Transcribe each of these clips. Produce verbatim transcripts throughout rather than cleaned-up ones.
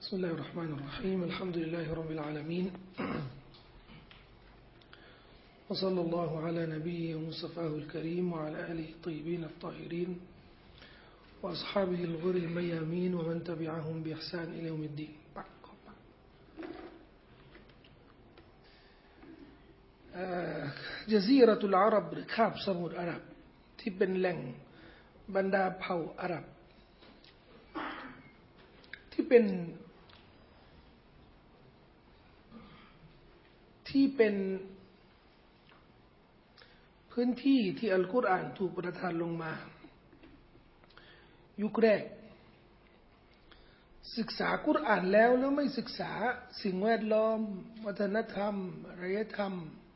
بسم الله الرحمن الرحيم الحمد لله رب العالمين وصلى الله على نبيه ومصطفاه الكريم وعلى آله الطيبين الطاهرين وأصحابه الغر الميامين ومن تبعهم بإحسان إلى يوم الدين جزيرة العرب หรือคาบสมุทรอาหรับที่เป็นแหล่งบรรดาเผ่าอาหรับที่เป็นที่เป็นพื้นที่ที่อัลกุรอานถูกประทานลงมายุคแรกศึกษากุรอานแล้วแล้วไม่ศึกษาสิ่งแวดล้อมวัฒนธรรมอารยธรรม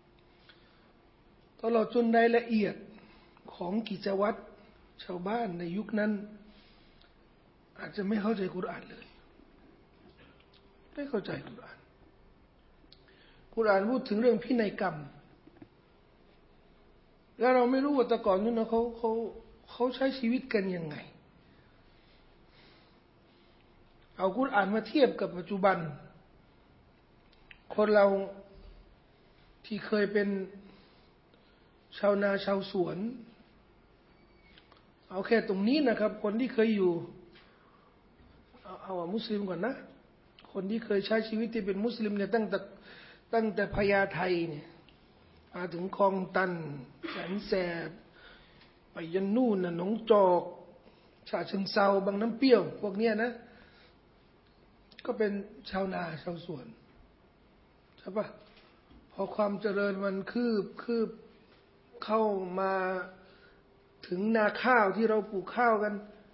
ตลอดจนรายละเอียดของกิจวัตรชาวบ้านในยุคนั้นอาจจะไม่เข้าใจกุรอานเลยไม่เข้าใจกุรอานกุรอานพูดถึงเรื่องพินัยกรรมแล้วเราไม่รู้ว่าแต่ก่อนนู้นเขาเขาเขาใช้ชีวิตกันยังไงเอากุรอานมาเทียบกับปัจจุบันคนเราที่เคยเป็นชาวนาชาวสวนเอาแค่ตรงนี้นะครับคนที่เคยอยู่เอาเอามุสลิมก่อนนะคนที่เคยใช้ชีวิตที่เป็นมุสลิมเนี่ยตั้งแต่ตั้งแต่พญาไทเนี่ยมาถึงคลองตันแสนแสบไปยันนู่นน่ะหนองจอกฉะเชิงเซาบางน้ำเปรี้ยวพวกเนี้ยนะก็เป็นชาวนาชาวสวนใช่ปะพอความเจริญมันคืบคืบเข้ามาถึงนาข้าวที่เราปลูกข้าวกัน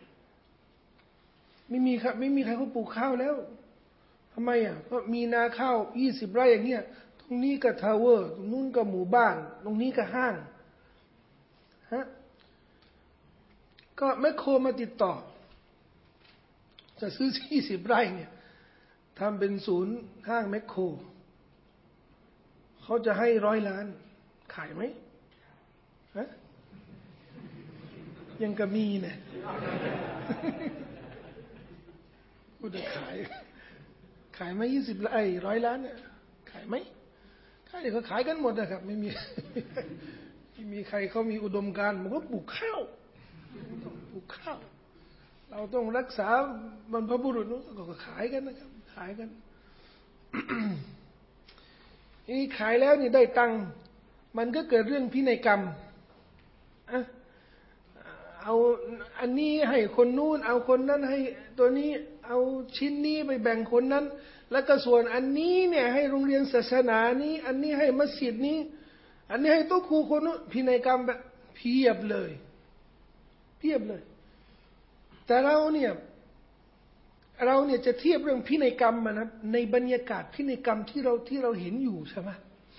ไม่มีครับไม่มีใครเขาปลูกข้าวแล้วทำไมอ่ะเพราะมีนาข้าวยี่สิบไร่อย่างเงี้ยตรงนี้ก็ทาวเวอร์ตรงนู้นก็หมู่บ้านตรงนี้ก็ห้างฮะก็แมคโครมาติดต่อจะซื้อยี่สิบไร่เนี่ยทำเป็นศูนย์ห้างแมคโครเขาจะให้ร้อยล้านขายไหมฮะยังก็มีเนี่ยกูจะขายขายไหมยี่สิบไร่ร้อยล้านเนี่ยขายไหมขายเดี๋ยวเขาขายกันหมดนะครับไม่มีไม่มีใครเขามีอุดมการณ์มันก็ปลูกข้าวปลูกข้าวเราต้องรักษาบรรพบุรุษนู้นก็ขายกันนะครับขายกันนี่ขายแล้วนี่ได้ตังค์มันก็เกิดเรื่องพินัยกรรมอะเอาอันนี้ให้คนนู้นเอาคนนั้นให้ตัวนี้เอาชิ้นนี้ไปแบ่งคนนั้นแล้วก็ส่วนอันนี้เนี่ยให้โรงเรียนศาสนานี้อันนี้ให้มัสยิดนี้อันนี้ให้โต๊ะครูคนนู้นพินัยกรรมแบบเพียบเลยเพียบเลยแต่เราเนี่ยเราเนี่ยจะเทียบเรื่องพินัยกรรมมานะในบรรยากาศพินัยกรรมที่เราที่เราเห็นอยู่ใช่ไหม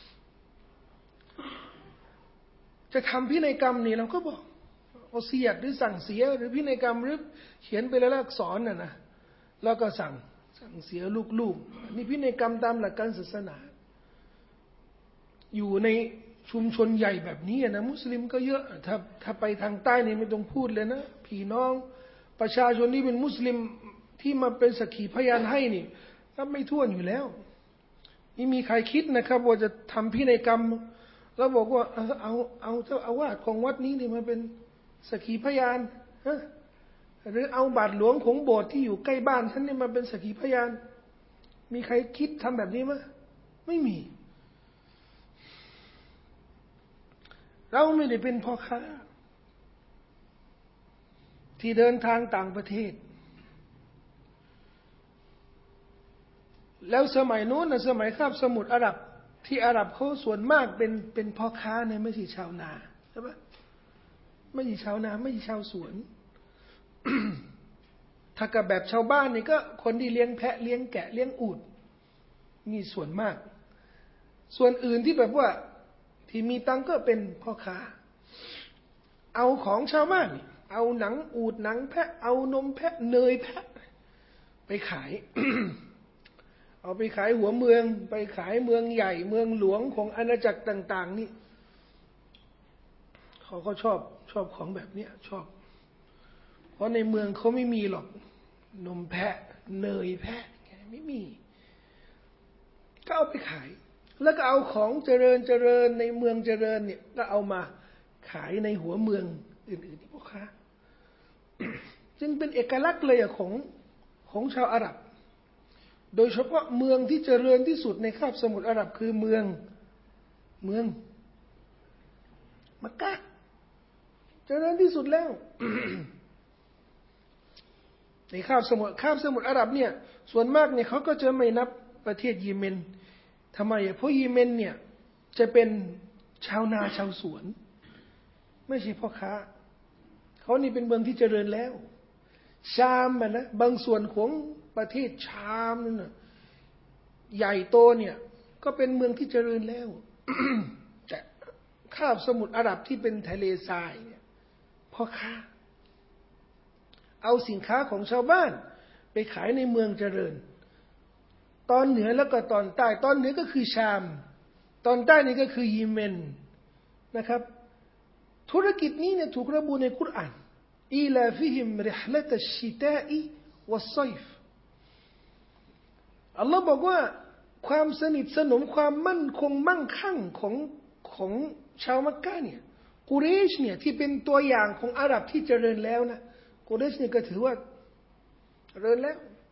จะทำพินัยกรรมนี่เราก็บอกเอาเสียดหรือสั่งเสียหรือพินัยกรรมหรือเขียนเป็นลายลักษณ์อักษรน่ะนะแล้วก็สั่งสั่งเสียลูกๆนี่พินัยกรรมตามหลักการศาสนาอยู่ในชุมชนใหญ่แบบนี้นะมุสลิมก็เยอะถ้าถ้าไปทางใต้นี่ไม่ต้องพูดเลยนะพี่น้องประชาชนที่เป็นมุสลิมที่มาเป็นสักขีพยานให้นี่นับไม่ถ้วนอยู่แล้วนี่มีใครคิดนะครับว่าจะทำพินัยกรรมแล้วบอกว่าเอาเอาเอาเจ้าอาวาสของวัดนี้นี่มาเป็นสักขีพยานฮะหรือเอาบาทหลวงของโบสถ์ที่อยู่ใกล้บ้านฉันนี่มาเป็นสักขีพยานมีใครคิดทำแบบนี้มั้ยไม่มีเราไม่ได้เป็นพ่อค้าที่เดินทางต่างประเทศแล้วสมัยโน้นนะสมัยคาบสมุทรอาหรับที่อาหรับเขาส่วนมากเป็นเป็นพ่อค้าเนี่ยไม่ใช่ชาวนาใช่ปะไม่ใช่ชาวนาไม่ใช่ชาวสวน ถ้ากับแบบชาวบ้านนี่ก็คนที่เลี้ยงแพะเลี้ยงแกะเลี้ยงอูฐมีส่วนมากส่วนอื่นที่แบบว่าที่มีตังก็เป็นพ่อค้าเอาของชาวบ้านเอาหนังอูฐหนังแพะเอานมแพะเนยแพะไปขาย เอาไปขายหัวเมืองไปขายเมืองใหญ่เมืองหลวงของอาณาจักรต่างๆนี่เขาก็ชอบชอบของแบบนี้ชอบเพราะในเมืองเขาไม่มีหรอกนมแพะเนยแพะไม่มีก็เอาไปขายแล้วก็เอาของเจริญเจริญในเมืองเจริญเนี่ยก็เอามาขายในหัวเมืองอื่นๆที่พ่อค้าจึงเป็นเอกลักษณ์เลยของของชาวอาหรับโดยเฉพาะเมืองที่เจริญที่สุดในคาบสมุทรอาหรับคือเมืองเมืองมักกะฮ์เจริญที่สุดแล้ว ในคาบสมุทรคาบสมุทรอาหรับเนี่ยส่วนมากเนี่ยเขาก็จะไม่นับประเทศเยเมนทำไมเพราะเยเมนเนี่ยจะเป็นชาวนาชาวสวนไม่ใช่พ่อค้าเขานี่เป็นเมืองที่เจริญแล้วชามอ่ะนะบางส่วนของประเทศชามนั่นน่ะใหญ่โตเนี่ยก็เป็นเมืองที่เจริญแล้ว แต่คาบสมุทรอาหรับที่เป็นทะเลทรายเนี่ยพ่อค้าเอาสินค้าของชาวบ้านไปขายในเมืองเจริญตอนเหนือแล้วก็ตอนใต้ตอนเหนือก็คือชามตอนใต้นี่ก็คือเยเมนนะครับธุรกิจนี้เนี่ยถูกระบุในกุรอานอีลาฟิฮิมริฮละตัชชิตาอิวัศซัยฟอัลลอฮ์บอกว่าความสนิทสนมความมั่นคงมั่งคั่งของของชาวมักกะฮ์เนี่ยกุเรชเนี่ยที่เป็นตัวอย่างของอาหรับที่เจริญแล้วนะกุเรชเนี่ยก็ถือว่าเจริญแล้ว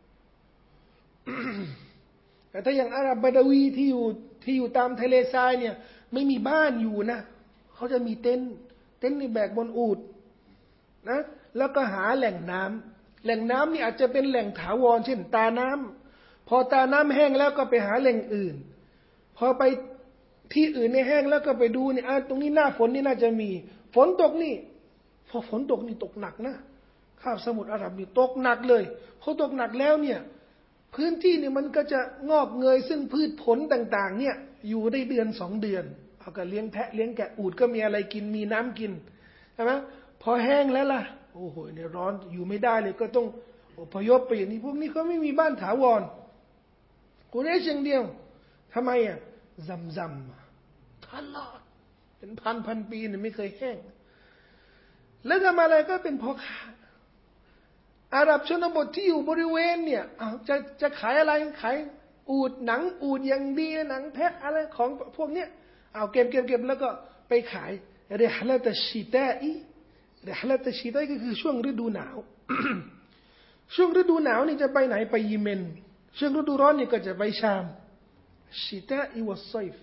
แต่ถ้าอย่างอาหรับบาดาวีที่อยู่ที่อยู่ตามทะเลทรายเนี่ยไม่มีบ้านอยู่นะเขาจะมีเต็นท์เต็นท์นี่แบกบนอูฐนะแล้วก็หาแหล่งน้ำแหล่งน้ำนี่อาจจะเป็นแหล่งถาวรเช่นตาน้ำพอตาน้ำแห้งแล้วก็ไปหาแหล่งอื่นพอไปที่อื่นในแห้งแล้วก็ไปดูนี่อ่ะตรงนี้หน้าฝนนี่น่าจะมีฝนตกนี่พอฝนตกนี่ตกหนักนะคาบสมุทรอาหรับนี่ตกหนักเลยพอตกหนักแล้วเนี่ยพื้นที่เนี่ยมันก็จะงอกเงยซึ่งพืชผลต่างๆเนี่ยอยู่ได้เดือนสองเดือนเอาก็เลี้ยงแพะเลี้ยงแกะอูฐก็มีอะไรกินมีน้ำกินใช่ไหมพอแห้งแล้วล่ะโอ้โหเนี่ยร้อนอยู่ไม่ได้เลยก็ต้องอพยพไปอย่างนี้พวกนี้เขาไม่มีบ้านถาวรกุเรชอย่างเดียวทำไมอ่ะซัมซัมตลอดเป็นพันพันปีเนี่ยไม่เคยแห้งแล้วทำอะไรก็เป็นพ่อค้าอาหรับชนบทที่อยู่บริเวณเนี่ยจะจะขายอะไรขายอูฐหนังอูฐอย่างดีหนังแพะอะไรของพวกเนี้ยเอาเก็บเก็บเก็บแล้วก็ไปขายเรฮละตัชชิตาอีเรฮละตัชชิตาก็คือช่วงฤดูหนาว ช่วงฤดูหนาวนี่จะไปไหนไปเยเมนช่วงฤดูร้อนนี่ก็จะไปชามชิตาอีวัศซัยฟ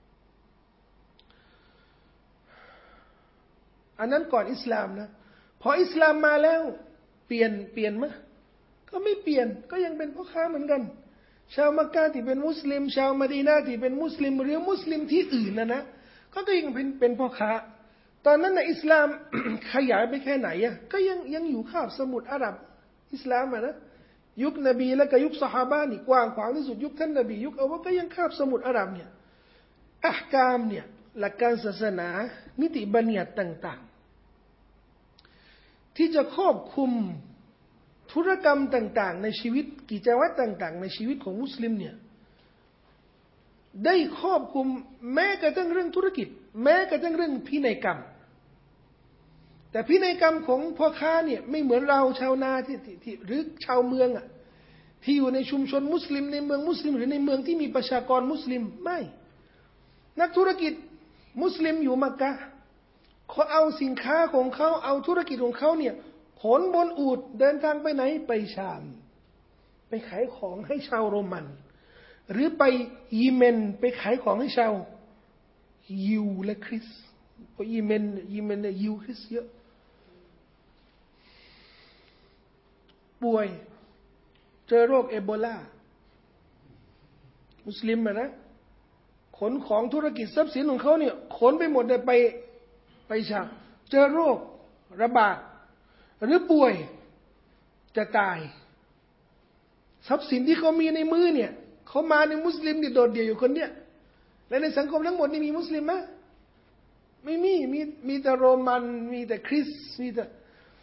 อันนั้นก่อนอิสลามนะพออิสลามมาแล้วเปลี่ยนเปลี่ยนมั้ยก็ไม่เปลี่ยนก็ยังเป็นพ่อค้าเหมือนกันชาวมักกะฮ์ที่เป็นมุสลิมชาวมะดีนะห์ที่เป็นมุสลิมหรือมุสลิมที่อื่นนะนะก็ก็ยังเป็นเป็นพ่อค้าตอนนั้นในอิสลาม ขยายไปแค่ไหนอ่ะก็ยังยังอยู่คาบสมุทรอาหรับอิสลามอ่ะนะยุคนบีแล้วก็ยุคซอฮาบะห์นี่กว้างขวางที่สุดยุคท่านนบียุคอบูบักรก็ยังคาบสมุทรอาหรับเนี่ยอะห์กามเนี่ยหลักการศาสนานิติบัญญัติต่างๆที่จะครอบคุมธุรกรรมต่างๆในชีวิตกิจวัตรต่างๆในชีวิตของมุสลิมเนี่ยได้ครอบคุมแม้กระทั่งเรื่องธุรกิจแม้กระทั่งเรื่องพินัยกรรมแต่พินัยกรรมของพ่อค้าเนี่ยไม่เหมือนเราชาวนาที่ที่หรือชาวเมืองอ่ะที่อยู่ในชุมชนมุสลิมในเมืองมุสลิมหรือในเมืองที่มีประชากรมุสลิมไม่นักธุรกิจมุสลิมอยู่มักกะฮ์เขาเอาสินค้าของเขาเอาธุรกิจของเขาเนี่ยขนบนอูฐเดินทางไปไหนไปชามไปขายของให้ชาวโรมันหรือไปเยเมนไปขายของให้ชาวยิวและคริสเพราะเยเมนเยเมนเนี่ยยิวคริสเยอะป่วยเจอโรคเอโบลามุสลิมอะนะขนของธุรกิจทรัพย์สินของเขาเนี่ยขนไปหมดเลยไปไปชามเจอโรคระบาดหรือป่วยจะตายทรัพย์สินที่เขามีในมือเนี่ยเขามาในมุสลิมที่โดดเดี่ยวอยู่คนเนี้ยและในสังคมทั้งหมดนี่มีมุสลิมไหมไม่มีมีมีแต่โรมันมีแต่คริสต์มีแต่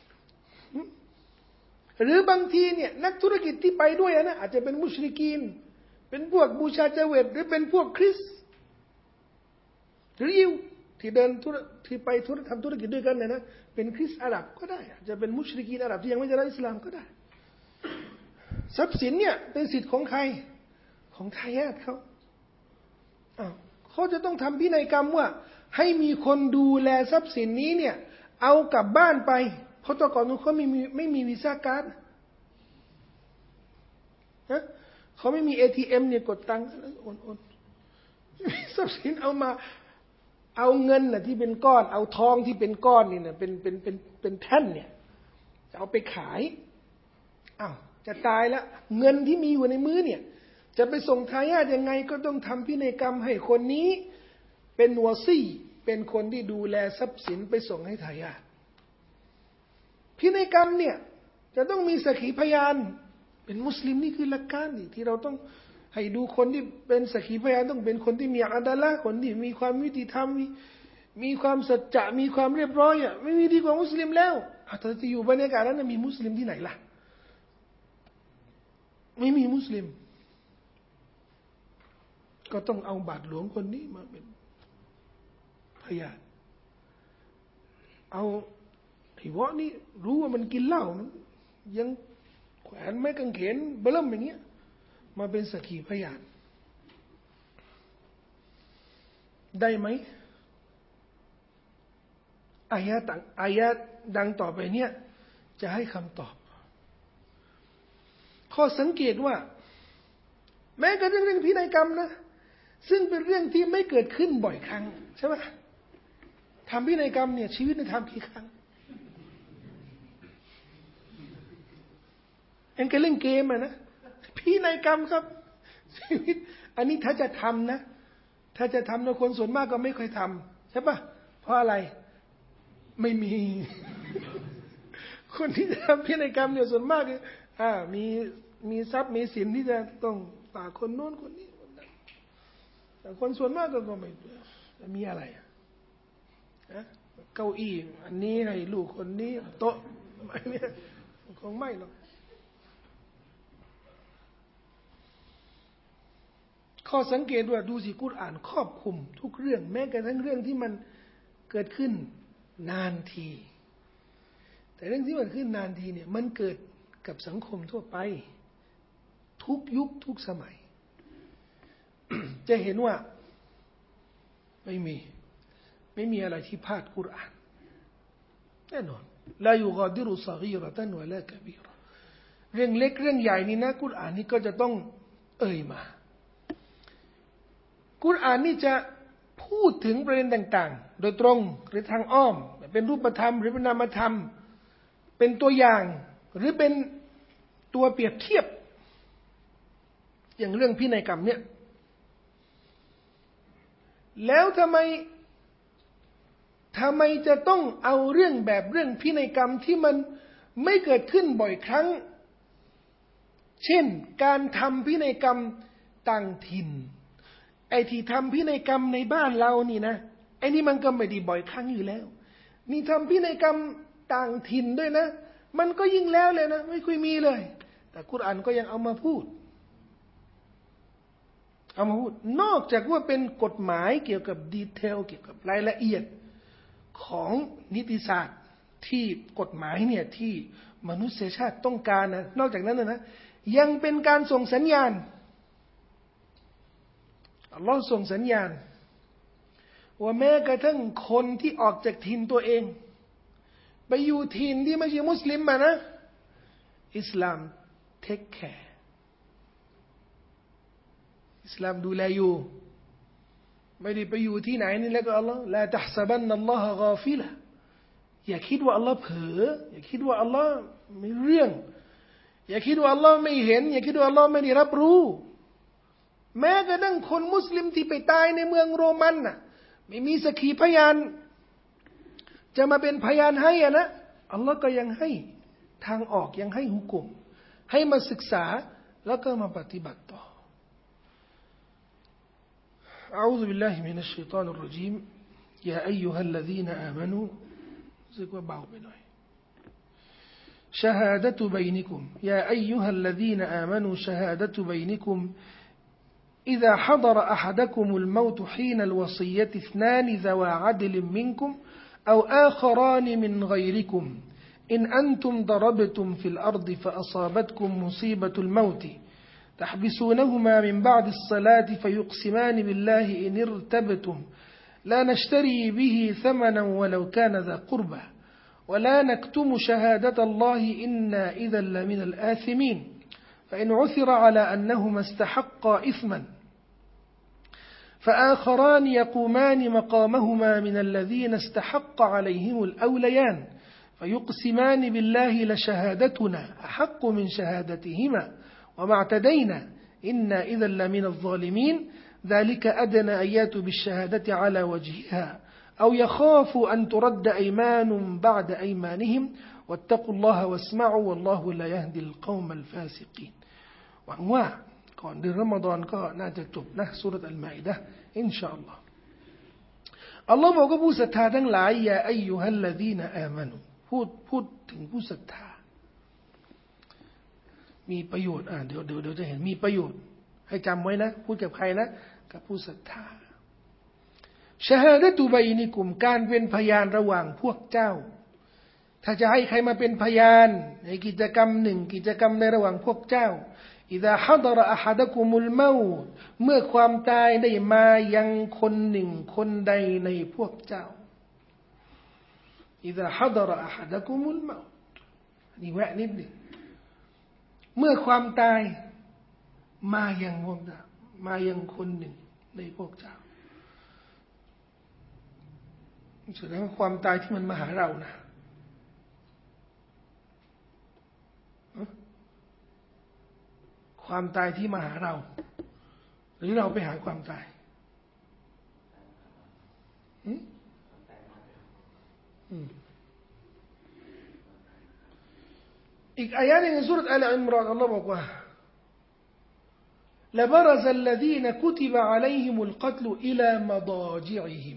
หรือบางทีเนี่ยนักธุรกิจที่ไปด้วยนะอาจจะเป็นมุชริกีนเป็นพวกบูชาเจวิตหรือเป็นพวกคริสต์หรือยิวที่เดินธุรที่ไปธุรทำธุรกิจด้วยกันเนี่ยนะเป็นคริสต์อาหรับก็ได้อาจจะเป็นมุชริกีนอาหรับที่ยังไม่ได้รับอิสลามก็ได้ทรัพย์สินเนี่ยเป็นสิทธิ์ของใครของทายาทเขาอ้าวเขาจะต้องทำพินัยกรรมว่าให้มีคนดูแลทรัพย์สินนี้เนี่ยเอากลับบ้านไปเพราะตอนก่อนนู้นเขาไม่มีไม่มีวีซ่าการ์ดนะเขาไม่มี เอ ที เอ็ม เนี่ยกดตังค์โอนโอนทรัพย์สินเอามาเอาเงินน่ะที่เป็นก้อนเอาทองที่เป็นก้อนนี่นะเป็นเป็นเป็นเป็นแท่นเนี่ยจะเอาไปขายอ้าวจะตายแล้วเงินที่มีอยู่ในมือเนี่ยจะไปส่งทายาทยังไงก็ต้องทำพินัยกรรมให้คนนี้เป็นวอซี่เป็นคนที่ดูแลทรัพย์สินไปส่งให้ทายาทพินัยกรรมเนี่ยจะต้องมีสักขีพยานเป็นมุสลิมนี่คือหลักการนี่ที่เราต้องให้ดูคนที่เป็นสักขีพยานต้องเป็นคนที่มีอาดาละห์คนที่มีความยุติธรรมมีมีความสัจจะมีความเรียบร้อยอ่ะไม่มีดีกว่ามุสลิมแล้วถ้าจะอยู่บรรยากาศนั้นมีมุสลิมที่ไหนล่ะไม่มีมุสลิมก็ต้องเอาบาทหลวงคนนี้มาเป็นพยานเอาไอ้วะนี่รู้ว่ามันกินเหล้ามันยังแขวนไม้กางเขนเบิ่มอย่างเงี้ยมาเป็นสักขีพยานได้ไหมอายะต่างอายะดังต่อไปเนี่ยจะให้คำตอบข้อสังเกตว่าแม้กระทั่งเรื่องพินัยกรรมนะซึ่งเป็นเรื่องที่ไม่เกิดขึ้นบ่อยครั้งใช่ไหมทำพินัยกรรมเนี่ยชีวิตในทำกี่ครั้งเอ็งก็เล่นเกมอะนะพินัยกรรมครับชีวิตอันนี้ถ้าจะทำนะถ้าจะทำนะคนส่วนมากก็ไม่เคยทำใช่ปะเพราะอะไรไม่มีคนที่จะทำพินัยกรรมเนี่ยส่วนมากอ่ามีมีทรัพย์มีสินที่จะต้องฝากคนโน้นคนนี้คนนั้นแต่คนส่วนมากก็ก็ไม่จะมีอะไรนะเก้าอี้อันนี้ให้ลูกคนนี้โต๊ะไม่เนี่ยคงไม่หรอกข้อสังเกตว่าดูสิกุรอานครอบคลุมทุกเรื่องแม้กระทั่งเรื่องที่มันเกิดขึ้นนานทีแต่เรื่องที่มันขึ้นนานทีเนี่ยมันเกิดกับสังคมทั่วไปทุกยุคทุกสมัย จะเห็นว่าไม่มีไม่มีอะไรที่พลาดกุรอานแน่นอนลายุกอดิรุศะกีเราะตันวะลากะบีเราะเรื่องเล็กเรื่องใหญ่นี่นะกุรอานนี่ก็จะต้องเอ่ยมากุรอานนี่จะพูดถึงประเด็นต่างๆโดยตรงหรือทางอ้อมเป็นรูปธรรมหรือเป็นนามธรรมเป็นตัวอย่างหรือเป็นตัวเปรียบเทียบอย่างเรื่องพินัยกรรมเนี่ยแล้วทำไมทำไมจะต้องเอาเรื่องแบบเรื่องพินัยกรรมที่มันไม่เกิดขึ้นบ่อยครั้งเช่นการทำพินัยกรรมต่างถิ่นไอ้ที่ทำพินัยกรรมในบ้านเรานี่นะไอ้นี่มันก็ไม่ได้บ่อยครั้งอยู่แล้วนี่ทำพินัยกรรมต่างถิ่นด้วยนะมันก็ยิ่งแล้วเลยนะไม่ค่อยมีเลยแต่กุรอานก็ยังเอามาพูดเอามาพูดนอกจากว่าเป็นกฎหมายเกี่ยวกับดีเทลเกี่ยวกับรายละเอียดของนิติศาสตร์ที่กฎหมายเนี่ยที่มนุษยชาติต้องการนะนอกจากนั้นนะยังเป็นการส่งสัญญาณอัลลอฮ์ส่งสัญญาณว่าแม้กระทั่งคนที่ออกจากถิ่นตัวเองไปอยู่ถิ่นที่ไม่ใช่มุสลิมมานะอิสลามเทคแคร์อิสลามดูแลอยู่ไม่ได้ไปอยู่ที่ไหนนี่แล้วก็อัลลอฮ์ลาตะห์ซะบันนัลลอฮะฆอฟิละอย่าคิดว่าอัลลอฮ์เผลออย่าคิดว่าอัลลอฮ์ไม่เรื่องอย่าคิดว่าอัลลอฮ์ไม่เห็นอย่าคิดว่าอัลลอฮ์ไม่ได้รับรู้แม้กระทั่งคนมุสลิมที่ไปตายในเมืองโรมันน่ะไม่มีสักขีพยานจะมาเป็นพยานให้อะนะอัลลอฮ์ก็ยังให้ทางออกยังให้หุกุมให้มาศึกษาแล้วก็มาปฏิบัติต่ออะอูซุบิลลาฮิมินัชชัยฏอนิรเราะญีมยาอัยยูฮัลลซีนะอามานูรู้สึกว่าเบาไปหน่อยشهادة بينكم يا أيها الذين آمنوا شهادة بينكم إذا حضر أحدكم الموت حين الوصية اثنان ذوى عدل منكم أو آخران من غيركم อินอันตุมดรบตุมฟิลอัรฎิฟะอัศาบัตกุมมุซีบะตุลเมาติتحبسونهما من بعد الصلاة فيقسمان بالله إن ارتبتم لا نشتري به ثمنا ولو كان ذا قربى ولا نكتم شهادة الله إنا إذا لمن الآثمين فإن عثر على أنهما استحقا إثما فآخران يقومان مقامهما من الذين استحق عليهم الأوليان فيقسمان بالله لشهادتنا أحق من شهادتهما وما اعتدينا إنا إذا لمن الظالمين ذلك أدنى أن يأتوا بالشهادة على وجهها أو يخافوا أن ترد أيمان بعد أيمانهم واتقوا الله واسمعوا والله لا يهدي القوم الفاسقين หวังว่าก่อนเดือนรอมฎอนก็น่าจะจบนะซูเราะห์อัลมาอิดะห์อินชาอัลลอฮ์อัลลอฮ์บอกว่าผู้ศรัทธาทั้งหลายยาอัยยูฮัลลซีนอามานูพูดพูดถึงผู้ศรัทธามีประโยชน์อ่าเดี๋ยวเดี๋ยวเดี๋ยวจะเห็นมีประโยชน์ให้จำไว้นะพูดกับใครนะกับผู้ศรัทธาชะฮาดะตุบัยนิกุมการเป็นพยานระหว่างพวกเจ้าถ้าจะให้ใครมาเป็นพยานในกิจกรรมหนึ่งกิจกรรมในระหว่างพวกเจ้าอิซาฮะฎอรอะฮะดะกุมุลเมาต์เมื่อความตายได้มายังคนหนึ่งคนใดในพวกเจ้าอิซาฮะฎอรอะฮะดะกุมุลเมาต์นี่แวะนิดหนึ่งเมื่อความตายมายังพวกเจ้ามายังคนหนึ่งในพวกเจ้าแสดงว่าความตายที่มันมาหาเรานะความตายที่มาหาเราหรือเราไปหาความตายอีกอายะหนึ่งในซูเราะห์อัลอิมรานอัลลอฮ์บอกว่าلبرز الذين كتب عليهم القتل إلى مضاجعهم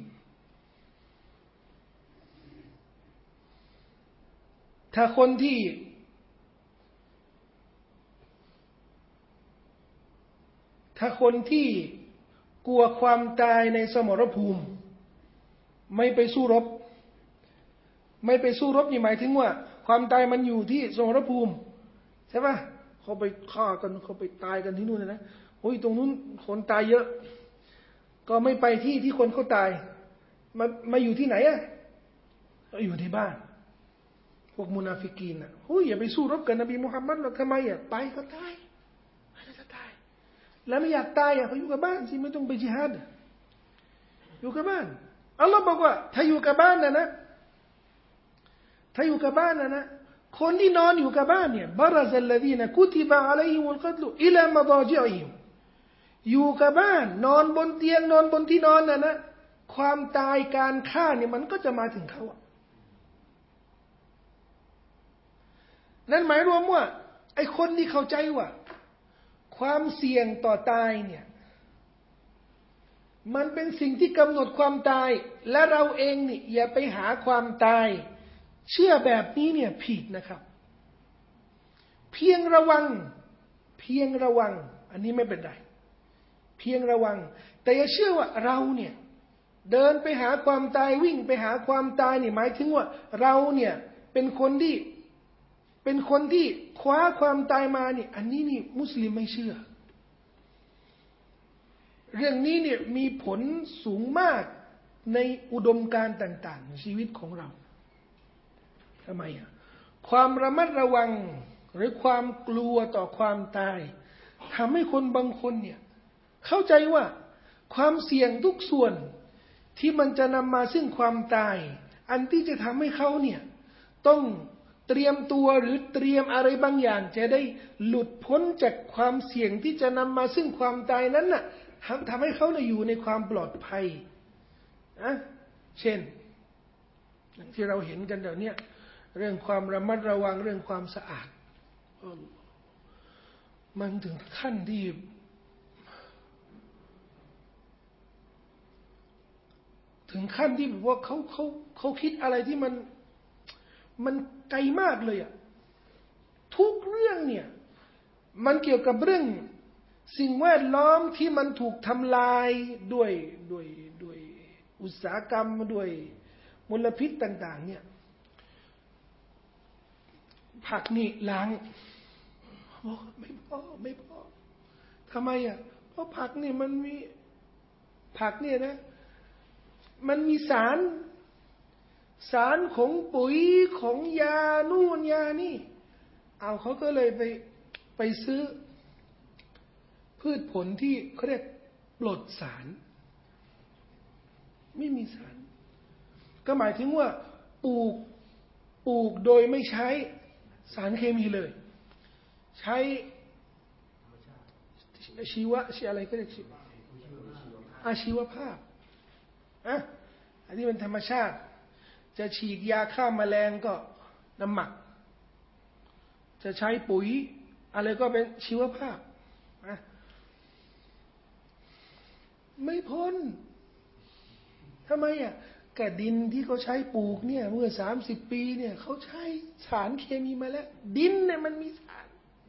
ถ้าคนที่ถ้าคนที่กลัวความตายในสมรภูมิไม่ไปสู้รบไม่ไปสู้รบนี่หมายถึงว่าความตายมันอยู่ที่สมรภูมิใช่ป่ะเขาไปฆ่ากันเขาไปตายกันที่นู่นนะโอ้ยตรงนู้นคนตายเยอะก็ไม่ไปที่ที่คนเขาตายมามาอยู่ที่ไหนอ่ะก็อยู่ที่บ้านพวกมุนาฟิกีนอ่ะโอ้ยอย่าไปสู้รบกับนบีมุฮัมมัดหรอกทำไมอ่ะไปก็ตายก็ตายแล้วไม่อยากตายอ่ะเขาอยู่กับบ้านสิไม่ต้องไปญิฮาดอยู่กับบ้านอัลลอฮ์บอกว่าถ้าอยู่กับบ้านนะนะถ้าอยู่กับบ้านนะนะคนที่นอนอยู่กับบ้านเนี่ยบารซัลลซีนะกุติบะอะลัยฮิมุลกัตลุอิลามะฎอญิอิฮิมอยู่กับบ้านนอนบนเตียงนอนบนที่นอนน่ะนะความตายการฆ่าเนี่ยมันก็จะมาถึงเขานั่นหมายรวมว่าไอ้คนที่เข้าใจว่าความเสี่ยงต่อตายเนี่ยมันเป็นสิ่งที่กำหนดความตายและเราเองนี่อย่าไปหาความตายเชื่อแบบนี้เนี่ยผิดนะครับเพียงระวังเพียงระวังอันนี้ไม่เป็นไรเพียงระวังแต่อย่าเชื่อว่าเราเนี่ยเดินไปหาความตายวิ่งไปหาความตายนี่หมายถึงว่าเราเนี่ยเป็นคนที่เป็นคนที่คว้าความตายมานี่อันนี้นี่มุสลิมไม่เชื่อเรื่องนี้เนี่ยมีผลสูงมากในอุดมการณ์ต่างๆในชีวิตของเราทำไมอ่ะความระมัดระวังหรือความกลัวต่อความตายทำให้คนบางคนเนี่ยเข้าใจว่าความเสี่ยงทุกส่วนที่มันจะนำมาซึ่งความตายอันที่จะทำให้เขาเนี่ยต้องเตรียมตัวหรือเตรียมอะไรบางอย่างจะได้หลุดพ้นจากความเสี่ยงที่จะนำมาซึ่งความตายนั้นน่ะทำให้เขาเนี่ยอยู่ในความปลอดภัยนะเช่นอย่างที่เราเห็นกันเดี๋ยวนี้เรื่องความระมัดระวังเรื่องความสะอาดมันถึงขั้นที่ถึงขั้นที่แบบว่าเขาเขาเขาคิดอะไรที่มันมันไกลมากเลยอ่ะทุกเรื่องเนี่ยมันเกี่ยวกับเรื่องสิ่งแวดล้อมที่มันถูกทำลายด้วยด้วยด้วยอุตสาหกรรมด้วยมลพิษต่างๆเนี่ยผักนี่ล้างบอกไม่พอไม่พอทำไมอ่ะเพราะผักนี่มันมีผักเนี่ยนะมันมีสารสารของปุ๋ยของยานู่นยานี่เอาเขาก็เลยไปไปซื้อพืชผลที่เขาเรียกปลดสารไม่มีสารก็หมายถึงว่าปลูกปลูกโดยไม่ใช้สารเคมีเลยใช้ชีวะชีอะไรก็เรียกชีวะอาชีวภาพอ่ะอันนี้เป็นธรรมชาติจะฉีดยาฆ่าแมลงก็น้ำหมักจะใช้ปุ๋ยอะไรก็เป็นชีวภาพนะไม่พ้นทำไมอ่ะกะดินที่เขาใช้ปลูกเนี่ยเมื่อสามสิบปีเนี่ยเขาใช้สารเคมีมาแล้วดินเนี่ยมันมีสาร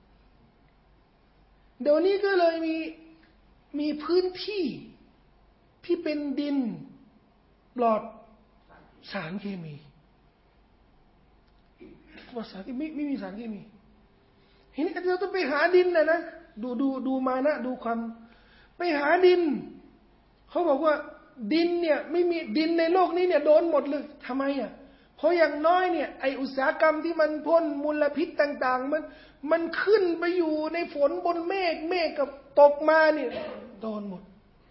เดี๋ยวนี้ก็เลยมีมีพื้นที่ที่เป็นดินปลอดสารเคมีปลอดสารที่ไม่ไม่มีสารเคมีเห็นเราต้องไปหาดินนะนะดูดูดูมานะดูความไปหาดินเขาบอกว่าดินเนี่ยไม่มีดินในโลกนี้เนี่ยโดนหมดเลยทำไมอ่ะเพราะอย่างน้อยเนี่ยไออุตสาหกรรมที่มันพ่นมลพิษต่างๆมันมันขึ้นไปอยู่ในฝนบนเมฆเมฆกับตกมาเนี่ยโดนหมด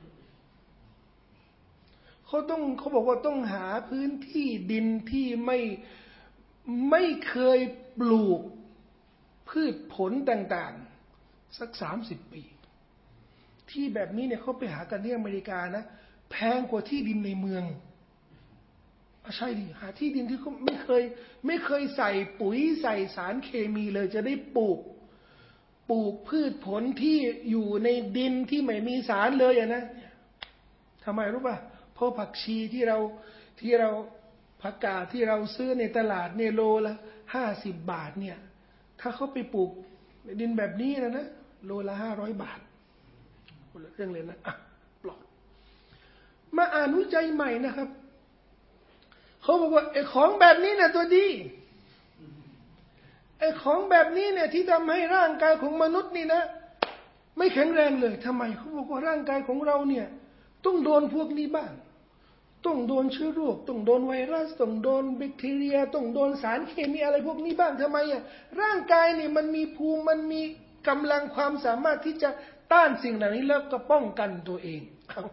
เขาต้องเขาบอกว่าต้องหาพื้นที่ดินที่ไม่ไม่เคยปลูกพืชผลต่างๆสักสามสิบปีที่แบบนี้เนี่ยเขาไปหากันที่อเมริกานะแพงกว่าที่ดินในเมืองใช่ดิหาที่ดินที่เขาไม่เคยไม่เคยใส่ปุ๋ยใส่สารเคมีเลยจะได้ปลูกปลูกพืชผลที่อยู่ในดินที่ไม่มีสารเลยอะนะทำไมรู้ป่ะเพราะผักชีที่เราที่เราผักกาดที่เราซื้อในตลาดเนี่ยโลละห้าสิบบาทเนี่ยถ้าเขาไปปลูกในดินแบบนี้นะนะโลละห้าร้อยบาทเรื่องเลยนะอ่ะปลอดมาอ่านวิจัยใหม่นะครับเขาบอกว่าไอ้ของแบบนี้เนี่ยตัวดีไอ้ของแบบนี้เนี่ยที่ทำให้ร่างกายของมนุษย์นี่นะไม่แข็งแรงเลยทำไมเขาบอกว่าร่างกายของเราเนี่ยต้องโดนพวกนี้บ้างต้องโดนเชื้อโรคต้องโดนไวรัสต้องโดนแบคทีเรียต้องโดนสารเคมีอะไรพวกนี้บ้างทำไมอ่ะร่างกายเนี่ยมันมีภูมิมันมีกำลังความสามารถที่จะต้านสิ่งเหล่านี้แล้วก็ป้องกันตัวเองเอา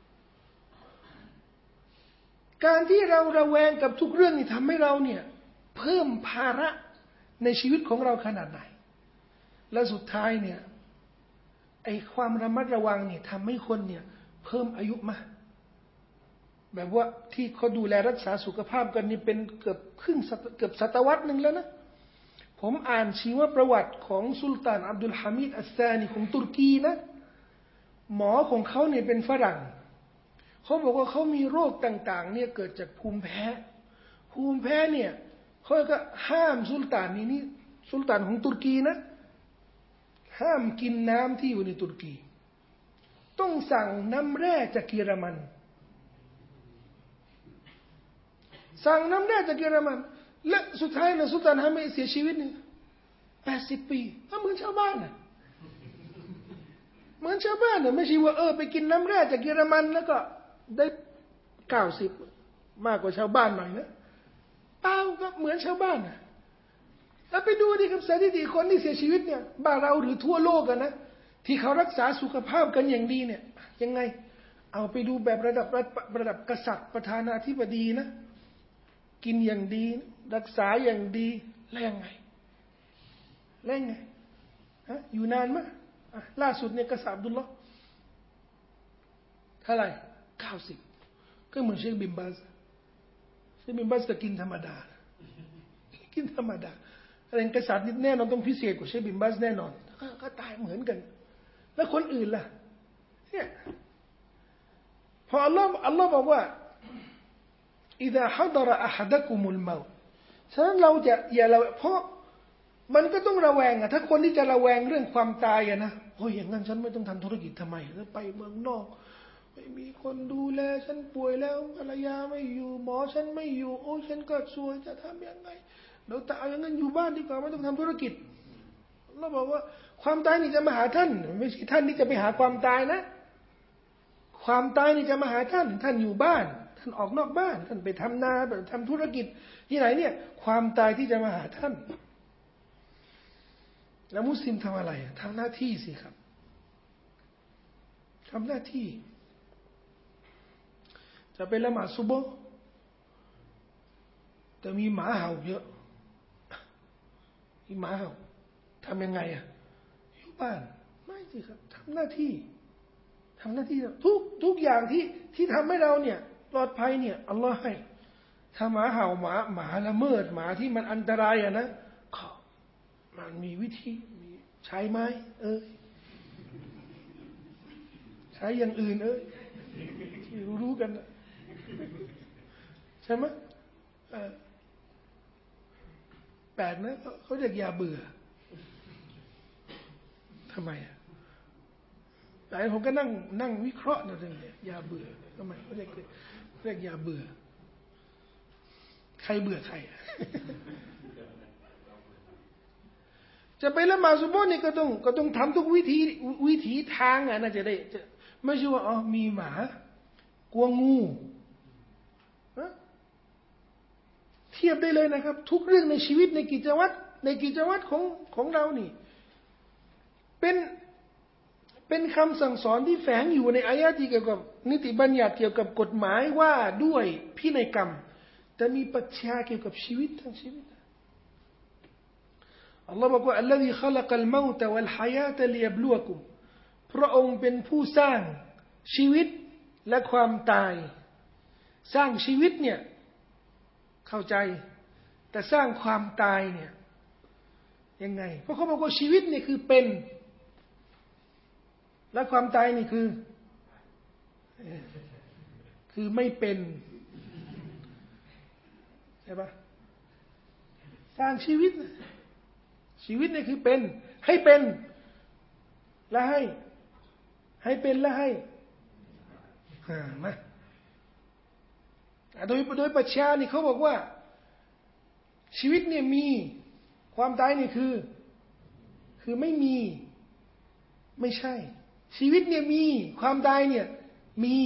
การที่เราระแวงกับทุกเรื่องนี่ทำให้เราเนี่ยเพิ่มภาระในชีวิตของเราขนาดไหนและสุดท้ายเนี่ยไอ้ความระมัดระวังเนี่ยทำให้คนเนี่ยเพิ่มอายุมาแบบว่าที่เขาดูแลรักษาสุขภาพกันนี่เป็นเกือบครึ่งเกือบศตวรรษหนึ่งแล้วนะผมอ่านชีวประวัติของสุลต่านอับดุลฮามิดอัสซานีของตุรกีนะหมอของเขาเนี่ยเป็นฝรั่งเขาบอกว่าเขามีโรคต่างๆเนี่ยเกิดจากภูมิแพ้ภูมิแพ้เนี่ยเขาก็ห้ามสุลต่านนี้นี่สุลต่านของตุรกีนะห้ามกินน้ำที่อยู่ในตุรกีต้องสั่งน้ำแร่จากเยอรมันสั่งน้ำแร่จากเยอรมันและสุดท้ายนะสุลต่านฮามิดเสียชีวิตเนี่ยแปดสิบปีก็เหมือนชาวบ้านน่ะเหมือนชาวบ้านน่ะไม่ใช่ว่าเออไปกินน้ำแร่จากเยอรมันแล้วก็ได้เก้าสิบมากกว่าชาวบ้านหน่อยนะเปล่าก็เหมือนชาวบ้านน่ะแล้วไปดูดิครับสถิติคนที่เสียชีวิตเนี่ยบ้านเราหรือทั่วโลกกันนะที่เขารักษาสุขภาพกันอย่างดีเนี่ยยังไงเอาไปดูแบบระดับระดับกษัตริย์ประธานาธิบดีนะกินอย่างดีรักษาอย่างดีแล้วยังไงแล้วยังไงฮะอยู่นานมั้ยล่าสุดเนี่ยกษัตริย์อับดุลลอฮ์เท่าไหร่เก้าสิบก็เหมือนเชคบินบาสเชคบินบาสก็กินธรรมดากินธรรมดาอะไรกษัตริย์นี่แน่นอนต้องพิเศษกว่าเชคบินบาสแน่นอนก็ตายเหมือนกันแล้วคนอื่นล่ะเนี่ยพออัลลอฮ์อัลลอฮ์บอกว่าإذا حضر أحدكم الموت ฉะนั้นเราจะอย่าเราเพราะมันก็ต้องระแวงอะถ้าคนที่จะระแวงเรื่องความตายอะนะโอ้ยอย่างนั้นฉันไม่ต้องทำธุรกิจทำไมแล้วไปเมืองนอกไม่มีคนดูแลฉันป่วยแล้วภรรยาไม่อยู่หมอฉันไม่อยู่โอ้ฉันก็ซวยจะทำยังไงเราแต่เอาอย่างนั้นอยู่บ้านดีกว่าไม่ต้องทำธุรกิจเราบอกว่าความตายนี่จะมาหาท่านไม่ใช่ท่านที่จะไปหาความตายนะความตายนี่จะมาหาท่านท่านอยู่บ้านท่านออกนอกบ้านท่านไปทำนาไปทำธุรกิจที่ไหนเนี่ยความตายที่จะมาหาท่านแล้วมุสลิมทำอะไรทำหน้าที่สิครับทำหน้าที่จะไปละหมาดซุบฮ์แต่มีหมาเห่าเยอะมีหมาเห่าทำยังไงอ่ะอยู่บ้านไม่สิครับทำหน้าที่ทำหน้าที่ทุกทุกอย่างที่ที่ทำให้เราเนี่ยปลอดภัยเนี่ยอัลลอฮ์ให้ถ้าหมาเห่าหมาหมาละเมิดหมาที่มันอันตรายอ่ะนะก็มันมีวิธีมีใช้ไม้เออใช้อย่างอื่นเออที่รู้กันนะใช่ไหมแปลกนะเขาเรียกยาเบื่อทำไมอ่ะแต่ผมก็นั่งนั่งวิเคราะห์นะเรื่องนี้ยาเบื่อทำไมเขาเรียกเรียกยาเบื่อใครเบื่อใครจะไปละหมาดซุบฮ์นี่ก็ต้องก็ต้องทำทุกวิธีวิถีทางอ่ะน่าจะได้จะไม่ใช่ว่าอ๋อมีหมากลัวงูเทียบได้เลยนะครับทุกเรื่องในชีวิตในกิจวัตรในกิจวัตรของของเรานี่เป็นเป็นคำสั่งสอนที่แฝงอยู่ในอายะที่เกี่ยวกับนิติบัญญัติเกี่ยวกับกฎหมายว่าด้วยพินัยกรรมแต่มีปรัชญาเกี่ยวกับชีวิตทั้งชีวิตอัลลอฮฺบอกว่าอัลลอฮีขลักอัลเมาตวัลฮายาตลิยับลุวะกุมพระองค์เป็นผู้สร้างชีวิตและความตายสร้างชีวิตเนี่ยเข้าใจแต่สร้างความตายเนี่ยยังไงเพราะเขาบอกว่าชีวิตเนี่ยคือเป็นและความตายนี่คือคือไม่เป็นใช่ปะสร้างชีวิตชีวิตนี่คือเป็นให้เป็นและให้ให้เป็นและให้อ่ามาโดยโดยปรัชญานี่เขาบอกว่าชีวิตเนี่ยมีความตายนี่คือคือไม่มีไม่ใช่ชีวิตเนี่ยมีความตายเนี่ยมี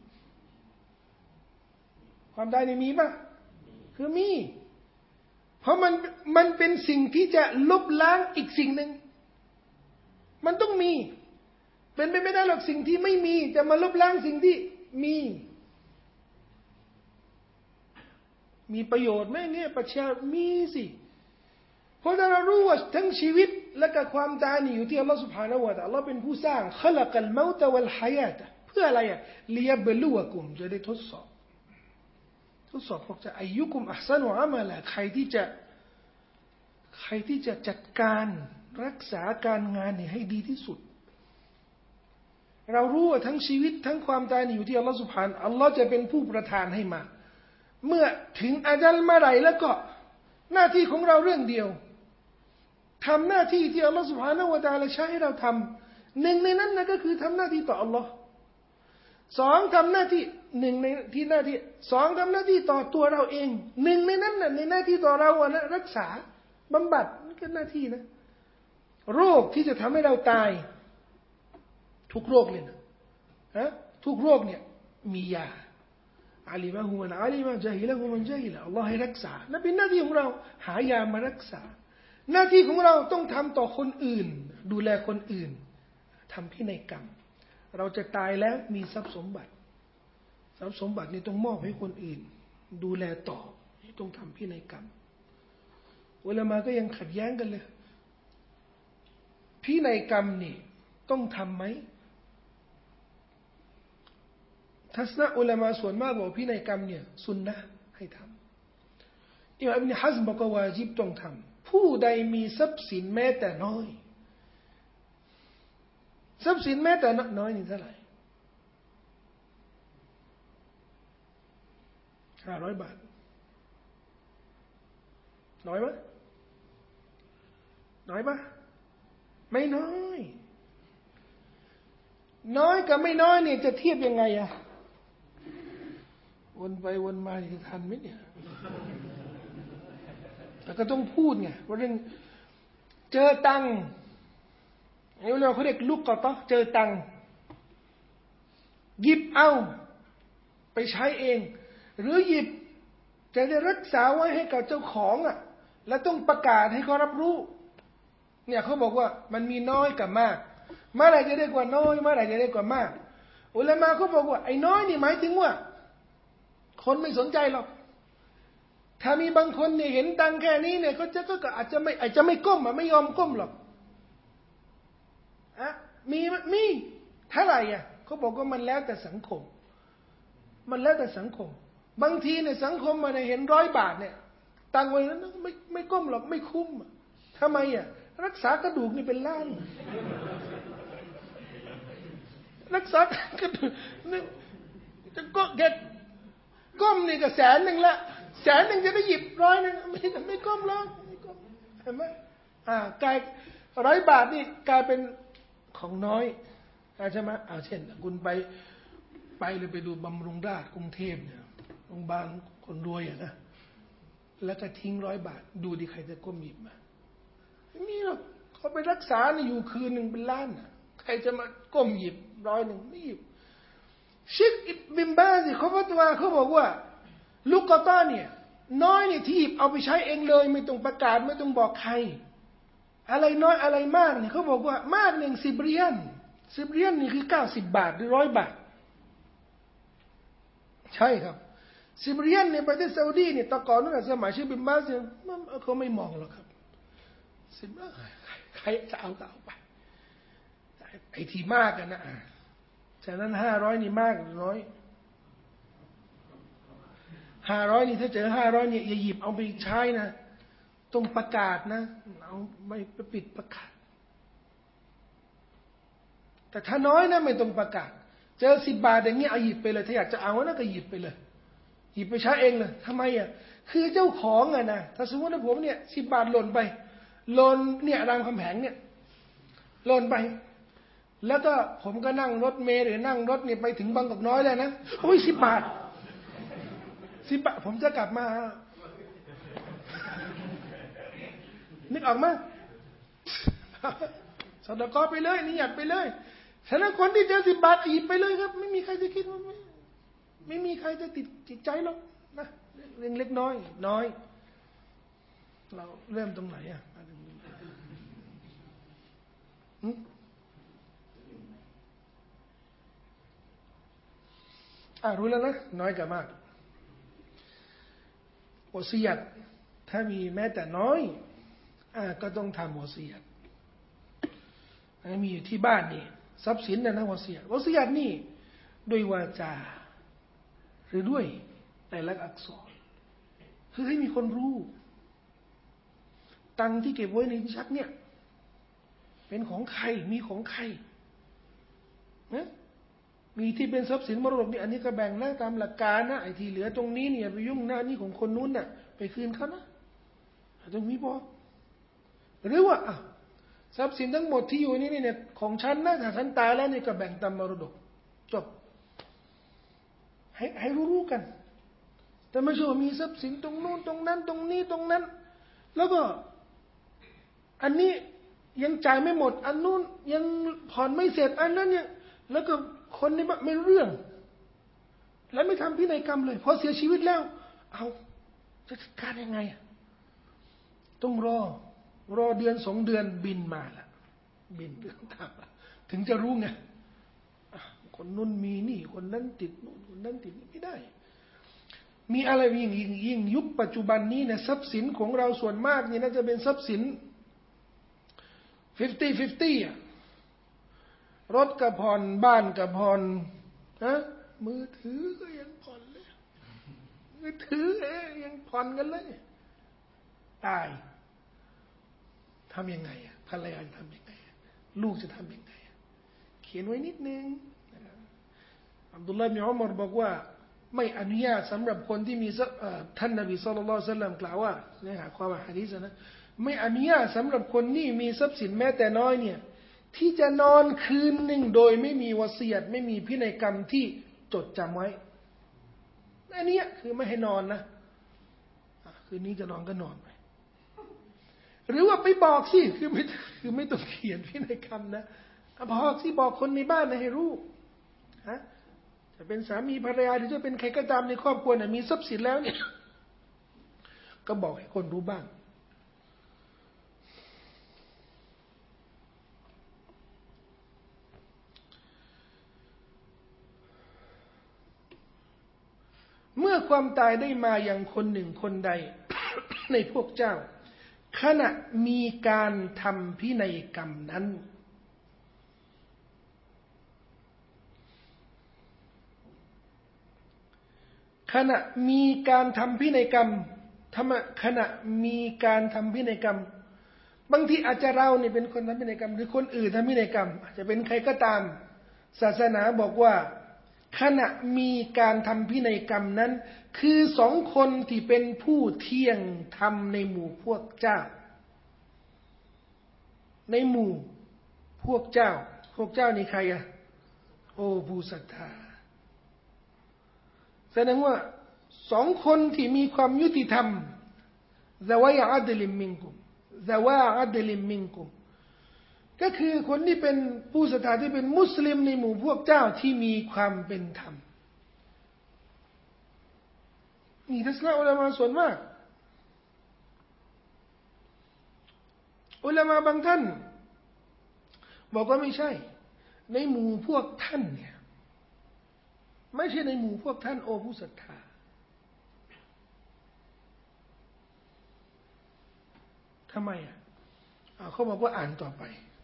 ความตายเนี่ยมีป่ะคือมีเพราะมันมันเป็นสิ่งที่จะลบล้างอีกสิ่งหนึ่งมันต้องมีเป็นไปไม่ได้หรอกสิ่งที่ไม่มีจะมาลบล้างสิ่งที่มีมีประโยชน์ไหมเนี่ยปรัชญามีสิเพราะถ้าเรารู้ว่าทั้งชีวิตและก็ความตายนี่อยู่ที่อัลลอฮฺ سبحانه และ تعالى อัลลอฮฺเป็นผู้สร้างขลักอัลเมาตวัลฮายาตเพื่ออะไรอ่ะลิยับลุวะกุมจะได้ทดสอบทดสอบพวกจะอายุกุมอัพซันุอามัลใครที่จะใครที่จะจัดการรักษาการงานนี่ให้ดีที่สุดเรารู้ว่าทั้งชีวิตทั้งความตายนี่อยู่ที่อัลลอฮฺ سبحانه อัลลอฮฺจะเป็นผู้ประทานให้มาเมื่อถึงอาญัลเมื่อไหร่แล้วก็หน้าที่ของเราเรื่องเดียวทำหน้าที่ที่อัลลอฮฺ سبحانه และ تعالى ใช้ให้เราทำหนึ่งในนั้นนะก็คือทำหน้าที่ต่ออัลลอฮ์สองทำหน้าที่หนึ่งในที่หน้าที่สองทำหน้าที่ต่อตัวเราเองหนึ่งในนั้นน่ะในหน้าที่ต่อเราอะนะรักษาบำบัดนี่ก็หน้าที่นะโรคที่จะทำให้เราตายทุกโรคเลยนะฮะทุกโรคเนี่ยมียาอาลีมะฮุมันอาลีมะญะฮิละฮุมันญะฮิละอัลลอฮ์ให้รักษานั่นเป็นหน้าที่ของเราหายามารักษาหน้าที่ของเราต้องทำต่อคนอื่นดูแลคนอื่นทำพินัยกรรมเราจะตายแล้วมีทรัพย์สมบัติทรัพย์สมบัตินี่ต้องมอบให้คนอื่นดูแลต่อต้องทำพินัยกรรมอุลามะก็ยังขัดแย้งกันเลยพินัยกรรมนี่ต้องทำไหมทัศนะอุลามะส่วนมากบอกพินัยกรรมเนี่ยสุนนะให้ทำอิหม่ามอิบนุฮัซมบอกว่าวาญิบต้องทำผู้ใดมีทรัพย์สินแม้แต่น้อยทรัพย์สินแม้แต่น้อยนี่เท่าไหร่ห้าร้อยบาทน้อยไหมน้อยปะไม่น้อยน้อยกับไม่น้อยเนี่ยจะเทียบยังไงอะวนไปวนมาจะทันไหมเนี่ยแต่ก็ต้องพูดไงว่าเรื่องเจอตังค์เอาเราเขาเรียกลูกกอตเจอตังค์หยิบเอาไปใช้เองหรือหยิบจะได้รักษาไว้ให้กับเจ้าของอ่ะและต้องประกาศให้เขารับรู้เนี่ยเขาบอกว่ามันมีน้อยกับมากเมื่อไหร่จะได้กว่าน้อยเมื่อไหร่จะได้กว่ามากอุลามะเขาบอกว่าไอ้น้อยนี่หมายถึงว่าคนไม่สนใจหรอกถ้ามีบางคนเนี่ยเห็นตังแค่นี้เนี่ยเขาจะก็อาจจะไม่อาจจะไม่ก้มอ่ะไม่ยอมก้มหรอกอะมีมีเท่าไหร่อ่ะเขาบอกว่ามันแล้วแต่สังคมมันแล้วแต่สังคมบางทีเนี่ยสังคมมันเห็นร้อยบาทเนี่ยตังไว้นั้นไม่ไม่ก้มหรอกไม่คุ้มทำไมอ่ะรักษากระดูกนี่เป็นล้านรักษากระดูกนี่จะก็เก็บก้มนี่ก็แสนหนึ่งละแสนหนึ่งจะได้หยิบร้อยหนึ่งไม่ไม่ก้มแล้วไม่ก้มเห็นไหมอ่ากลายร้อยบาทนี่กลายเป็นของน้อยใช่ไหมเอาเช่นคุณไปไปเลยไปดูบำรุงราษฎร์กรุงเทพเนี่ยโรงพยาบาลคนรวยอ่ะนะแล้วก็ทิ้งร้อยบาทดูดิใครจะก้มหยิบมาไม่มีหรอกเขาไปรักษาเนี่ยอยู่คืนหนึ่งเป็นล้านอ่ะใครจะมาก้มหยิบร้อยหนึ่งไม่หยิบชิคอิบบินบาซิเขาบอกว่าเขาบอกว่าลูกกอต้าเนี่ยน้อยเนี่ยที่หยิบเอาไปใช้เองเลยไม่ต้องประกาศไม่ต้องบอกใครอะไรน้อยอะไรมากเนี่ยเขาบอกว่ามากหนึ่งสิบเหรียญสิบเหรียญนี่คือเก้าสิบบาทหรือร้อยบาทใช่ครับสิบเหรียญในประเทศซาอุดีเนี่ยตะกอนนั่นสมัยชิคบินบาซิเขาไม่มองหรอกครับสิบใครจะเอาก็เอาไปไอ้ที่มากกันนะฉะนั้นห้าร้อยนี่มากหรือน้อยห้าร้อยนี่ถ้าเจอห้าร้อยเนี่ยอย่าหยิบเอาไปใช้นะต้องประกาศนะเอาไม่ไปปิดประกาศแต่ถ้าน้อยนะไม่ต้องประกาศเจอสิบบาทอย่างเงี้ยเอาหยิบไปเลยถ้าอยากจะเอานะก็หยิบไปเลยหยิบไปใช้เองเลยทำไมอ่ะคือเจ้าของอ่ะนะถ้าสมมติว่าผมเนี่ยสิบบาทหล่นไปหล่นเนี่ยรามคำแหงเนี่ยหล่นไปแล้วก็ผมก็นั่งรถเมล์หรือนั่งรถเนี่ยไปถึงบางกอกน้อยเลยนะโอ้ยสิบบาทสิบบาทผมจะกลับมานึกออกมั้ยสดกอไปเลยนี่หยัดไปเลยฉะนั้นคนที่เจอสิบบาทหยิบไปเลยครับไม่มีใครจะคิดว่าไม่ไม่มีใครจะติดจิตใจหรอกนะเรื่องเล็กน้อยน้อยเราเริ่มตรงไหนอ่ะอ่ะรู้แล้วนะน้อยกับมากวะซียัตถ้ามีแม้แต่น้อยอ่ะก็ต้องทำวะซียัตมีอยู่ที่บ้านนี่ทรัพย์สินนะนะวะซียัตวะซียัตนี่ด้วยวาจาหรือด้วยแต่ละอักษรคือให้มีคนรู้ตังที่เก็บไว้ในลิ้นชักเนี่ยเป็นของใครมีของใครนะมีที่เป็นทรัพย์สินมรดกนี่อันนี้ก็แบ่งนะตามหลักการนะไอ้ที่เหลือตรงนี้เนี่ยไปยุ่งนะนี่ของคนนู้นน่ะไปคืนเขานะตรงนี้บอกหรือว่าทรัพย์สินทั้งหมดที่อยู่นี่เนี่ยของฉันนะถ้าฉันตายแล้วนี่ก็แบ่งตามมรดกจบให้ให้รู้ๆกันแต่ไม่ใช่ว่ามีทรัพย์สินตรงนู้นตรงนั้นตรงนี้ตรงนั้นแล้วก็อันนี้ยังจ่ายไม่หมดอันนู้นยังผ่อนไม่เสร็จอันนั้นเนี่ยแล้วก็คนนี้ไม่รู้เรื่องแล้วไม่ทำพินัยกรรมเลยพอเสียชีวิตแล้วเอาจะจัดการยังไงต้องรอรอเดือนสองเดือนบินมาละบินเรื่องทำถึงจะรู้ไงคนนู้นมีนี่คนนั้นติดนู้นคนนั้นติดนี่ไม่ได้มีอะไรยิ่งยิ่งยิ่งยุคปัจจุบันนี้เนี่ยทรัพย์สินของเราส่วนมากนี่น่าจะเป็นทรัพย์สินห้าสิบ ห้าสิบอ่ะรถกับผ่อนบ้านกับผ่อนฮะมือถือก็ยังผ่อนเลยมือถือเองยังผ่อนกันเลยตายทำยังไงอ่ะภรรยาจะทำยังไงลูกจะทำยังไงเขียนไว้นิดนึงอับดุลลาห์บินอุมัรบอกว่าไม่อนุญาตสำหรับคนที่มีท่านนบีศ็อลลัลลอฮุอะลัยฮิวะซัลลัมกล่าวว่าในหาความหะดีษนะไม่อนุญาตสำหรับคนนี่มีทรัพย์สินแม้แต่น้อยเนี่ยที่จะนอนคืนหนึ่งโดยไม่มีวะซียตไม่มีพินัยกรรมที่จดจำไว้อันนี้คือไม่ให้นอนนะคืนนี้จะนอนก็นอนไปหรือว่าไปบอกสิคือไม่คือไม่ต้องเขียนพินัยกรรมนะบอกสิบอกคนในบ้านให้รู้ฮะจะเป็นสามีภรรยาหรือจะเป็นใครก็ตามในครอบครัวน่ะมีทรัพย์สินแล้วเนี่ยก็บอกให้คนรู้บ้างเมื่อความตายได้มาอย่างคนหนึ่งคนใด ในพวกเจ้าขณะมีการทำพินัยกรรมนั้นขณะมีการทำพินัยกรรมทำขณะมีการทำพินัยกรรมบางทีอาจจะเราเนี่ยเป็นคนทำพินัยกรรมหรือคนอื่นทำพินัยกรรมอาจจะเป็นใครก็ตามศาสนาบอกว่าขณะมีการทำพินัยกรรมนั้นคือสองคนที่เป็นผู้เที่ยงธรรมในหมู่พวกเจ้าในหมู่พวกเจ้าพวกเจ้านี่ใครอะโอ้ผู้ศรัทธาแสดงว่าสองคนที่มีความยุติธรรมซะวะยะอัดลิมมินกุมซะวะอัดลิมมินกุมก็คือคนที่เป็นผู้ศรัทธาที่เป็นมุสลิมในหมู่พวกเจ้าที่มีความเป็นธรรมนี่ทัศนะอุลามะส่วนมากอุลามะบางท่านบอกว่าไม่ใช่ในหมู่พวกท่านเนี่ยไม่ใช่ในหมู่พวกท่านโอ้ผู้ศรัทธาทำไมอ่ะเขาบอกว่าอ่านต่อไป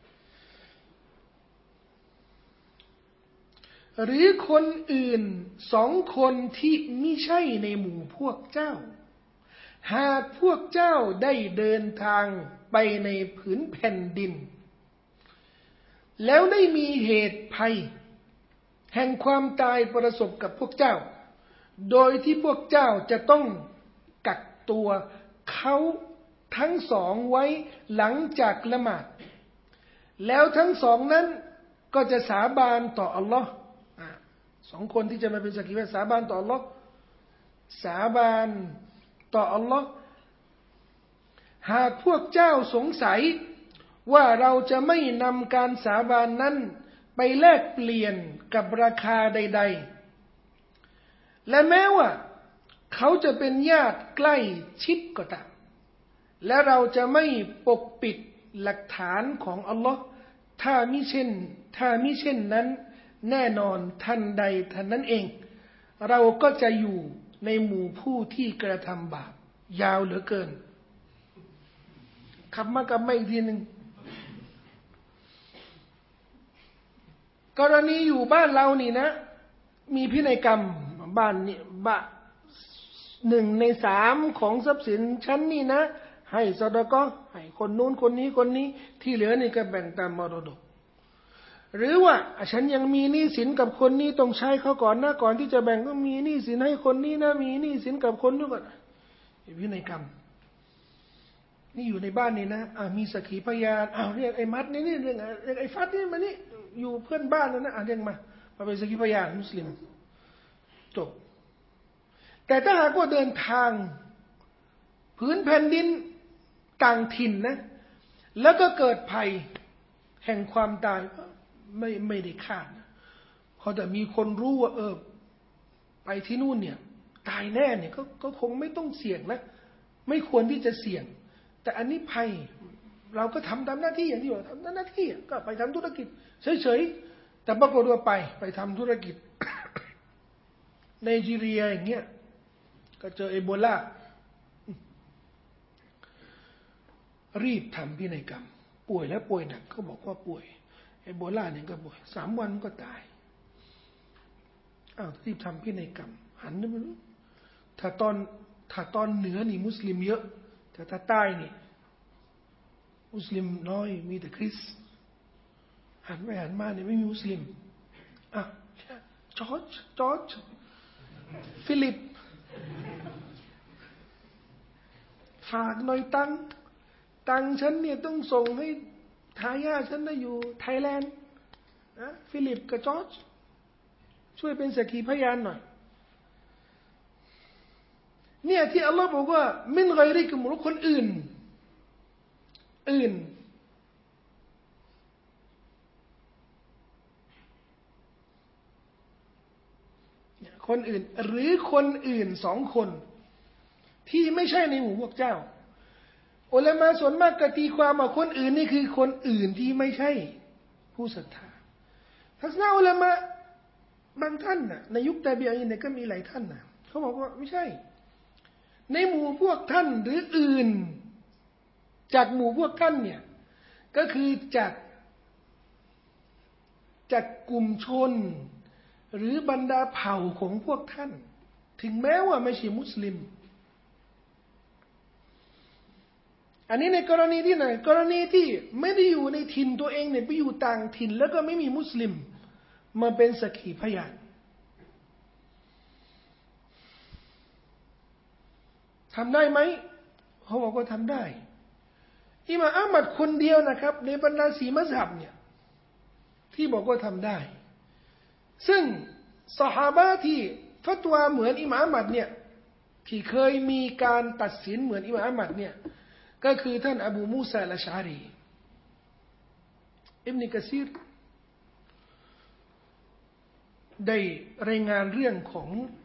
หรือคนอื่นสองคนที่ไม่ใช่ในหมู่พวกเจ้าหากพวกเจ้าได้เดินทางไปในผืนแผ่นดินแล้วได้มีเหตุภัยแห่งความตายประสบกับพวกเจ้าโดยที่พวกเจ้าจะต้องกักตัวเขาทั้งสองไว้หลังจากละหมาดแล้วทั้งสองนั้นก็จะสาบานต่ออัลลอฮ์สองคนที่จะมาเป็นสักขีพยานสาบานต่ออัลลอฮ์สาบานต่ออัลลอฮ์หากพวกเจ้าสงสัยว่าเราจะไม่นำการสาบานนั้นไปแลกเปลี่ยนกับราคาใดๆและแม้ว่าเขาจะเป็นญาติใกล้ชิดก็ตามและเราจะไม่ปกปิดหลักฐานของอัลลอฮ์ถ้ามิเช่นถ้ามิเช่นนั้นแน่นอนท่านใดท่านนั้นเองเราก็จะอยู่ในหมู่ผู้ที่กระทำบาปยาวเหลือเกินขับมากับไม่อีกทีหนึ่งกรณีอยู่บ้านเรานี่นะมีพินัยกรรมบ้านนี่บะหนึ่งในสามของทรัพย์สินฉันนี่นะให้ซอดาก็ให้คนนู้นคนนี้คนนี้ที่เหลือนี่ก็แบ่งตามมรดกหรือว่าฉันยังมีหนี้สินกับคนนี้ต้องใช้เขาก่อนนะก่อนที่จะแบ่งก็มีหนี้สินให้คนนี้นะมีหนี้สินกับคนนู้นก่อนพินัยกรรมนี่อยู่ในบ้านนี่นะอ่ามีสักขีพยานอ้าวเรียกไอ้มัดนี่นี่เรียกไอ้ฟัดนี่มานี่อยู่เพื่อนบ้านนั่นนะอ่าเรียกมามาเป็นสักขีพยานมุสลิมจบแต่ถ้าหากว่าเดินทางพื้นแผ่นดินต่างถิ่นนะแล้วก็เกิดภัยแห่งความตายไม่ไม่ได้คาดนะพอแต่มีคนรู้ว่าเออไปที่นู่นเนี่ยตายแน่เนี่ยก็ก็คงไม่ต้องเสี่ยงนะไม่ควรที่จะเสี่ยงแต่อันนี้ภัยเราก็ทำตามหน้าที่อย่างที่ว่าทำตามหน้าที่ก็ไปทำธุรกิจเฉยๆแต่ปรากฏว่าไปไปทำธุรกิจ ไนจีเรียอย่างเงี้ยก็เจอเอโบลารีบทำพินัยกรรมป่วยแล้วป่วยหนักเขาบอกว่าป่วยเอโบลาเนี่ยก็ป่วยสามวันก็ตายอ้าวรีบทำพินัยกรรมหันไปรู้ถ้าตอนถ้าตอนเหนือนี่มุสลิมเยอะแต่ถ้าใต้นี่มุสลิมน้อยมีแต่คริสต์หันไปหันมาเนี่ยไม่มีมุสลิมอ่ะจอร์จจอร์จฟิลิปฝากหน่อยตังตังฉันเนี่ยต้องส่งให้ทายาทฉันได้อยู่ไทยแลนด์นะฟิลิปกับจอร์จช่วยเป็นสักขีพยานหน่อยเนี่ยที่อัลลอฮ์บอกว่ามินไกริกุมหรือคนอื่นอื่นคนอื่นหรือคนอื่นสองคนที่ไม่ใช่ในหมู่พวกเจ้าอุลามะส่วนมากก็ตีความว่าคนอื่นนี่คือคนอื่นที่ไม่ใช่ผู้ศรัทธาทัศนะอุลามะบางท่านน่ะในยุคตาบีอีนเนี่ยก็มีหลายท่านน่ะเขาบอกว่าไม่ใช่ในหมู่พวกท่านหรืออื่นจากหมู่พวกท่านเนี่ยก็คือจากจากกลุ่มชนหรือบรรดาเผ่าของพวกท่านถึงแม้ว่าไม่ใช่มุสลิมอันนี้ในกรณีที่ไหนกรณีที่ไม่ได้อยู่ในถิ่นตัวเองเนี่ยไปอยู่ต่างถิ่นแล้วก็ไม่มีมุสลิมมาเป็นสักขีพยานทำได้ไหมเขาบอกว่าทำได้อิหม่ามอะห์มัดคนเดียวนะครับในบรรดาสีมัซฮับเนี่ยที่บอกว่าทำได้ซึ่งซอฮาบะห์ที่ฟัตวาเหมือนอิหม่ามอะห์มัดเนี่ยที่เคยมีการตัดสินเหมือนอิหม่ามอะห์มัดเนี่ยก็คือท่านอบูมูซาอัลอัชอารีอิบนุกะซีรได้รายงานเรื่องของ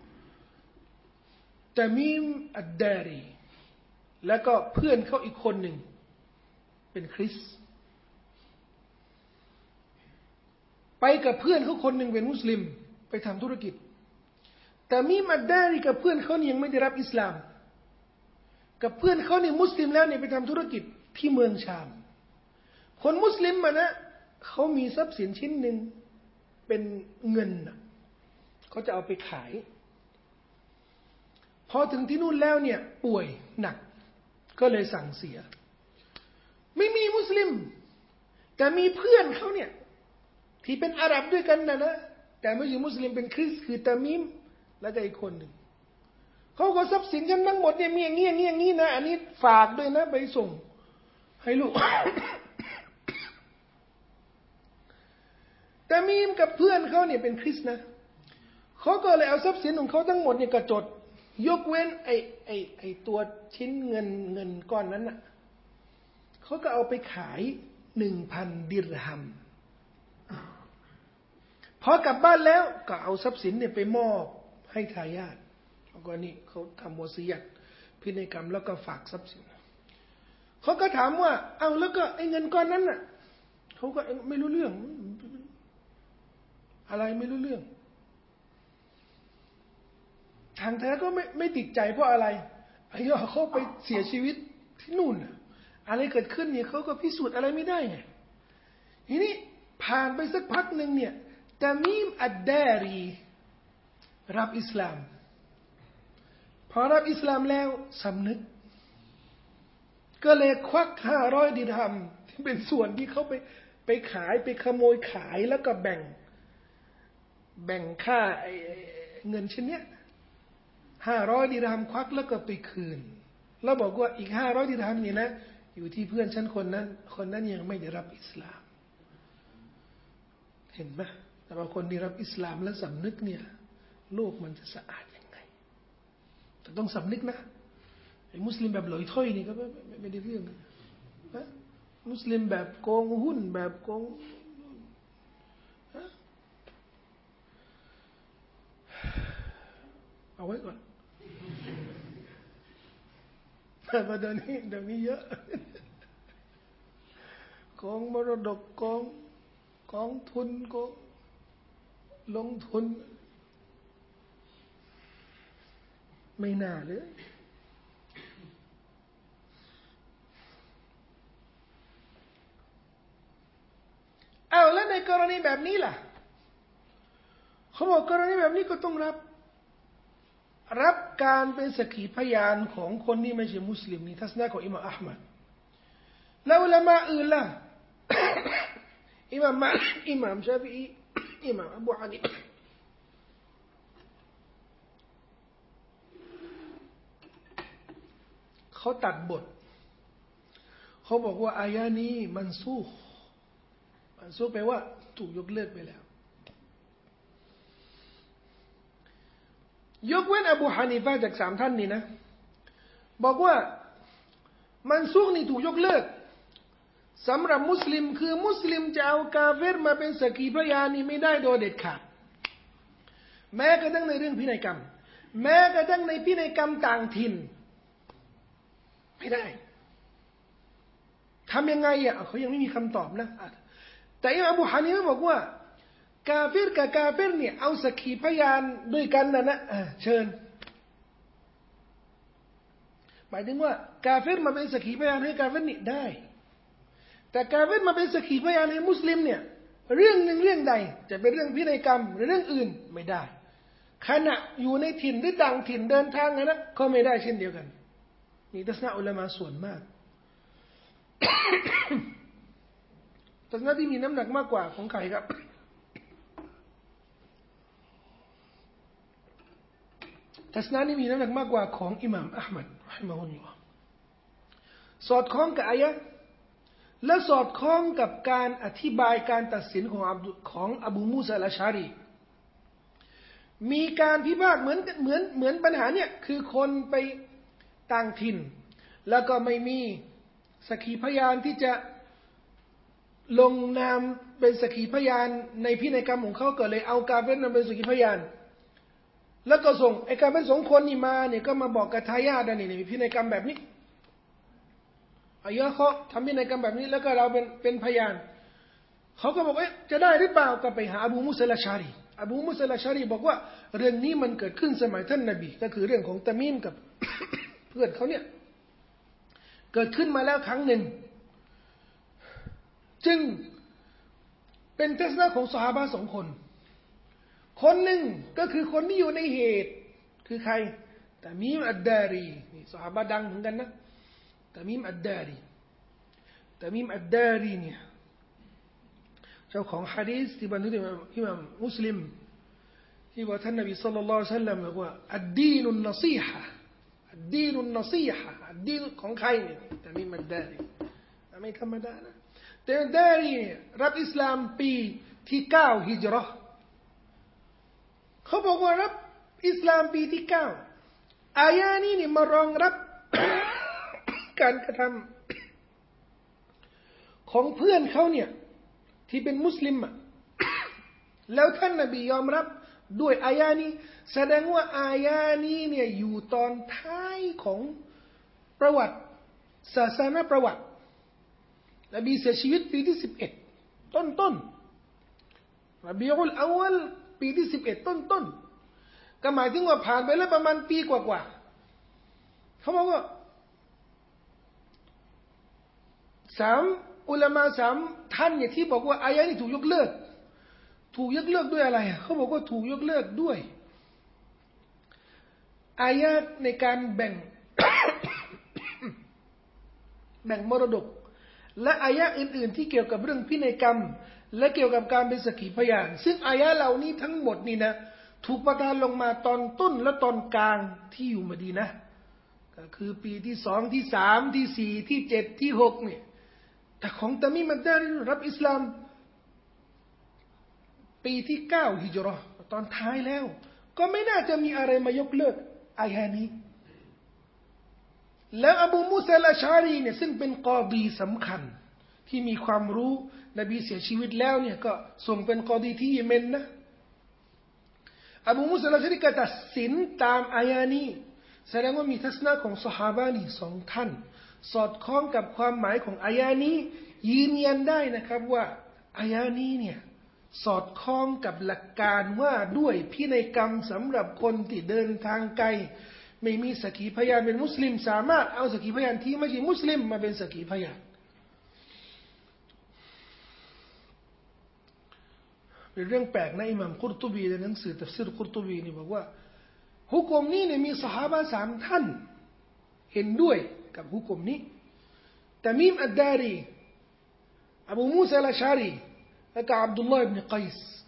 ตะมีมอัดดารีแล้วก็เพื่อนเขาอีกคนหนึ่งเป็นคริสต์ไปกับเพื่อนเขาคนหนึ่งเป็นมุสลิมไปทำธุรกิจแต่มีมัดดารีกับเพื่อนเขายังไม่ได้รับอิสลามกับเพื่อนเขาเนี่ยมุสลิมแล้วเนี่ยไปทำธุรกิจที่เมืองชามคนมุสลิมมานะเขามีทรัพย์สินชิ้นหนึ่งเป็นเงินนะเขาจะเอาไปขายพอถึงที่นู่นแล้วเนี่ยป่วยหนักก็เลยสั่งเสียไม่มีมุสลิมแต่มีเพื่อนเขาเนี่ยที่เป็นอาหรับด้วยกันนะนะแต่ไม่ใช่มุสลิมเป็นคริสต์คือตามิมแล้วก็อีกคนหนึ่งเขาก็ทรัพย์สินกันทั้งหมดเนี่ยมีอย่างนี้อย่างนี้อย่างนี้นะอันนี้ฝากด้วยนะไปส่งให้ลูก แต่มีมกับเพื่อนเขาเนี่ยเป็นคริสต์นะเขาก็เลยเอาทรัพย์สินของเขาทั้งหมดเนี่ยกระจดยกเว้นไอ้ไอ้ไอ้ตัวชิ้นเงินเงินก้อนนั้นน่ะเขาก็เอาไปขายหนึ่งพันดิรฮัมพอกลับบ้านแล้วก็เอาทรัพย์สินเนี่ยไปมอบให้ทายาทแล้วก็นี่เขาทำวอซียะห์พินัยกรรมแล้วก็ฝากทรัพย์สินเขาก็ถามว่าเอาแล้วก็ไอ้เงินก้อนนั้นน่ะเขาก็ไม่รู้เรื่องอะไรไม่รู้เรื่องทางแท้ก็ไม่ไม่ติดใจเพราะอะไรไอ้ย่อเขาไปเสียชีวิตที่นู่นอะไรเกิดขึ้นเนี่ยเขาก็พิสูจน์อะไรไม่ได้ไงทีนี้ผ่านไปสักพักหนึ่งเนี่ยตะมีมอัดดารีรับอิสลามพอรับอิสลามแล้วสำนึกก็เลยควักห้าร้อยดิรฮัมที่เป็นส่วนที่เขาไปไปขายไปขโมยขายแล้วก็แบ่งแบ่งค่าเงินชิ้นเนี้ยห้าร้อยดิรฮัมควักแล้วก็ไปคืนแล้วบอกว่าอีกห้าร้อยดิรฮัมนี่นะอยู่ที่เพื่อนฉันคนนั้นคนนั้นยังไม่ได้รับอิสลามเห็นไหมแต่ว่าคนที่รับอิสลามแล้วสำนึกเนี่ยโลกมันจะสะอาดยังไงแต่ต้องสำนึกนะไอ้มุสลิมแบบลอยถ้อยนี่ก็ไม่ไม่ไม่ได้เรื่องนะมุสลิมแบบโกงหุ้นแบบโกงเอาไว้ก่อนแต่ประเดี๋ยวนี้เดี๋ยวนี้เยอะกองมรดกกองกองทุนกองลงทุนไม่น่าเลยเอาแล้วในกรณีแบบนี้ล่ะเขาบอกกรณีแบบนี้ก็ต้องรับรับการเป็นสักขีพยานของคนที่ไม่ใช่มุสลิมนี่ทัศนะของอิหม่ามอะห์มัดแล้วอุลามะอื่นล่ะ อิหม่ามมาอิหม่ามชาฟิอีอิหม่ามอบูฮานิฟะห์เขาตัดบทเขาบอกว่าอายะนี้มันซูขมันซูขแปลว่าถูกยกเลิกไปแล้วยกเว้นอบูฮานิฟะห์จากสามท่านนี้นะบอกว่ามันซูขนี่ถูกยกเลิกสำหรับมุสลิมคือมุสลิมจะเอากาเฟรมาเป็นสักขีพยานนี่ไม่ได้โดยเด็ดขาดแม้กระทั่งในเรื่องพินัยกรรมแม้กระทั่งในพินัยกรรมต่างถิ่นไม่ได้ทำยังไงอ่ะเขายังไม่มีคำตอบนะแต่อิหม่ามอบูฮานิฟะห์บอกว่ากาเฟรกับกาเฟรเนี่ยเอาสักขีพยานด้วยกันนะนะเชิญหมายถึงว่ากาเฟรมาเป็นสักขีพยานให้กาเฟรนี่ได้แต่กาเฟรมาเป็นสักขีพยานให้มุสลิมเนี่ยเรื่องหนึ่งเรื่องใดจะเป็นเรื่องพินัยกรรมหรือเรื่องอื่นไม่ได้ขณะอยู่ในถิ่นหรือต่างถิ่นเดินทางนะนะก็ไม่ได้เช่นเดียวกันนี่ทัศนะอุลามะส่วนมากทัศนะที่มีน้ำหนักมากกว่าของใครครับทัศนะนี้มีน้ำหนักมากกว่าของอิหม่ามอะห์มัดเราะฮิมะฮุลลอฮ์สอดคล้องกับอายะห์และสอดคล้องกับการอธิบายการตัดสินของอับดุของอบูมูซาอัลอาชอะรีมีการพิพากษ์เหมือนเหมือนเหมือนปัญหาเนี่ยคือคนไปต่างถิ่นแล้วก็ไม่มีสักขีพยานที่จะลงนามเป็นสักขีพยานในพินัยกรรมของเขาก็เลยเอากาเฟรมาเป็นสักขีพยานแล้วก็ส่งไอ้กาเฟรสองคนนี่มาเนี่ยก็มาบอกกับทายาทนี่มีพินัยกรรมแบบนี้อายะเขาทำพินัยกรรมแบบนี้แล้วก็เราเป็นเป็นพยานเขาก็บอกว่าจะได้หรือเปล่าก็ไปหาอบูมุสลิมชารีอบูมุสลิมชารีบอกว่าเรื่องนี้มันเกิดขึ้นสมัยท่านนบีก็คือเรื่องของตะมีมกับ เพื่อนเขาเนี่ยเกิดขึ้นมาแล้วครั้งหนึ่งจึงเป็นทัศนะของซอฮาบะห์สองคนคนหนึ่งก็คือคนที่อยู่ในเหตุคือใครตะมีมอัดดารีนี่ซอฮาบะห์ดังเหมือนกันนะตะมีมอัดดารีตะมีมอัดดารีเนี่ยเจ้าของหะดีษที่บันทึกโดยอิหม่ามมุสลิมที่ว่าท่านนบีศ็อลลัลลอฮุอะลัยฮิวะซัลลัมบอกว่าอัดดีนุนนซีฮะอัดดีนุนนซีฮะอัดดีนของใครเนี่ยตะมีมอัดดารีไม่ธรรมดานะแต่อัดดารีรับอิสลามปีที่เก้าฮิจเราะห์เขาบอกว่ารับอิสลามปีที่เก้าอายะนี้นี่มารองรับ การกระทำของเพื่อนเขาเนี่ยที่เป็นมุสลิมอ่ะ แล้วท่านนบียอมรับด้วยอายะนี้แสดงว่าอายะนี้เนี่ยอยู่ตอนท้ายของประวัติศาสนาประวัตินบีเสียชีวิตปีที่สิบเอ็ดต้นต้นรบีอุลอวัลปีที่สิบเอ็ดต้นต้นก็หมายถึงว่าผ่านไปแล้วประมาณปีกว่าๆเขาบอกว่าสามอุลามะสามท่านเนี่ยที่บอกว่าอายะนี้ถูกยกเลิกถูกยกเลิกด้วยอะไรเขาบอกว่าถูกยกเลิกด้วยอายะในการแบ่ง แบ่งมรดกและอายะอื่นๆที่เกี่ยวกับเรื่องพินัยกรรมและเกี่ยวกับการเป็นสักขีพยานซึ่งอายะเหล่านี้ทั้งหมดนี่นะถูกประทานลงมาตอนต้นและตอนกลางที่อยู่มะดีนะห์ก็คือปีที่สองที่สามที่สี่ที่เจ็ดที่หกเนี่ยแต่ของตะมีมอัดดารีรับอิสลามปีที่เก้าฮิจเราะห์ตอนท้ายแล้วก็ไม่น่าจะมีอะไรมายกเลิกอายะนี้แล้วอบูมูซาอัลอาชอะรีเนี่ยซึ่งเป็นกอดีสำคัญที่มีความรู้นบีเสียชีวิตแล้วเนี่ยก็ส่งเป็นกอดีที่เยเมนนะอบูมูซาอัลอาชอะรีก็ตัดสินตามอายะนี้แสดงว่ามีทัศนะของซอฮาบะห์นี่สองท่านสอดคล้องกับความหมายของอายะนี้ยืนยันได้นะครับว่าอายะนี้เนี่ยสอดคล้องกับหลักการว่าด้วยพินัยกรรมสำหรับคนที่เดินทางไกลไม่มีสักขีพยานเป็นมุสลิมสามารถเอาสักขีพยานที่ไม่ใช่มุสลิมมาเป็นสักขีพยานเป็นเรื่องแปลกนะอิหม่ามกุรตุบีในหนังสือตัฟซีรกุรตุบีนี่บอกว่าฮุกมนี้เนี่ยมีซอฮาบะห์สามท่านเห็นด้วยกับฮุกมนี้ตะมีมอัดดารีอบูมูซาอัลอาชอะรีและก็อับดุลลอฮ์อิบนุกัยส์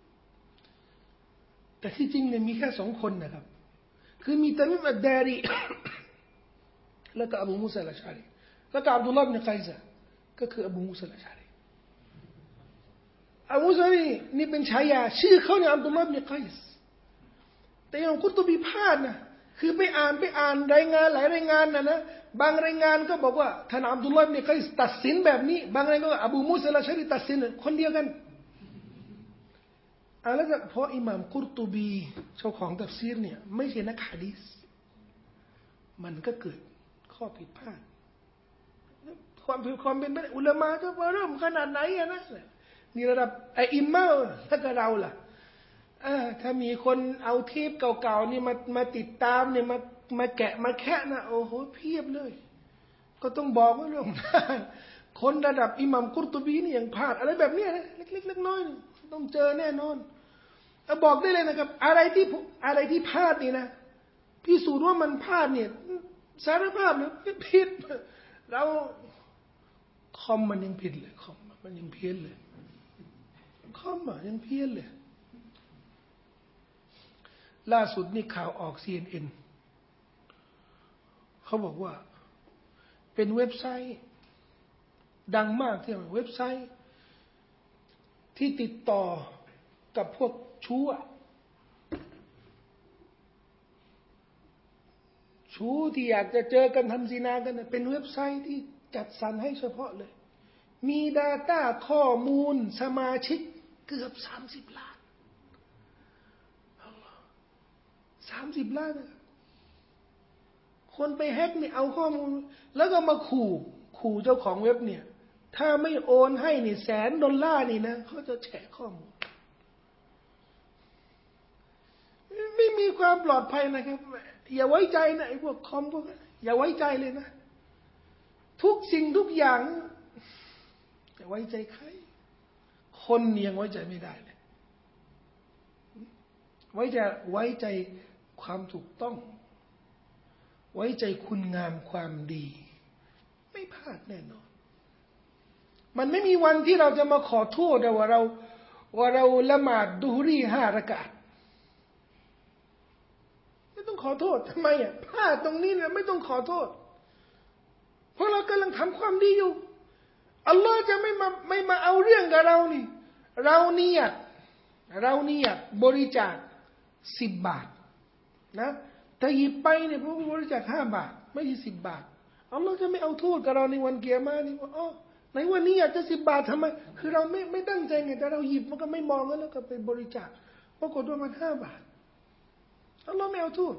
แต่ที่จริงเนี่ยมีแค่สองคนนะครับคือมีตะมีมอัดดารี แล้วก็อบูมูซาอัลอาชอะรีแล้วก็อับดุลลอฮ์อิบนุกัยส์ก็คืออบูมูซาอัลอาชอะรีอบูมูซานี่เป็นฉายาชื่อเขาเนี่ยอับดุลลอฮ์อิบนุกัยส์แต่ยังกุรตุบีพลาดนะคือไปอ่านไปอ่านรายงานหลายรายงานนะนะบางรายงานก็บอกว่าท่านอับดุลลอฮ์เนี่ยเขาตัดสินแบบนี้บางรายงานก็อบูมูซาอัลชะรีตัดสินคนเดียวกันอ่าแล้วเพราะอิหม่ามกุรตุบีเจ้าของตัฟซีรเนี่ยไม่ใช่นักหะดีษมันก็เกิดข้อผิดพลาดความผิดความเป็นไปอุลามะจะเริ่มขนาดไหนอะนะนี่ระดับไออิมเมอร์ถ้ากับเราล่ะถ้ามีคนเอาเทปเก่าๆนี่มามาติดตามเนี่ยมามาแกะมาแคะนะโอ้โหเพียบเลยก็ต้องบอกว่าเรื่องคนระดับอิหม่ามกุรตุบีนี่ยังพลาดอะไรแบบนี้นะเล็กๆเล็กน้อยต้องเจอแน่นอนบอกได้เลยนะครับอะไรที่อะไรที่พลาดนี่นะพิสูจน์ว่ามันพลาดเนี่ยสารภาพเนี่ยผิดเราคอมมันยังผิดเลยคอมมันยังเพี้ยนเลยคอมมันยังเพี้ยนเลยล่าสุดนี่ข่าวออก ซี เอ็น เอ็น เขาบอกว่าเป็นเว็บไซต์ดังมากที่เว็บไซต์ที่ติดต่อกับพวกชู้ชู้ที่อยากจะเจอกันทำซินากันเป็นเว็บไซต์ที่จัดสรรให้เฉพาะเลยมี Data ข้อมูลสมาชิกเกือบสามสิบล้านสามสิบล้านคนไปแฮกเนี่ยเอาข้อมูลแล้วก็มาขู่ขู่เจ้าของเว็บเนี่ยถ้าไม่โอนให้นี่แสนดอลลาร์นี่นะเขาจะแฉข้อมูลไม่มีความปลอดภัยนะครับอย่าไว้ใจนะไอ้พวกคอมพวกอย่าไว้ใจเลยนะทุกสิ่งทุกอย่างจะไว้ใจใครคนยังไว้ใจไม่ได้เลยไว้ใจไว้ใจความถูกต้องไว้ใจคุณงามความดีไม่พลาดแน่นอนมันไม่มีวันที่เราจะมาขอโทษว่าเราว่าเราละหมาดดูฮ์รีห้าระกาตไม่ต้องขอโทษทำไมอ่ะพลาดตรงนี้เนี่ยไม่ต้องขอโทษเพราะเรากำลังทำความดีอยู่อัลลอฮ์จะไม่มาไม่มาเอาเรื่องกับเรานี่เราเนียดเราเนียดบริจาคสิบบาทนะแต่หยิบไปเนี่ยพวกบริจาคห้าบาทไม่ใช่สิบบาทอัลลอฮ์จะไม่เอาโทษกับเราในวันเกียรตินี่ว่าอ๋อในวันนี้อยากจะสิบบาททำไมคือเราไม่ไม่ตั้งใจไงแต่เราหยิบมันก็ไม่มองแล้วก็ไปบริจาคปรากฏว่ามันห้าบาทอัลลอฮ์ไม่เอาโทษ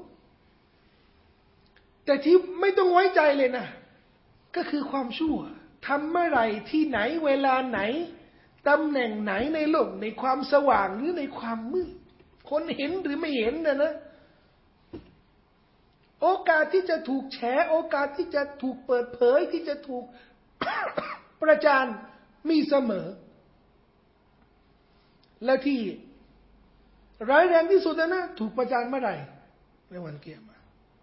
แต่ที่ไม่ต้องไว้ใจเลยนะก็คือความชั่วทำเมื่อไหร่ที่ไหนเวลาไหนตำแหน่งไหนในโลกในความสว่างหรือในความมืดคนเห็นหรือไม่เห็นนะนะโอกาสที่จะถูกแฉโอกาสที่จะถูกเปิดเผยที่จะถูก ประจานมีเสมอและที่ร้ายแรงที่สุดนะนะถูกประจานเมื่อไหร่ในวันเกียรติ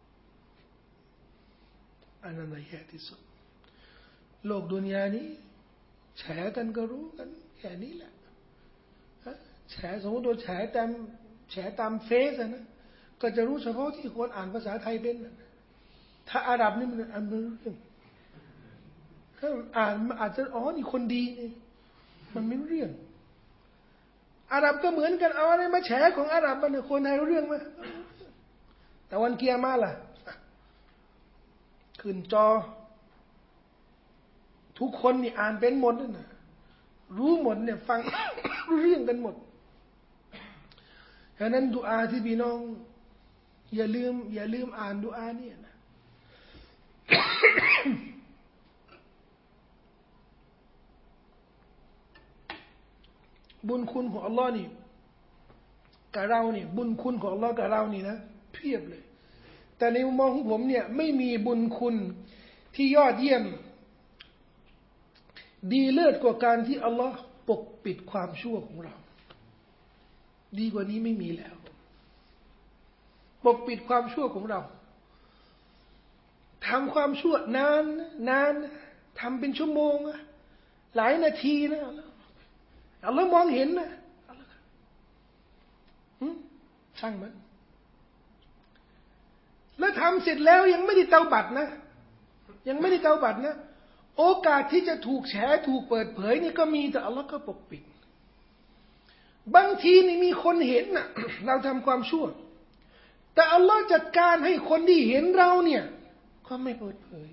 อันนั้นแย่ที่สุดโลกดุนยานี้แฉกันก็รู้กันแค่นี้แหละแฉสมมติโดนแฉตามแฉตามเฟซนะก็จะรู้เฉพาะที่คนอ่านภาษาไทยเป็นถ้าอาหรับนี่มันอ่านไม่รู้เรื่องถ้าอ่านมันอาจจะอ๋อนี่คนดีนี่มันไม่รู้เรื่องอาหรับก็เหมือนกันเอาอะไรมาแฉของอาหรับมันคนไทยรู้เรื่องไหมแต่วันเกียร์มาล่ะขึ้นจอทุกคนนี่อ่านเป็นหมดนะรู้หมดเนี่ยฟัง รู้เรื่องกันหมดฉะนั้นดุอาที่พี่น้องอย่าลืมอย่าลืมอ่านดุอาเนี่ยนะ บุญคุณของอัลลอฮ์นี่กับเราเนี่ยบุญคุณของอัลลอฮ์กับเรานี่นะเพียบเลยแต่ในมุมมองของผมเนี่ยไม่มีบุญคุณที่ยอดเยี่ยมดีเลิศกว่าการที่อัลลอฮ์ปกปิดความชั่วของเราดีกว่านี้ไม่มีแล้วปกปิดความชั่วของเราทำความชั่วนานนานทำเป็นชั่วโมงหลายนาทีนะอัลลอฮ์มองเห็นนะช่างมันแล้วทำเสร็จแล้วยังไม่ได้เตาบัตรนะยังไม่ได้เตาบัตรนะโอกาสที่จะถูกแฉถูกเปิดเผยนี่ก็มีแต่อัลลอฮ์ก็ปกปิดบางทีนี่มีคนเห็นนะเราทำความชั่วแต่อัลลอฮ์จัดการให้คนที่เห็นเราเนี่ยก็ไม่เปิดเผย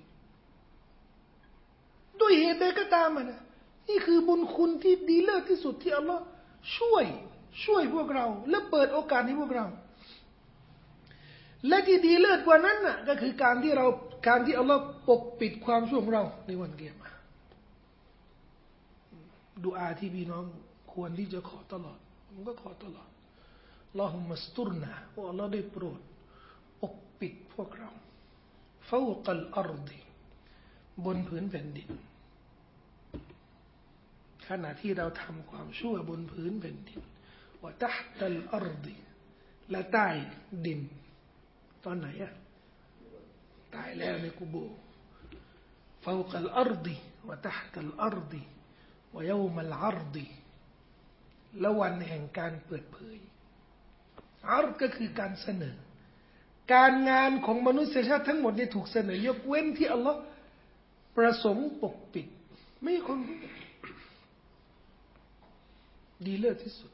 ด้วยเหตุใดก็ตามนะนี่คือบุญคุณที่ดีเลิศที่สุดที่อัลลอฮ์ช่วยช่วยพวกเราและเปิดโอกาสให้พวกเราและที่ดีเลิศกว่านั้นน่ะก็คือการที่เราการที่อัลลอฮ์ปกปิดความชั่วของเราในวันเกียรติดุอาที่พี่น้องควรที่จะขอตลอดผมก็ขอตลอดลอฮุมัสตุรนะโอ้อัลลอฮ์ได้โปรดปกปิดพวกเราฟาวกัลอัรฎิบนผืนแผ่นดินขณะที่เราทำความชั่วบนผืนแผ่นดินวะตะฮ์ตัลอัรฎิและใต้ดินตอนไหนอะตายแล้วในกุโบร์ฟาวกัลอัรฎิวะตะฮ์ตัลอัรฎิวะยอมัลอัรฎิและวันแห่งการเปิดเผยอัรฎก็คือการเสนอการงานของมนุษยชาติทั้งหมดนี่ถูกเสนอยกเว้นที่อัลลอฮ์ประสงค์ปกปิดไม่คน ดีเลิศที่สุด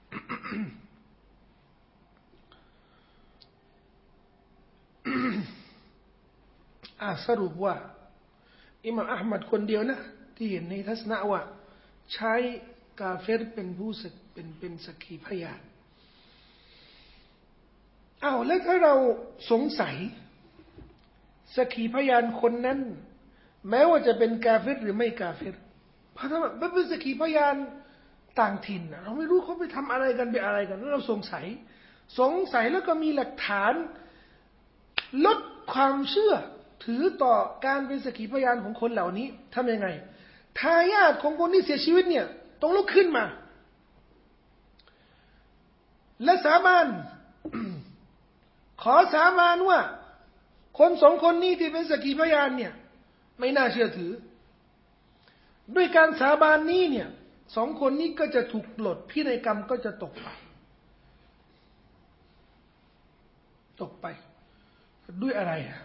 อ่าสรุปว่าอิหม่ามอะห์มัดคนเดียวนะที่เห็นในทัศนะว่าใช้กาเฟรเป็นผู้เป็นเป็นสักขีพยานอ้าวแล้วถ้าเราสงสัยสักขีพยานคนนั้นแม้ว่าจะเป็นกาเฟรหรือไม่กาเฟรเพราะถ้ามันเป็นสักขีพยานต่างถิ่นเราไม่รู้เขาไปทำอะไรกันไปอะไรกันแล้วเราสงสัยสงสัยแล้วก็มีหลักฐานลดความเชื่อถือต่อการเป็นสักขีพยานของคนเหล่านี้ทำยังไงทายาทของคนที่เสียชีวิตเนี่ยต้องลุกขึ้นมาและสาบานขอสาบานว่าคนสองคนนี้ที่เป็นสักขีพยานเนี่ยไม่น่าเชื่อถือด้วยการสาบานนี้เนี่ยสองคนนี้ก็จะถูกปลดพินัยกรรมก็จะตกไปตกไปด้วยอะไรอ่ะ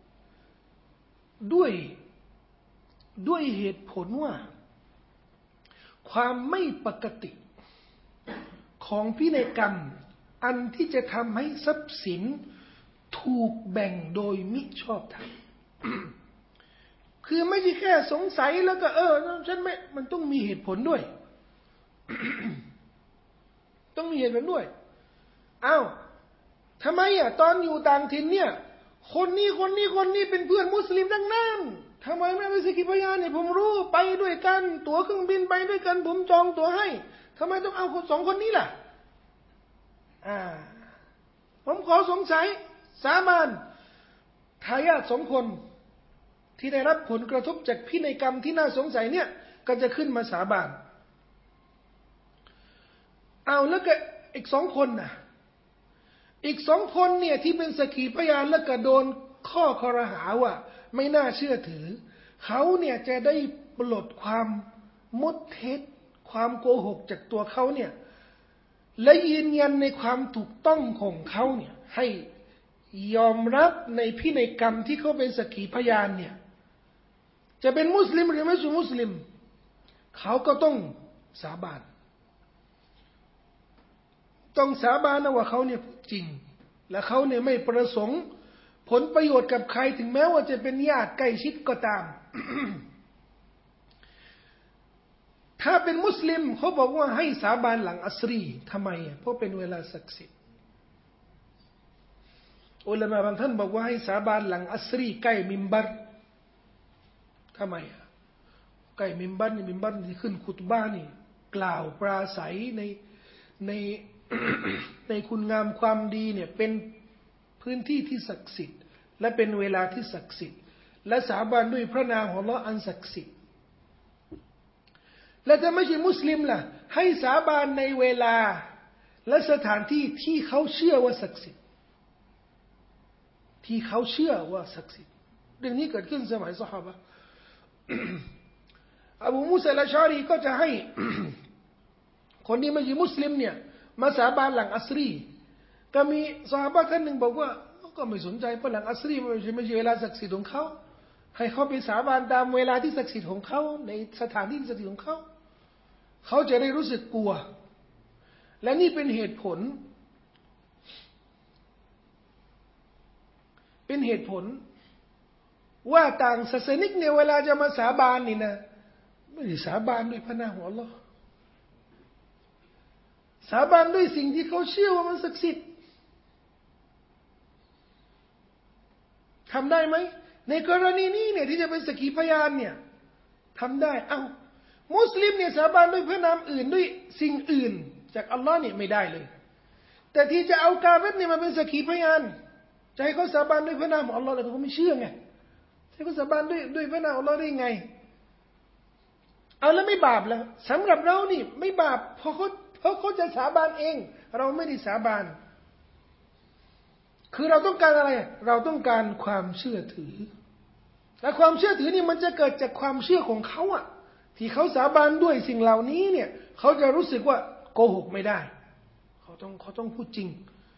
ด้วยด้วยเหตุผลว่าความไม่ปกติของพินัยกรรมอันที่จะทำให้ทรัพย์สินถูกแบ่งโดยมิชอบธรรม คือไม่ใช่แค่สงสัยแล้วก็เออฉันไม่มันต้องมีเหตุผลด้วย ต้องมีเหตุผลด้วยอ้าวทำไมอ่ะตอนอยู่ต่างถิ่นเนี่ยคนนี้คนนี้คนนี้เป็นเพื่อนมุสลิมทั้งนั้นทำไมไม่เป็นสักขีพยานเนี่ยผมรู้ไปด้วยกันตั๋วเครื่องบินไปด้วยกันผมจองตั๋วให้ทำไมต้องเอาคนสองคนนี้ล่ะอ่าผมขอสงสัยสาบานทายาทสองคนที่ได้รับผลกระทบจากพินัยกรรมที่น่าสงสัยเนี่ยก็จะขึ้นมาสาบานเอาแล้วก็อีกสองคนน่ะอีกสองคนเนี่ยที่เป็นสักขีพยานแล้วก็โดนข้อคอรหาว่าไม่น่าเชื่อถือเขาเนี่ยจะได้ปลดความมดเท็จความโกหกจากตัวเขาเนี่ยและยืนยันในความถูกต้องของเขาเนี่ยให้ยอมรับในพินัยกรรมที่เขาเป็นสักขีพยานเนี่ยจะเป็นมุสลิมหรือไม่ใช่มุสลิมเขาก็ต้องสาบานต้องสาบานนะว่าเขาเนี่ยจริงและเขาเนี่ยไม่ประสงค์ผลประโยชน์กับใครถึงแม้ว่าจะเป็นญาติใกล้ชิดก็ตาม ถ้าเป็นมุสลิมเขาบอกว่าให้สาบานหลังอัสรีทำไมเพราะเป็นเวลาศักดิ์สิทธิ์อุลามะบางท่านบอกว่าให้สาบานหลังอัสรีใกล้มิมบัรทำไมใกล้มิมบัรนี่มิมบัรที่ขึ้นคุตบะห์นี่กล่าวปราศัยในใน ในคุณงามความดีเนี่ยเป็นพื้นที่ที่ศักดิ์สิทธิ์และเป็นเวลาที่ศักดิ์สิทธิ์และสาบานด้วยพระนามของอัลเลาะห์อันศักดิ์สิทธิ์และถ้าไม่ใช่มุสลิมล่ะให้สาบานในเวลาและสถานที่ที่เขาเชื่อว่าศักดิ์สิทธิ์ที่เขาเชื่อว่าศักดิ์สิทธิ์เรื่องนี้เกิดขึ้นสมัยซอฮาบะห์ อบูมูซาอัลชารีก็จะให้ คนที่ไม่ใช่มุสลิมเนี่ยมาสาบานหลังอัสรีก็มีซอฮาบะห์ท่านหนึ่งบอกว่าก็ไม่สนใจเพราะหลังอัสรีไม่ใช่ไม่ใช่เวลาศักดิ์สิทธิ์ของเขาให้เขาไปสาบานตามเวลาที่ศักดิ์สิทธิ์ของเขาในสถานที่ศักดิ์สิทธิ์ของเขาเขาจะได้รู้สึกกลัวและนี่เป็นเหตุผลเป็นเหตุผลว่าต่างศาสนิกเนี่ยเวลาจะมาสาบานนี่นะไม่ได้สาบานด้วยพระนามของอัลลอฮ์สาบานด้วยสิ่งที่เขาเชื่อว่ามันศักดิ์สิทธิ์ทำได้ไหมในกรณีนี้เนี่ยที่จะเป็นสักขีพยานเนี่ยทำได้เอ้ามุสลิมเนี่ยสาบานด้วยพระนามอื่นด้วยสิ่งอื่นจากอัลลอฮ์เนี่ยไม่ได้เลยแต่ที่จะเอากาเฟรเนี่ยมาเป็นสักขีพยานจะให้เขาสาบานด้วยพระนามของอัลลอฮ์แล้วเขาไม่เชื่อไงให้เขาสาบานด้วยด้วยพระนามของอัลลอฮ์ได้ไงเอาแล้วไม่บาปแล้วสำหรับเรานี่ไม่บาปเพราะเขาเพราะเขาจะสาบานเองเราไม่ได้สาบานคือเราต้องการอะไรเราต้องการความเชื่อถือและความเชื่อถือนี่มันจะเกิดจากความเชื่อของเขาอะที่เขาสาบานด้วยสิ่งเหล่านี้เนี่ยเขาจะรู้สึกว่าโกหกไม่ได้เขาต้องเขาต้องพูดจริง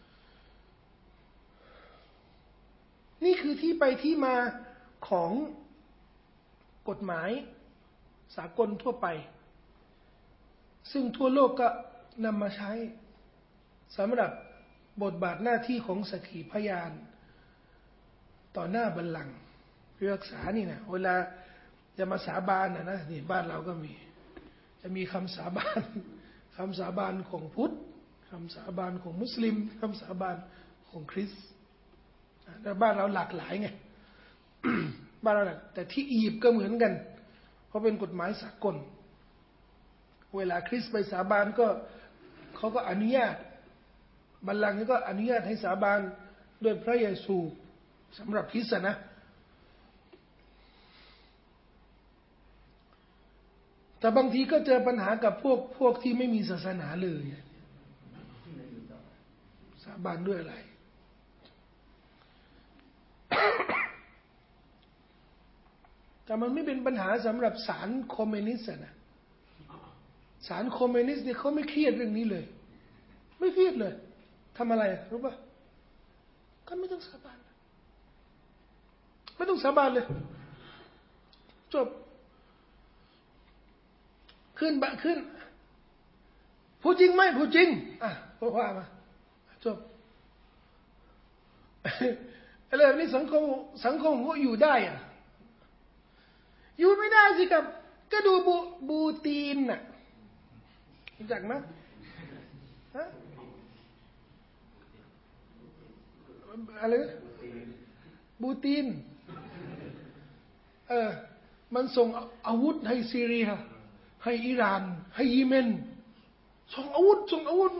นี่คือที่ไปที่มาของกฎหมายสากลทั่วไปซึ่งทั่วโลกก็นำมาใช้สำหรับบทบาทหน้าที่ของสักขีพยานต่อหน้าบัลลังก์พิพากษานี่นะเวลาจะมาสาบานนะนะนี่บ้านเราก็มีจะมีคำสาบานคำสาบานของพุทธคำสาบานของมุสลิมคำสาบานของคริสต์แต่บ้านเราหลากหลายไง บ้านเราแต่ที่อียิปต์ก็เหมือนกันเพราะเป็นกฎหมายสากลเวลาคริสต์ไปสาบานก็เขาก็อนุญาตบัลลังก์นี้ก็อนุญาตให้สาบานด้วยพระเยซูสำหรับคริสต์นะแต่บางทีก็เจอปัญหากับพวกพวกที่ไม่มีศาสนาเลยสาบานด้วยอะไร แต่มันไม่เป็นปัญหาสำหรับศาลคอมมิวนิสต์นะศาลคอมมิวนิสต์เนี่ยเขาไม่เครียดเรื่องนี้เลยไม่เครียดเลยทำอะไรรู้ป่ะก็ไม่ต้องสาบานไม่ต้องสาบานเลยจบขึ้นบะขึ้นพูดจริงไหมพูดจริงอ่ะพูดว่ามาจบอะไรแบบนี้สังคมสังคมก็อยู่ได้อ่ะอยู่ไม่ได้สิครับก็ดูบูบูตีนน่ะรู้จักไหมฮะอะไรบูตีนเออมันส่งอาวุธให้ซีเรียให้อิหร่านให้เยเมนส่งอาวุธส่งอาวุธ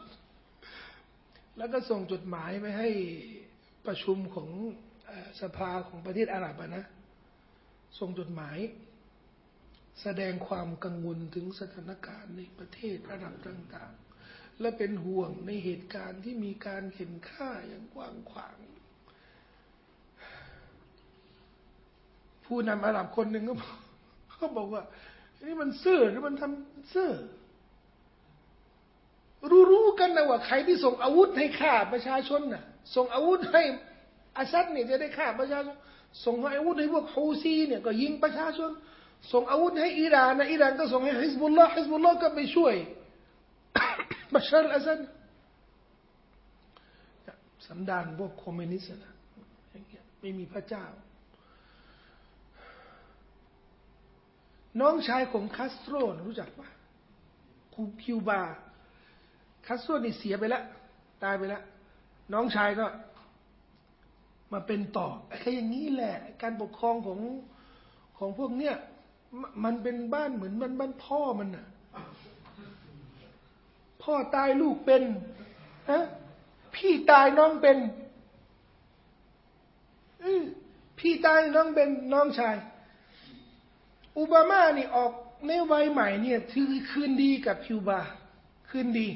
แล้วก็ส่งจดหมายไปให้ประชุมของสภาของประเทศอาหรับนะส่งจดหมายแสดงความกังวลถึงสถานการณ์ในประเทศอาหรับต่างๆและเป็นห่วงในเหตุการณ์ที่มีการเห็นค่าอย่างกว้างขวางผู้นำอาหรับคนหนึ่งก็เขาบอกว่านี่มันซื่อหรือมันทำซื่อรู้ๆกันนะว่าใครที่ส่งอาวุธให้ฆ่าประชาชนน่ะส่งอาวุธให้อาซัดเนี่ยจะได้ฆ่าประชาชนส่งอาวุธให้พวกฮูซีเนี่ยก็ยิงประชาชนส่งอาวุธให้อิหร่านนะอิหร่านก็ส่งให้ฮิซบุลลอฮ์ฮิซบุลลอฮ์ก็ไปช่วยบัชาร์อัลอาซัดสันดานพวกคอมมิวนิสต์นะอย่างเงี้ยไม่มีพระเจ้าน้องชายของคาสโตรรู้จักปะคูคิวบาคาสโตรนี่เสียไปแล้วตายไปแล้วน้องชายก็มาเป็นต่อแค่อย่างนี้แหละการปกครองของของพวกเนี้ยมันเป็นบ้านเหมือนมันบ้านพ่อมันน่ะพ่อตายลูกเป็นฮะพี่ตายน้องเป็นพี่ตายน้องเป็นน้องชายโอบามานี่ออกในวัยใหม่เนี่ยถือคืนดีกับคิวบาคืนดี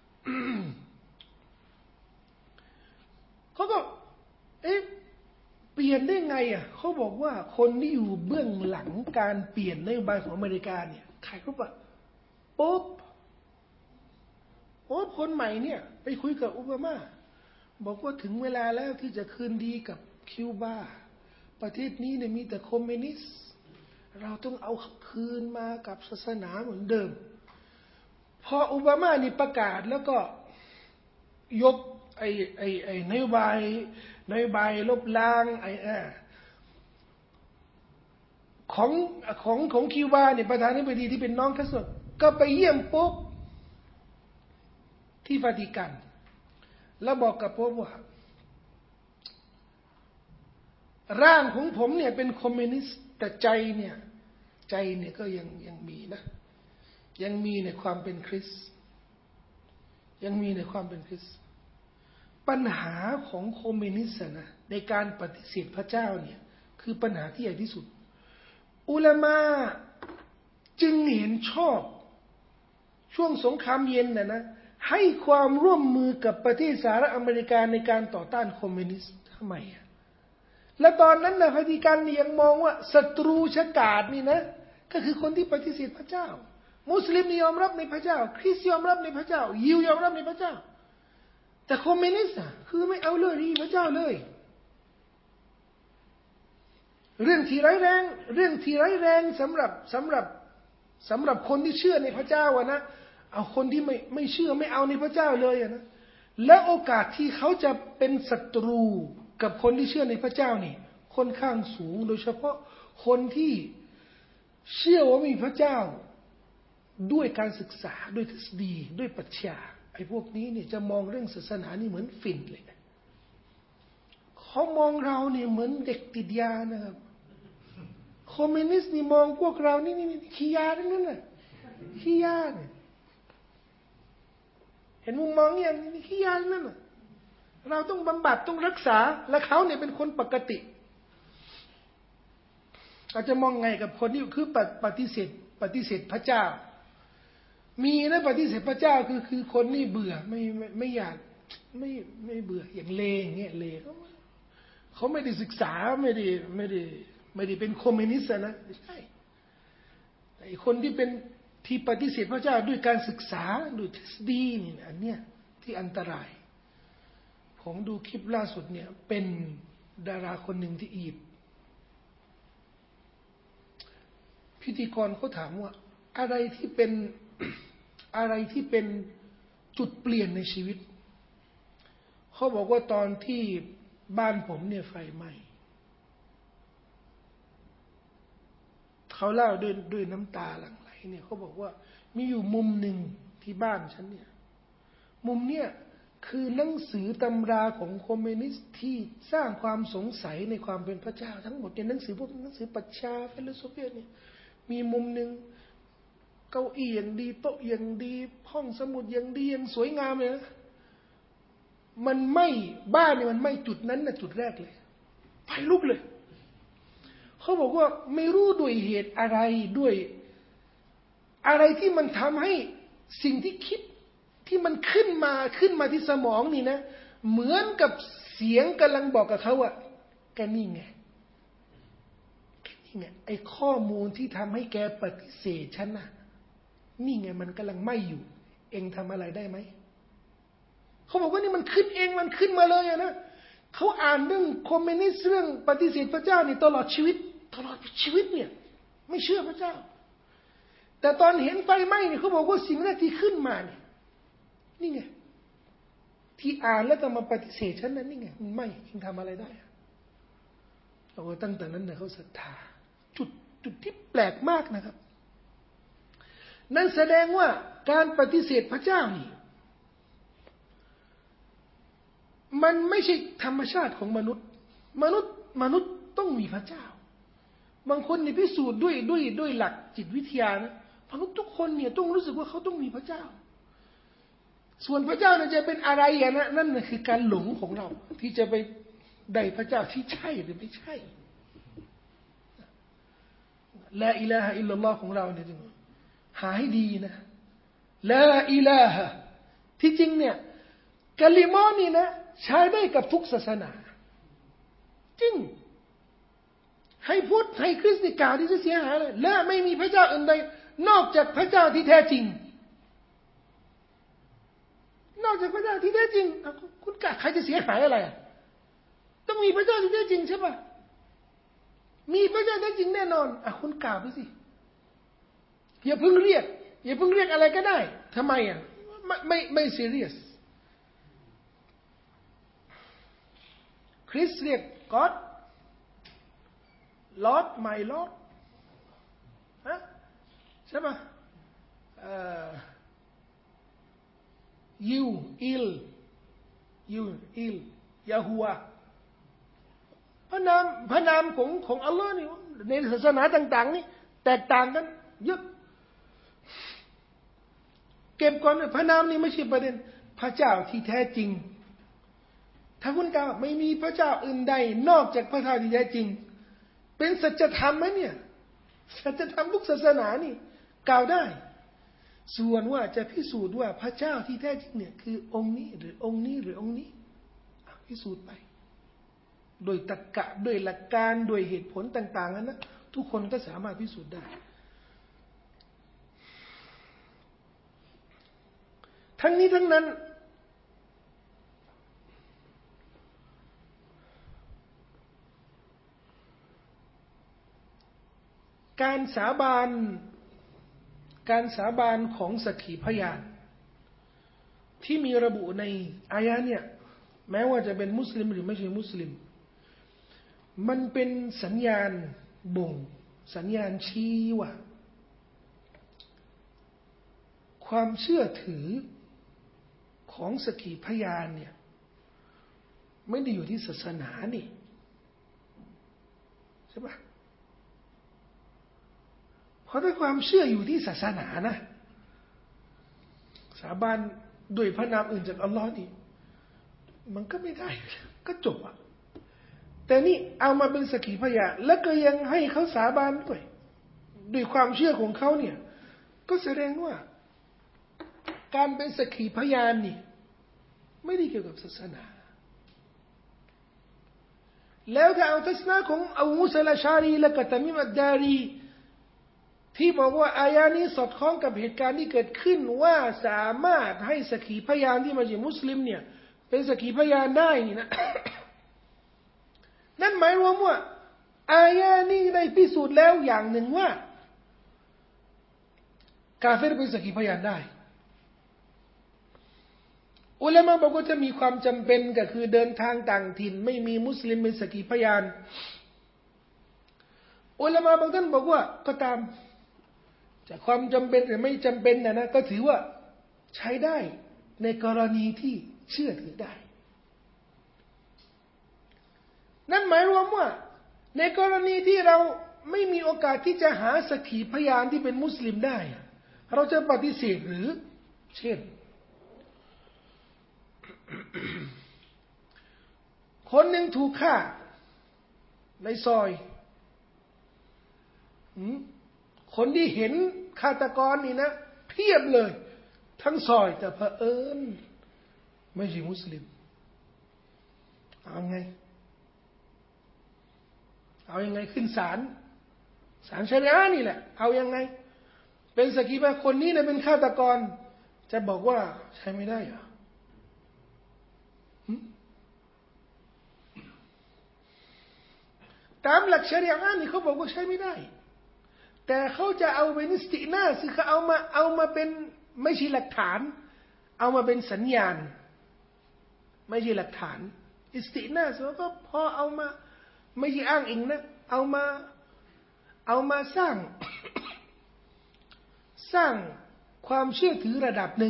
เขาก็เอ๊ะเปลี่ยนได้ไงอ่ะเขาบอกว่าคนที่อยู่เบื้องหลังการเปลี่ยนนโยบายของอเมริกาเนี่ยใครรู้ป่ะโป๊ปโป๊ปคนใหม่เนี่ยไปคุยกับโอบามาบอกว่าถึงเวลาแล้วที่จะคืนดีกับคิวบาประเทศนี้เนี่ยมีแต่คอมมิวนิสต์เราต้องเอาคืนมากับศาสนาเหมือนเดิมพอโอบามานี่ประกาศแล้วก็ยกไอ้ไอ้ไอ้นโยบายนโยบายลบล้างไอ้ของของของคิวบาเนี่ยประธานาธิบดีที่เป็นน้องคัสโตรก็ไปเยี่ยมโป๊ปที่วาติกันแล้วบอกกับโป๊ปว่าร่างของผมเนี่ยเป็นคอมมิวนิสต์แต่ใจเนี่ยใจเนี่ยก็ยังยังมีนะยังมีในความเป็นคริสต์ยังมีในความเป็นคริสต์ปัญหาของคอมมิวนิสต์นะในการปฏิเสธพระเจ้าเนี่ยคือปัญหาที่ใหญ่ที่สุดอุลามะจึงเห็นชอบช่วงสงครามเย็นนะนะให้ความร่วมมือกับประเทศสหรัฐอเมริกาในการต่อต้านคอมมิวนิสต์ทำไมอ่ะและตอนนั้นนะวาติกันยังมองว่าศัตรูชะกาจนี่นะก็คือคนที่ปฏิเสธพระเจ้ามุสลิมยอมรับในพระเจ้าคริสต์ยอมรับในพระเจ้ายิวยอมรับในพระเจ้าแต่คอมมิวนิสต์คือไม่เอาเลยนี่พระเจ้าเลยเรื่องที่ร้ายแรงเรื่องที่ร้ายแรงสำหรับสำหรับสำหรับคนที่เชื่อในพระเจ้าอะนะเอาคนที่ไม่ไม่เชื่อไม่เอาในพระเจ้าเลยอะนะและโอกาสที่เขาจะเป็นศัตรูกับคนที่เชื่อในพระเจ้านี่ค่อนข้างสูงโดยเฉพาะคนที่เชื่อว่ามีพระเจ้าด้วยการศึกษาด้วยทฤษฎีด้วยปรัชญาไอ้พวกนี้เนี่ยจะมองเรื่องศาสนานี่เหมือนฝิ่นเลยเขามองเราเนี่ยเหมือนเด็กติดยานะครับคอมมิวนิสต์นี่มองพวกเรานี่นี่ขี้ยาทั้งนั้นน่ะขี้ยาเนี่ยเห็นมุมมองอย่างนี้ขี้ยาทั้งนั้นน่ะเราต้องบำบัดต้องรักษาและเขาเนี่ยเป็นคนปกติอาจจะมองไงกับคนที่คือปฏิเสธปฏิเสธพระเจ้ามีนะปฏิเสธพระเจ้าคือคือคนนี่เบื่อไม่ไม่ไม่อยากไม่ไม่เบื่ออย่างเลงเงี้ยเลงเขาไม่ได้ศึกษาไม่ได้ไม่ได้ไม่ได้เป็นคอมมิวนิสต์นะไม่ใช่แต่คนที่เป็นที่ปฏิเสธพระเจ้าด้วยการศึกษาด้วยทฤษฎีนี่อันเนี้ยที่อันตรายผมดูคลิปล่าสุดเนี่ยเป็นดาราคนหนึ่งที่อียิปต์พิธีกรเขาถามว่าอะไรที่เป็น อะไรที่เป็นจุดเปลี่ยนในชีวิตเขาบอกว่าตอนที่บ้านผมเนี่ยไฟไหม้เขาเล่าด้วยด้วยน้ำตาหลั่งไหลเนี่ยเขาบอกว่ามีอยู่มุมหนึ่งที่บ้านฉันเนี่ยมุมเนี่ยคือหนังสือตำราของคอมมิวนิสต์ที่สร้างความสงสัยในความเป็นพระเจ้าทั้งหมดเนี่ยหนังสือพวกหนังสือปรัชญาฟิโลโซฟีเนี่ยมีมุมหนึ่งเก้าอี้อย่างดีโต๊ะอย่างดีห้องสมุดอย่างดีอย่างสวยงามเลยนะมันไม่บ้านเนี่ยมันไม่จุดนั้นนะจุดแรกเลยไฟลุกเลยเขาบอกว่าไม่รู้ด้วยเหตุอะไรด้วยอะไรที่มันทำให้สิ่งที่คิดที่มันขึ้นมาขึ้นมาที่สมองนี่นะเหมือนกับเสียงกำลังบอกกับเขาว่าแกนี่ไงแกนี่ไงไอ้ข้อมูลที่ทำให้แกปฏิเสธฉันน่ะนี่ไงมันกำลังไหม้อยู่เองทำอะไรได้ไหมเขาบอกว่านี่มันขึ้นเองมันขึ้นมาเลยอะนะเขาอ่านเรื่องคอมมิวนิสต์เรื่องปฏิเสธพระเจ้านี่ตลอดชีวิตตลอดชีวิตเนี่ยไม่เชื่อพระเจ้าแต่ตอนเห็นไฟไหม้เนี่ยเขาบอกว่าสิ่งแรกที่ขึ้นมาเนี่ยนี่ไงที่อ่านแล้วก็มาปฏิเสธฉันนั้นนี่ไงมันไม่เองทำอะไรได้เราตั้งแต่นั้นเนี่ยเขาศรัทธาจุดจุดที่แปลกมากนะครับนั่นแสดงว่าการปฏิเสธพระเจ้านี่มันไม่ใช่ธรรมชาติของมนุษย์มนุษย์มนุษย์ต้องมีพระเจ้าบางคนนี่พิสูจน์ด้วยด้วยด้วยหลักจิตวิทยานะมนุษย์ทุกคนเนี่ยต้องรู้สึกว่าเขาต้องมีพระเจ้าส่วนพระเจ้าเนี่ยจะเป็นอะไรอ่ะนะนั่นน่ะคือการหลงของเราที่จะไปได้พระเจ้าที่ใช่หรือไม่ใช่ลาอิลาฮะอิลลัลลอฮ์ของเราเนี่ยหาให้ดีนะลาอิลาฮะที่จริงเนี่ยกะลิมอนี่นะใช้ได้กับทุกศาสนาจริงให้พุทธให้คริสต์กล่าวที่จะเสียหายเลยและไม่มีพระเจ้าอื่นใดนอกจากพระเจ้าที่แท้จริงนอกจากพระเจ้าที่แท้จริงคุณกล่าวใครจะเสียหายอะไรต้องมีพระเจ้าที่แท้จริงใช่ปะมีพระเจ้าแท้จริงแน่นอนอ่ะคุณกล่าวไปสิอย่าเพิ่งเรียกอย่าเพิ่งเรียกอะไรก็ได้ทำไมอ่ะไม่ไม่ไม่ซีเรียสริสเรียกก็อดลอร์ดไม่ลอร์ดฮะใช่ปะยูอิลยูอิลยาฮัวพระนามพระนามของของอัลลอฮ์นี่ในศาสนาต่างๆนี่แตกต่างกันเยอะเก็บก่อนพระนามนี่ไม่ใช่ประเด็นพระเจ้าที่แท้จริงถ้าคุณกล่าวไม่มีพระเจ้าอื่นใดนอกจากพระเจ้าที่แท้จริงเป็นสัจธรรมไหมเนี่ยสัจธรรมทุกศาสนานี่กล่าวได้ส่วนว่าจะพิสูจน์ว่าพระเจ้าที่แท้จริงเนี่ยคือองค์นี้หรือองค์นี้หรือองค์นี้พิสูจน์ไปโดยตรรกะโดยหลักการโดยเหตุผลต่างๆนั้นนะทุกคนก็สามารถพิสูจน์ได้ทั้งนี้ทั้งนั้นการสาบานการสาบานของสักขีพยานที่มีระบุในอายะเนี่ยแม้ว่าจะเป็นมุสลิมหรือไม่ใช่มุสลิมมันเป็นสัญญาณบ่งสัญญาณชี้ว่าความเชื่อถือของสักขีพยานเนี่ยไม่ได้อยู่ที่ศาสนานี่ใช่ปะเพราะถ้าความเชื่ออยู่ที่ศาสนานะสาบานด้วยพระนามอื่นจากอัลลอฮ์นี่มันก็ไม่ได้ก็จบอ่ะแต่นี่เอามาเป็นสักขีพยานแล้วก็ยังให้เขาสาบานด้วยด้วยความเชื่อของเขาเนี่ยก็แสดงว่าการเป็นสักขีพยานนี่ไม่ได้เกี่ยวกับศาสนาแล้วถ้าเอาทัศนะของอบูมุสลิมชารีและก็ตะมิมอัดดารีที่บอกว่าอายะนี้สอดคล้องกับเหตุการณ์ที่เกิดขึ้นว่าสามารถให้สักขีพยานที่มาจากมุสลิมเนี่ยเป็นสักขีพยานได้นี่นะ นั่นหมายรวมว่าอายะนี้ได้พิสูจน์แล้วอย่างหนึ่งว่ากาเฟรเป็นสักขีพยานได้อุลามะบอกว่าจะมีความจำเป็นก็คือเดินทางต่างถิ่นไม่มีมุสลิมเป็นสักขีพยานอุลามะบางท่านบอกว่าก็ตามจากความจำเป็นหรือไม่จำเป็นนะนะก็ถือว่าใช้ได้ในกรณีที่เชื่อถือได้นั่นหมายรวมว่าในกรณีที่เราไม่มีโอกาสที่จะหาสักขีพยานที่เป็นมุสลิมได้เราจะปฏิเสธหรือเช่นคนหนึ่งถูกฆ่าในซอยคนที่เห็นฆาตกรนี่นะเพียบเลยทั้งซอยแต่เผอิญไม่ใช่มุสลิมเอาไงเอายังไงขึ้นศาลศาลชะรีอะห์นี่แหละเอายังไงเป็นสักขีพยานคนนี้เนี่ยเป็นฆาตกรจะบอกว่าใช้ไม่ได้เหรอตามหลักชะรีอะห์นี่เขาบอกว่าใช้ไม่ได้แต่เขาจะเอาเป็นอิสตินาคือเขาเอามาเอามาเป็นไม่ใช่หลักฐานเอามาเป็นสัญญาณไม่ใช่หลักฐานอิสตินาสก็พอเอามาไม่ใช่อ้างอิงนะเอามาเอามาสร้าง สร้างความเชื่อถือระดับหนึ่ง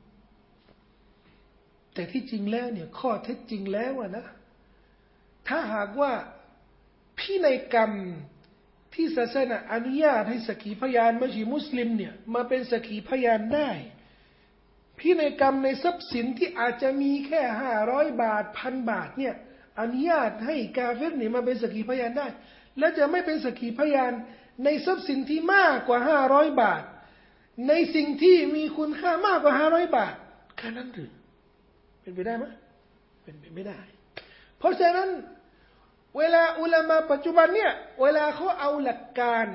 แต่ที่จริงแล้วเนี่ยข้อเท็จจริงแล้วนะถ้าหากว่าพินัยกรรมที่ศาสนาอนุญาตให้สักขีพยานไม่ใช่มุสลิมเนี่ยมาเป็นสักขีพยานได้พินัยกรรมในทรัพย์สินที่อาจจะมีแค่ห้าร้อยบาทพันบาทเนี่ยอนุญาตให้กาเฟรเนี่ยมาเป็นสักขีพยานได้และจะไม่เป็นสักขีพยานในทรัพย์สินที่มากกว่าห้าร้อยบาทในสิ่งที่มีคุณค่ามากกว่าห้าร้อยบาทแค่นั้นหรือเป็นไปได้ไหมเป็นไปไม่ได้เพราะฉะนั้นเวลาอุลามะปัจจุบันเนี่ยเวลาเขาเอาหลักการ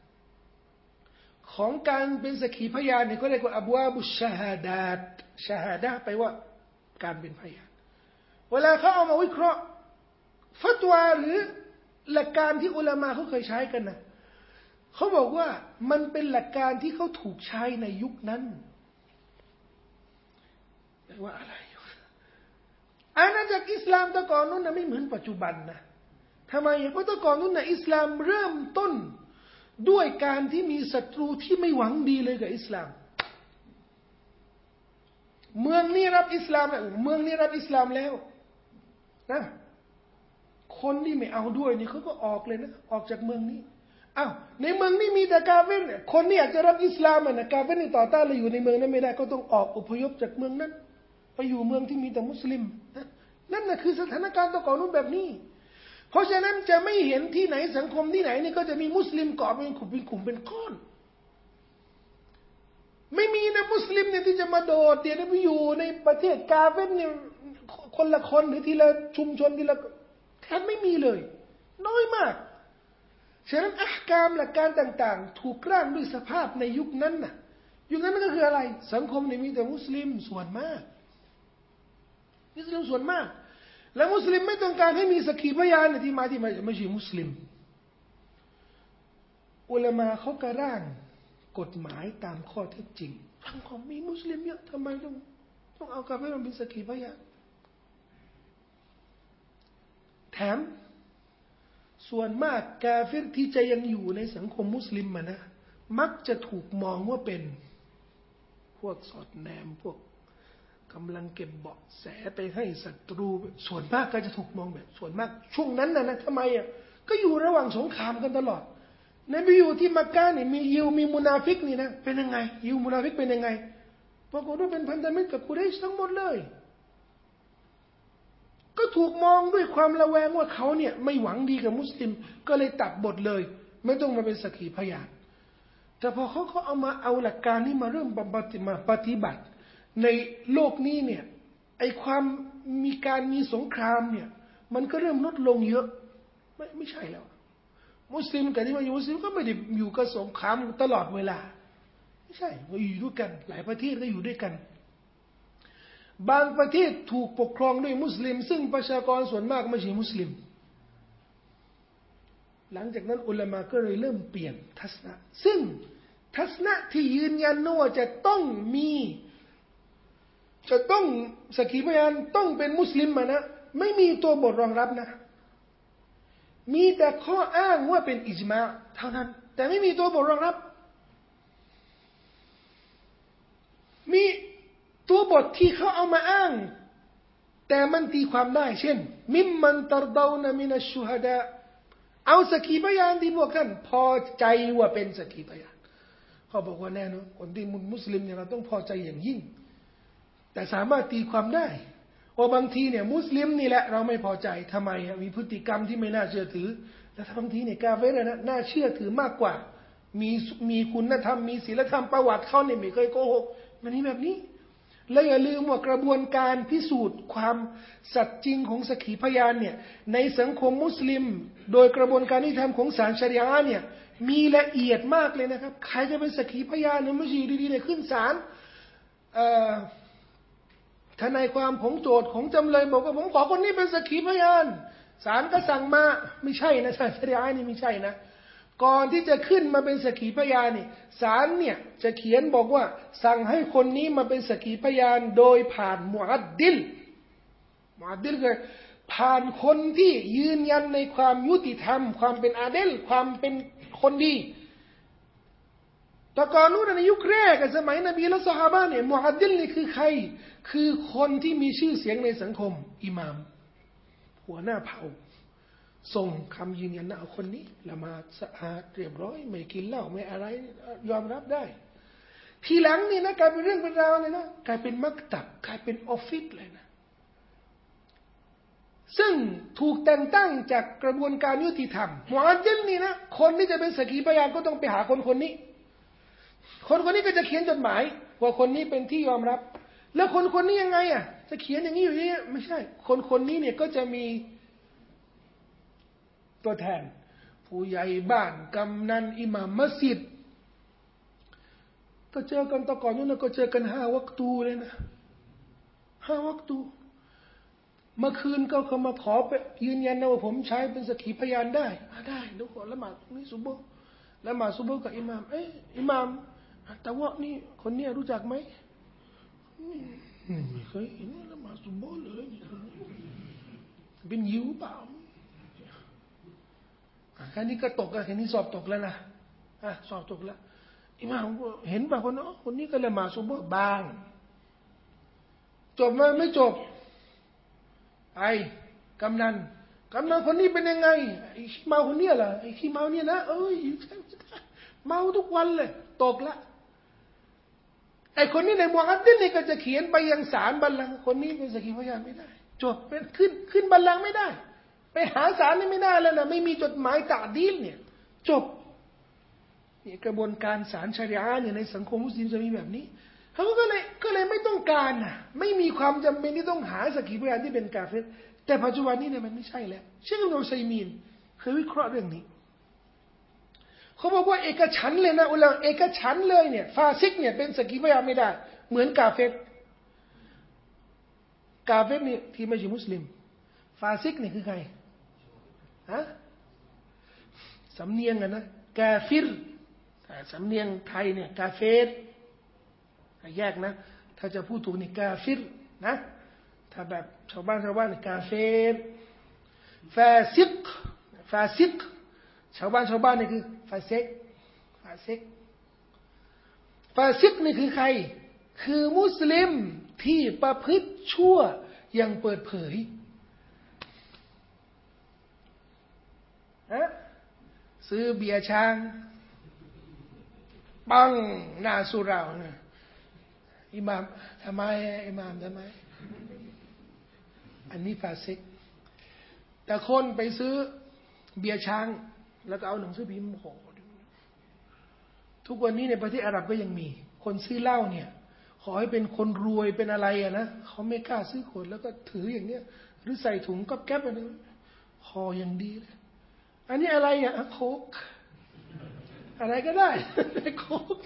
ของการเป็นสักขีพยานเนี่ยเขาเรียกว่าอับวาบุชชะฮาดาตชะฮาดะห์แปลว่าการเป็นพยานเวลาเขาเอามาวิเคราะห์ฟัตวาหรือหลักการที่อุลามะเขาเคยใช้กันนะเขาบอกว่ามันเป็นหลักการที่เขาถูกใช้ในยุคนั้นแปลว่าอะไรอาณาจักรอิสสลามแต่ก่อนนู้นนะไม่เหมือนปัจจุบันนะทำไมเพราะแต่ก่อนนู้นนะอิสลามเริ่มต้นด้วยการที่มีศัตรูที่ไม่หวังดีเลยกับอิสลามเมืองนี้รับอิสลามแล้วเมืองนี้รับอิสลามแล้วนะคนที่ไม่เอาด้วยนี่เขาก็ออกเลยนะออกจากเมืองนี้อ้าวในเมืองนี้มีแต่กาเฟรเนี่ยคนที่อยากจะรับอิสลามนะกาเฟรนี่ต่อต้านเลยอยู่ในเมืองนั้นไม่ได้ก็ต้องออกอพยพจากเมืองนั้นไปอยู่เมืองที่มีแต่มุสลิมนั่นน่ะคือสถานการณ์ตะก่อนนู้นแบบนี้เพราะฉะนั้นจะไม่เห็นที่ไหนสังคมที่ไหนนี่ก็จะมีมุสลิมเกาะเป็นกลุ่มเป็นกลุ่มเป็นก้อนไม่มีนะมุสลิมเนี่ยที่จะมาโดดเดี่ยวไปอยู่ในประเทศกาเฟรเนี่ยคนละคนหรือทีละชุมชนทีละแทบไม่มีเลยน้อยมากฉะนั้นอัลกามหลักการต่างๆถูกร่างด้วยสภาพในยุคนั้นน่ะยุคนั้นก็คืออะไรสังคมเนี่ยมีแต่มุสลิมส่วนมากมุสลิมส่วนมากและมุสลิมไม่ต้องการให้มีสักขีพยานที่มาที่มาไม่ใช่มุสลิมอุลามะเขาก็ร่างกฎหมายตามข้อเท็จจริงสังคมมีมุสลิมเยอะทำไมต้องต้องเอากาเฟรมาเป็นสักขีพยานแถมส่วนมากกาเฟรที่จะยังอยู่ในสังคมมุสลิมมานะมักจะถูกมองว่าเป็นพวกสอดแนมพวกกำลังเก็บเบาะแสไปให้ศัตรูส่วนมากก็จะถูกมองแบบส่วนมากช่วงนั้นนะนะทำไมอ่ะก็อยู่ระหว่างสงครามกันตลอดในไปอยู่ที่มักกะเนี่ยมียิวมีมุนาฟิกนี่นะเป็นยังไงยิวมุนาฟิกเป็นยังไงปรากฏว่าเป็นพันธมิตรกับกุเรชทั้งหมดเลยก็ถูกมองด้วยความระแวงว่าเขาเนี่ยไม่หวังดีกับมุสลิมก็เลยตัดบทเลยไม่ต้องมาเป็นสักขีพยานแต่พอเขาเขาเอามาเอาหลักการนี้มาเริ่มปฏิมาปฏิบัติในโลกนี้เนี่ยไอความมีการมีสงครามเนี่ยมันก็เริ่มลดลงเยอะไม่ไม่ใช่แล้วมุสลิมกับที่มาอยู่มุสลิมก็ไม่ได้อยู่กับสงครามตลอดเวลาไม่ใช่เราอยู่ด้วยกันหลายประเทศก็อยู่ด้วยกันบางประเทศถูกปกครองด้วยมุสลิมซึ่งประชากรส่วนมากไม่ใช่มุสลิมหลังจากนั้นอุลามะก็เลยเริ่มเปลี่ยนทัศนะซึ่งทัศนะที่ยืนยันว่าจะต้องมีจะต้องสักขีพยานต้องเป็นมุสลิมมานะไม่มีตัวบทรองรับนะมีแต่ข้ออ้างว่าเป็นอิจมาเท่านั้นแต่ไม่มีตัวบทรองรับมีตัวบทที่เขาเอามาอ้างแต่มันตีความได้เช่นมิมมันตรดาวนะมินัชชุฮดาเอาสักขีพยานที่พวกท่านพอใจว่าเป็นสักขีพยานเขาบอกว่าแน่นอนคนที่มุสลิมเนี่ยเราต้องพอใจอย่างยิ่งแต่สามารถตีความได้ว่าบางทีเนี่ยมุสลิมนี่แหละเราไม่พอใจทำไมมีพฤติกรรมที่ไม่น่าเชื่อถือแต่บางทีเนี่ยกาเฟรนะน่าเชื่อถือมากกว่ามีมีคุณธรรมมีศีลธรรมประวัติเขาเนี่ยไม่เคยโกหกมันนี่แบบนี้และอย่าลืมว่ากระบวนการพิสูจน์ความสัตย์จริงของสักขีพยานเนี่ยในสังคมมุสลิมโดยกระบวนการยุติธรรมของศาลชะรีอะห์เนี่ยมีละเอียดมากเลยนะครับใครจะเป็นสักขีพยานเนี่ยไม่ใช่ดีๆเนี่ยขึ้นศาลทนายความของโจทย์ของจำเลยบอกว่าผมขอคนนี้เป็นสักขีพยานศาลก็สั่งมาไม่ใช่นะศาลชะรีอะห์นี่ไม่ใช่นะก่อนที่จะขึ้นมาเป็นสักขีพยานนี่ศาลเนี่ยจะเขียนบอกว่าสั่งให้คนนี้มาเป็นสักขีพยานโดยผ่านมุอัดดิลมุอัดดิลคือผ่านคนที่ยืนยันในความยุติธรรมความเป็นอาเดลความเป็นคนดีแต่ก่อนนู้นในยุคแรกสมัยนบีและซอฮาบะห์เนี่ยมุอัดดิลนี่คือใครคือคนที่มีชื่อเสียงในสังคมอิหม่ามหัวหน้าเผ่าส่งคำยืนยันนะเอาคนนี้ละหมาดสะอาดเรียบร้อยไม่กินเหล้าไม่อะไรยอมรับได้ทีหลังนี่นะกลายเป็นเรื่องเป็นราวเลยนะกลายเป็นมักตับกลายเป็นออฟฟิศเลยนะซึ่งถูกแต่งตั้งจากกระบวนการยุติธรรมมุอัดดิลนี่นะคนที่จะเป็นสักขีพยานก็ต้องไปหาคนคนนี้คนคนนี้ก็จะเขียนจดหมายว่าคนนี้เป็นที่ยอมรับแล้วคนคนนี้ยังไงอ่ะจะเขียนอย่างนี้อยู่นี่ไม่ใช่คนคนนี้เนี่ยก็จะมีตัวแทนผู้ใหญ่บ้านกำนันอิหม่ามมัสยิดก็เจอกันตะก่อนนู้นก็เจอกันห้าวักตูเลยนะห้าวักตูเมื่อคืนก็เขามาขอไปยืนยันนะว่าผมใช้เป็นสักขีพยานได้ได้เดี๋ยวขอละหมาดนี่ซุบโบละหมาดซุบโบกับอิหม่ามเอ้ยอิหม่ามแต่ว่านี่คนนี้รู้จักไหมไม่เคยเห็นละหมาดซุบโบเลยเป็นยิวเปล่าแค่นี้ก็ตกแล้วแค่นี้สอบตกแล้วนะอ่ะสอบตกแล้วอิหม่ามเห็นป่ะคนนั้นคนนี้ก็ละหมาดซุบฮ์บางจบไหมไม่จบไอ้กำนันกำนันคนนี้เป็นยังไงไอ้ขี้เมาคนเนี้ยล่ะไอ้ขี้เมาเนี่ยนะเอ้ยเมาทุกวันเลยตกละไอ้คนนี้ในมุฮัดดิษนี่ก็จะเขียนไปยังศาลบัลลังก์คนนี้เป็นสักขีพยานไม่ได้จบเป็นขึ้นขึ้นบัลลังก์ไม่ได้ไปหาศาลนี่ไม่ได้แล้วนะไม่มีจดหมายตะดีลเนี่ยจบนี่กระบวนการศาลชะรีอะห์เนี่ยในสังคมมุสลิมจะมีแบบนี้เขาก็เลยก็เลยไม่ต้องการนะไม่มีความจำเป็นที่ต้องหาสักขีพยานที่เป็นกาเฟรแต่ปัจจุบันนี้เนี่ยมันไม่ใช่แล้วเชคอิบนุ อุซัยมีนเคยวิเคราะห์เรื่องนี้เขาบอกว่าเอกฉันท์เลยนะอุลามะเอกฉันท์เลยเนี่ยฟาซิกเนี่ยเป็นสักขีพยานไม่ได้เหมือนกาเฟรกาเฟรนี่ที่ไม่ใช่มุสลิมฟาซิกนี่คือใครฮะสำเนียงอะนะกาฟิรสำเนียงไทยเนี่ยกาเฟรแยกนะถ้าจะพูดถูกนี่กาฟิรนะถ้าแบบชาวบ้านชาวบ้านนี่กาเฟรฟาซิกฟาซิกชาวบ้านชาวบ้านนี่คือฟาซิกฟาซิกฟาซิกนี่คือใครคือมุสลิมที่ประพฤติชั่วอย่างเปิดเผยฮะซื้อเบียร์ช้างปังหน้าสุรานะอิหม่ามทำไมอิหม่ามทำไมอันนี้ฟาซิกแต่คนไปซื้อเบียร์ช้างแล้วก็เอาหนังสือพิมพ์โหทุกวันนี้ในประเทศอาหรับก็ยังมีคนซื้อเหล้าเนี่ยขอให้เป็นคนรวยเป็นอะไรอะนะเขาไม่กล้าซื้อขวดแล้วก็ถืออย่างเนี้ยหรือใส่ถุงก๊อบแก๊บอะไรคออย่างดีเลยอันนี้อะไรอ่ะโคกอะไรก็ได้โคก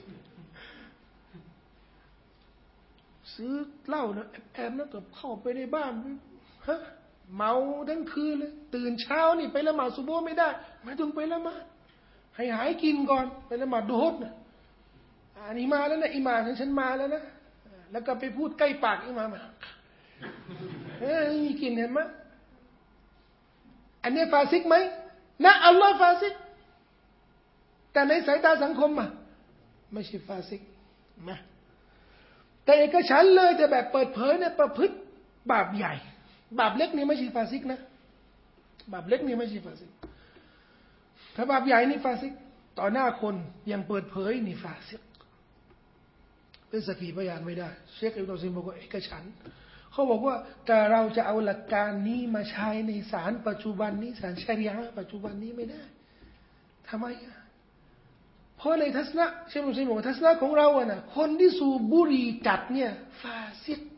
ซื้อเหล้านะแอบแล้วก็เข้าไปในบ้านฮะเมาทั้งคืนเลยตื่นเช้านี่ไปละหมาดซุบฮ์ไม่ได้ไม่ต้องไปละหมาดให้หายกินก่อนไปละหมาดดูฮ์นะอันนี้มาแล้วนะอิหม่ามของฉันมาแล้วนะแล้วก็ไปพูดใกล้ปากอิหม่ามเฮ้ยมีกินเห็นไหมอันนี้ฟาซิกไหมนะอัลลอฮ์ฟาซิกแต่ในสายตาสังคมอ่ะไม่ใช่ฟาซิกนะแต่เอกฉันท์เลยแต่แบบเปิดเผยเนี่ยประพฤติบาปใหญ่บาปเล็กนี่ไม่ใช่ฟาซิกนะบาปเล็กนี่ไม่ใช่ฟาซิกถ้าบาปใหญ่นี่ฟาซิกต่อหน้าคนยังเปิดเผยนี่ฟาซิกเป็นสักขีพยานไม่ได้เชคอิบนุ อุซัยมีนบอกว่าเอกฉันท์เขาบอกว่าแต่เราจะเอาหลักการนี้มาใช้ในศาลปัจจุบันนี้ศาลชะรีอะห์ปัจจุบันนี้ไม่ได้ทำไมอ่ะเพราะในทัศนะเชคอิบนุ อุซัยมีนบอกว่าทัศนะของเราอ่ะนะคนที่สูบบุหรี่จัดเนี่ยฟาซิก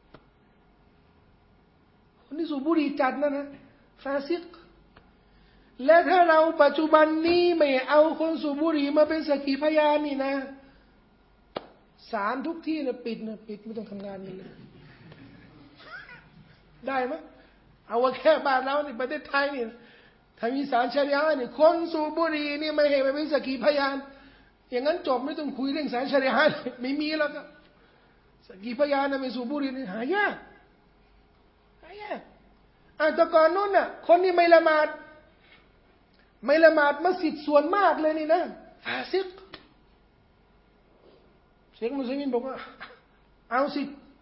คนที่สูบบุหรี่จัดนั่นนะฟาซิกและถ้าเราปัจจุบันนี้ไม่เอาคนสูบบุหรี่มาเป็นสักขีพยานนี่นะศาลทุกที่นะปิดนะปิดไม่ต้องทำงานเลยได้ไหมเอาว่าแค่บ้านเราในประเทศไทยนี่ถ้ามีศาลชะรีอะห์นี่คนสูบบุหรี่นี่ไม่ให้มาเป็นสักขีพยานอย่างนั้นจบไม่ต้องคุยเรื่องศาลชะรีอะห์ไม่มีแล้วก็สักขีพยานนะไม่สูบบุหรี่นี่หายากหายากอ่ะแต่ก่อนนู้นน่ะคนที่ไม่ละหมาดไม่ละหมาดมัสยิดส่วนมากเลยนี่นะฟาซิกเชคมุสลิมินบอกว่าเอาสิ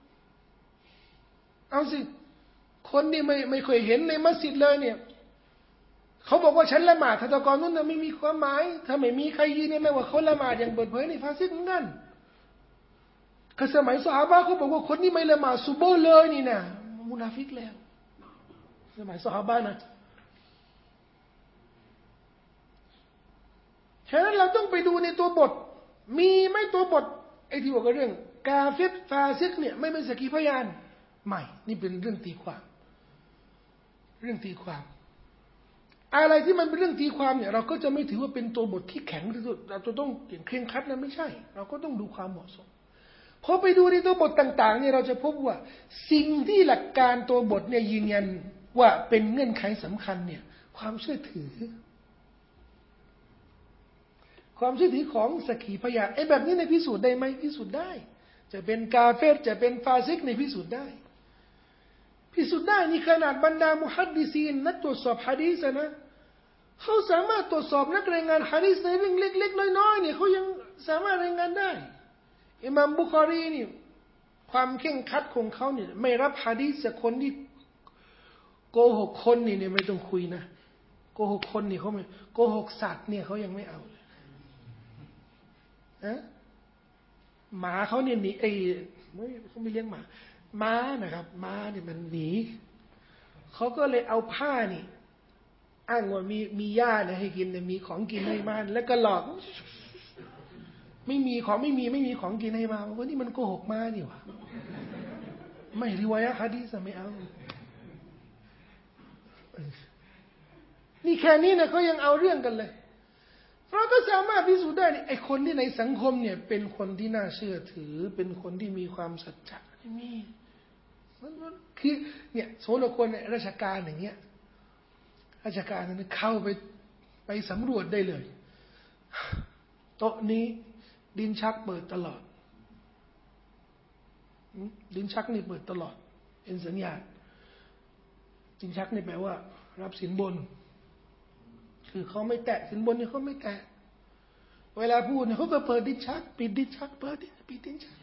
เอาสิคนที่ไม่ไม่เคยเห็นในมัสยิดเลยเนี่ยเขาบอกว่าฉันละหมาดถ้าตะกอนนู้นนะไม่มีความหมายถ้าไม่มีใครยืนยันว่าเขาละหมาดอย่างเปิดเผยนี่ฟาซิกเหมือนกันก็สมัยซอฮาบะห์เขาบอกว่าคนที่ไม่ละหมาดซุบฮ์เลยนี่นะมุนาฟิกแล้วสมัยซอฮาบะห์นะฉะนั้นเราต้องไปดูในตัวบทมีไหมตัวบทไอ้ที่บอกเรื่องกาเฟรฟาซิกเนี่ยไม่เป็นสักขีพยานใหม่นี่เป็นเรื่องตีความเรื่องตีความอะไรที่มันเป็นเรื่องตีความเนี่ยเราก็จะไม่ถือว่าเป็นตัวบทที่แข็งที่สุดเราจะต้องเคร่งครัดนะไม่ใช่เราก็ต้องดูความเหมาะสมพอไปดูในตัวบทต่างๆเนี่ยเราจะพบว่าสิ่งที่หลักการตัวบทเนี่ยยืนยันว่าเป็นเงื่อนไขสำคัญเนี่ยความเชื่อถือความเชื่อถือของสักขีพยานไอ้แบบนี้ในพิสูจน์ได้ไหมพิสูจน์ได้จะเป็นกาเฟรจะเป็นฟาซิกในพิสูจน์ได้พิสูจน์ได้นี่ขนาดบรรดามุฮัดดิซีนนักตรวจสอบหะดีษนะเขาสามารถตรวจสอบนักรายงานหะดีษในเรื่องเล็กๆน้อยๆเนี่ยเขายังสามารถรายงานได้อิหม่ามบุคอรีนี่ความเข่งขัดของเขาเนี่ยไม่รับหะดีษจากคนที่โกหกคนนี่เนี่ยไม่ต้องคุยนะโกหกคนนี่เขาไม่โกหกสัตว์เนี่ยเขายังไม่เอาเลยฮะหมาเขาเนี่ยหนีไอ้ไม่เขาไม่เลี้ยงหมาม้านะครับม้าเนี่ยมันหนีเขาก็เลยเอาผ้านี่อ้างว่ามีมีหญ้าเนี่ยให้กินเนี่ยมีของกินให้มาแล้วก็หลอกไม่มีของไม่มีไม่มีของกินให้มาว่านี่มันโกหกม้านี่หว่าไม่ริวายะห์หะดีษไม่เอานี่แค่นี้นะเขายังเอาเรื่องกันเลยเราก็สามารถพิสูจน์ได้ไอ้คนที่ในสังคมเนี่ยเป็นคนที่น่าเชื่อถือเป็นคนที่มีความสัจจะนี่มันคือเนี่ยโสดคนในราชการอย่างเงี้ยราชการนั้นเข้าไปไปสำรวจได้เลยโต๊ะนี้ดินชักเปิดตลอดดินชักนี่เปิดตลอดเป็นสัญญาณดินชักนี่แปลว่ารับสินบนคือเขาไม่แตะสินบนนี่เขาไม่แตะเวลาพูดเนี่ยเขาก็เปิดดินชักปิดดินชักเปิดปิดดินชัก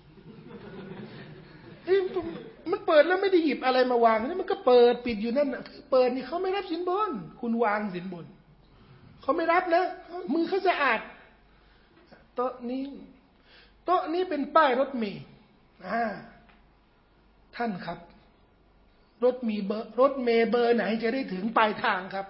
เฮ้ยมันเปิดแล้วไม่ได้หยิบอะไรมาวางนี่มันก็เปิดปิดอยู่นั่นน่ะเปิดนี่เขาไม่รับสินบนคุณวางสินบนเขาไม่รับนะมือเขาสะอาดโต๊ะนี้โต๊ะนี้เป็นป้ายรถเมล์อ่าท่านครับรถมีเบอร์รถเมล์เบอร์ไหนจะได้ถึงปลายทางครับ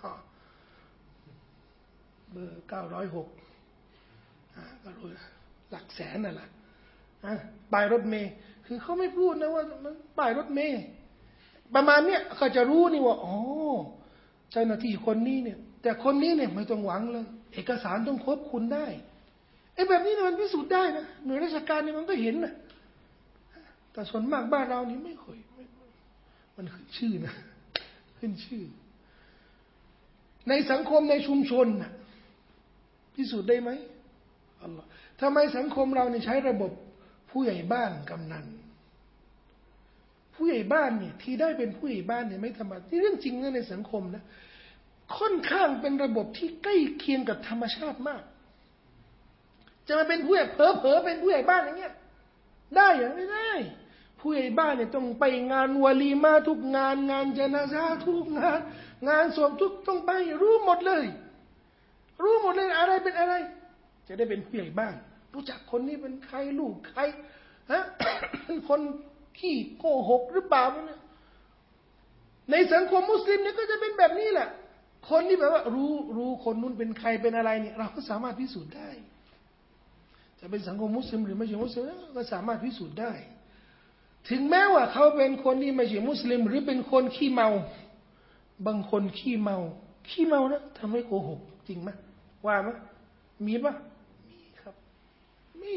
เบอร์เก้าร้อยหกอ่าก็รู้หลักแสนนั่นแหละอ่าป้ายรถเมล์คือเขาไม่พูดนะว่ามันป้ายรถเมล์ประมาณเนี้ยเขาจะรู้นี่ว่าอ๋อเจ้าหน้าที่คนนี้เนี่ยแต่คนนี้เนี่ยไม่ต้องหวังเลยเอกสารต้องครบคุณได้ไอ้แบบนี้มันพิสูจน์ได้นะหน่วยราชการเนี่ยมันก็เห็นนะแต่ส่วนมากบ้านเรานี่ไม่ค่อยมันขึ้นชื่อนะขึ้นชื่อในสังคมในชุมชนน่ะพิสูจน์ได้ไหมอัลลอฮ์ทำไมสังคมเราเนี่ยใช้ระบบผู้ใหญ่บ้านกำนันผู้ใหญ่บ้านเนี่ยที่ได้เป็นผู้ใหญ่บ้านเนี่ยไม่ธรรมดาที่เรื่องจริงนะในสังคมนะค่อนข้างเป็นระบบที่ใกล้เคียงกับธรรมชาติมากจะมาเป็นผู้ใหญ่เผลอๆเป็นผู้ใหญ่บ้านอย่างเงี้ยได้อย่างไม่ได้ผู้ใหญ่บ้านเนี่ยต้องไปงานวาลีมาทุกงานงานญะนาซาทุกงานงานศพทุกต้องไปรู้หมดเลยรู้หมดเลยอะไรเป็นอะไรจะได้เป็นผู้ใหญ่บ้านรู้จักคนนี้เป็นใครลูกใครฮะ เป็นคนขี้โกหกหรือเปล่าเนี่ยในสังคมมุสลิมเนี่ยก็จะเป็นแบบนี้แหละคนที่แบบว่ารู้รู้คนนู้นเป็นใครเป็นอะไรเนี่ยเราก็สามารถพิสูจน์ได้จะเป็นสังคมมุสลิมหรือไม่ใช่มุสลิมก็สามารถพิสูจน์ได้ถึงแม้ว่าเขาเป็นคนที่ไม่ใช่มุสลิมหรือเป็นคนขี้เมาบางคนขี้เมาขี้เมานะทำให้โกหกจริงไหมว่าไหมมีปะมีครับมี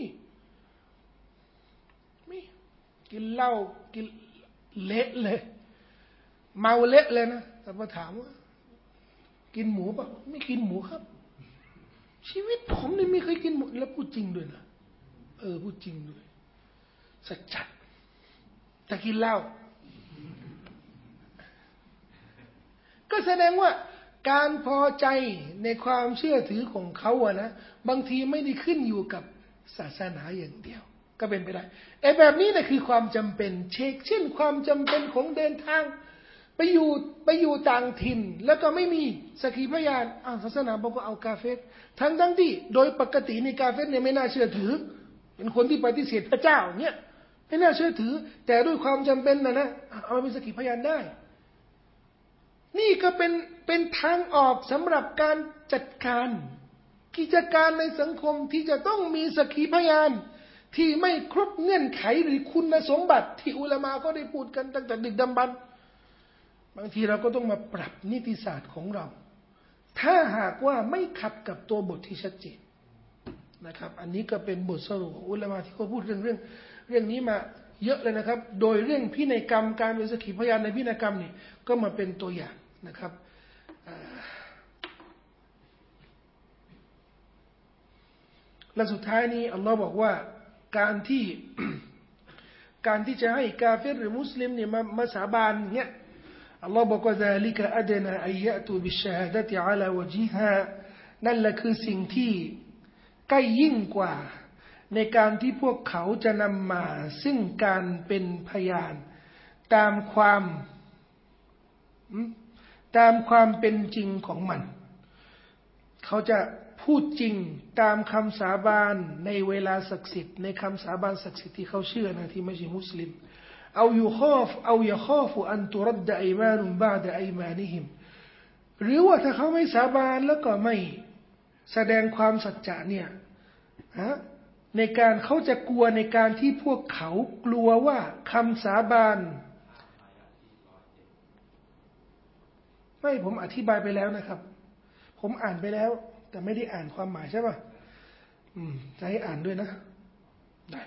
มีกินเหล้ากินเละเลยเมาเละเลยนะแต่พอถามว่ากินหมูปะไม่กินหมูครับชีวิตผมนี่ไม่เคยกินหมูแล้วพูดจริงด้วยนะเออพูดจริงด้วยสัจจะแต่กินเหล้าก็แสดงว่าการพอใจในความเชื่อถือของเขาอะนะบางทีไม่ได้ขึ้นอยู่กับศาสนาอย่างเดียวก็เป็นไปได้ไอ้แบบนี้นะคือความจำเป็นเช่นเช่นความจำเป็นของเดินทางไปอยู่ไปอยู่ต่างถิ่นแล้วก็ไม่มีสักขีพยานอ้าวศาสนาบอกว่าเอากาเฟรทั้งทั้งที่โดยปกติในกาเฟรเนี่ยไม่น่าเชื่อถือเป็นคนที่ปฏิเสธพระเจ้าเนี่ยไม่น่าเชื่อถือแต่ด้วยความจำเป็นนะนะเอามาเป็นสักขีพยานได้นี่ก็เป็นเป็นทางออกสำหรับการจัดการกิจการในสังคมที่จะต้องมีสักขีพยานที่ไม่ครบเงื่อนไขหรือคุณสมบัติที่อุลามะก็ได้พูดกันตั้งแต่ดึกดำบรรพ์บางทีเราก็ต้องมาปรับนิติศาสตร์ของเรา ถ้าหากว่าไม่ขัดกับตัวบทที่ชัดเจนนะครับอันนี้ก็เป็นบทสรุปของอุลามะที่เขาพูดเรื่องเรื่องเรื่องนี้มาเยอะเลยนะครับโดยเรื่องพินัยกรรมการเป็นสักขีพยานในพินัยกรรมนี่ก็มาเป็นตัวอย่างนะครับและสุดท้ายนี้อัลลอฮ์บอกว่าการที่การที่จะให้กาเฟรหรือมุสลิมเนี่ยมามาสาบานเนี่ยอัลลอฮ์บอกว่า ذلك أدنى أن يأتوا بالشهادة على وجهها นั่นแหละคือสิ่งที่ใกล้ยิ่งกว่าในการที่พวกเขาจะนำมาซึ่งการเป็นพยานตามความตามความเป็นจริงของมันเขาจะพูดจริงตามคำสาบานในเวลาศักดิ์สิทธิ์ในคำสาบานศักดิ์สิทธิ์ที่เขาเชื่อนะที่ไม่ใช่มุสลิมเอาอยู่ข้อฟเอาอย่าข้อฟูอันตุรัดดะอิมานุบาดะอิมานิฮิมหรือว่าถ้าเขาไม่สาบานแล้วก็ไม่แสดงความสัจจะเนี่ยฮะในการเขาจะกลัวในการที่พวกเขากลัวว่าคำสาบานไม่ผมอธิบายไปแล้วนะครับผมอ่านไปแล้วแต่ไม่ได้อ่านความหมายใช่ป่ะอืมจะให้อ่านด้วยนะได้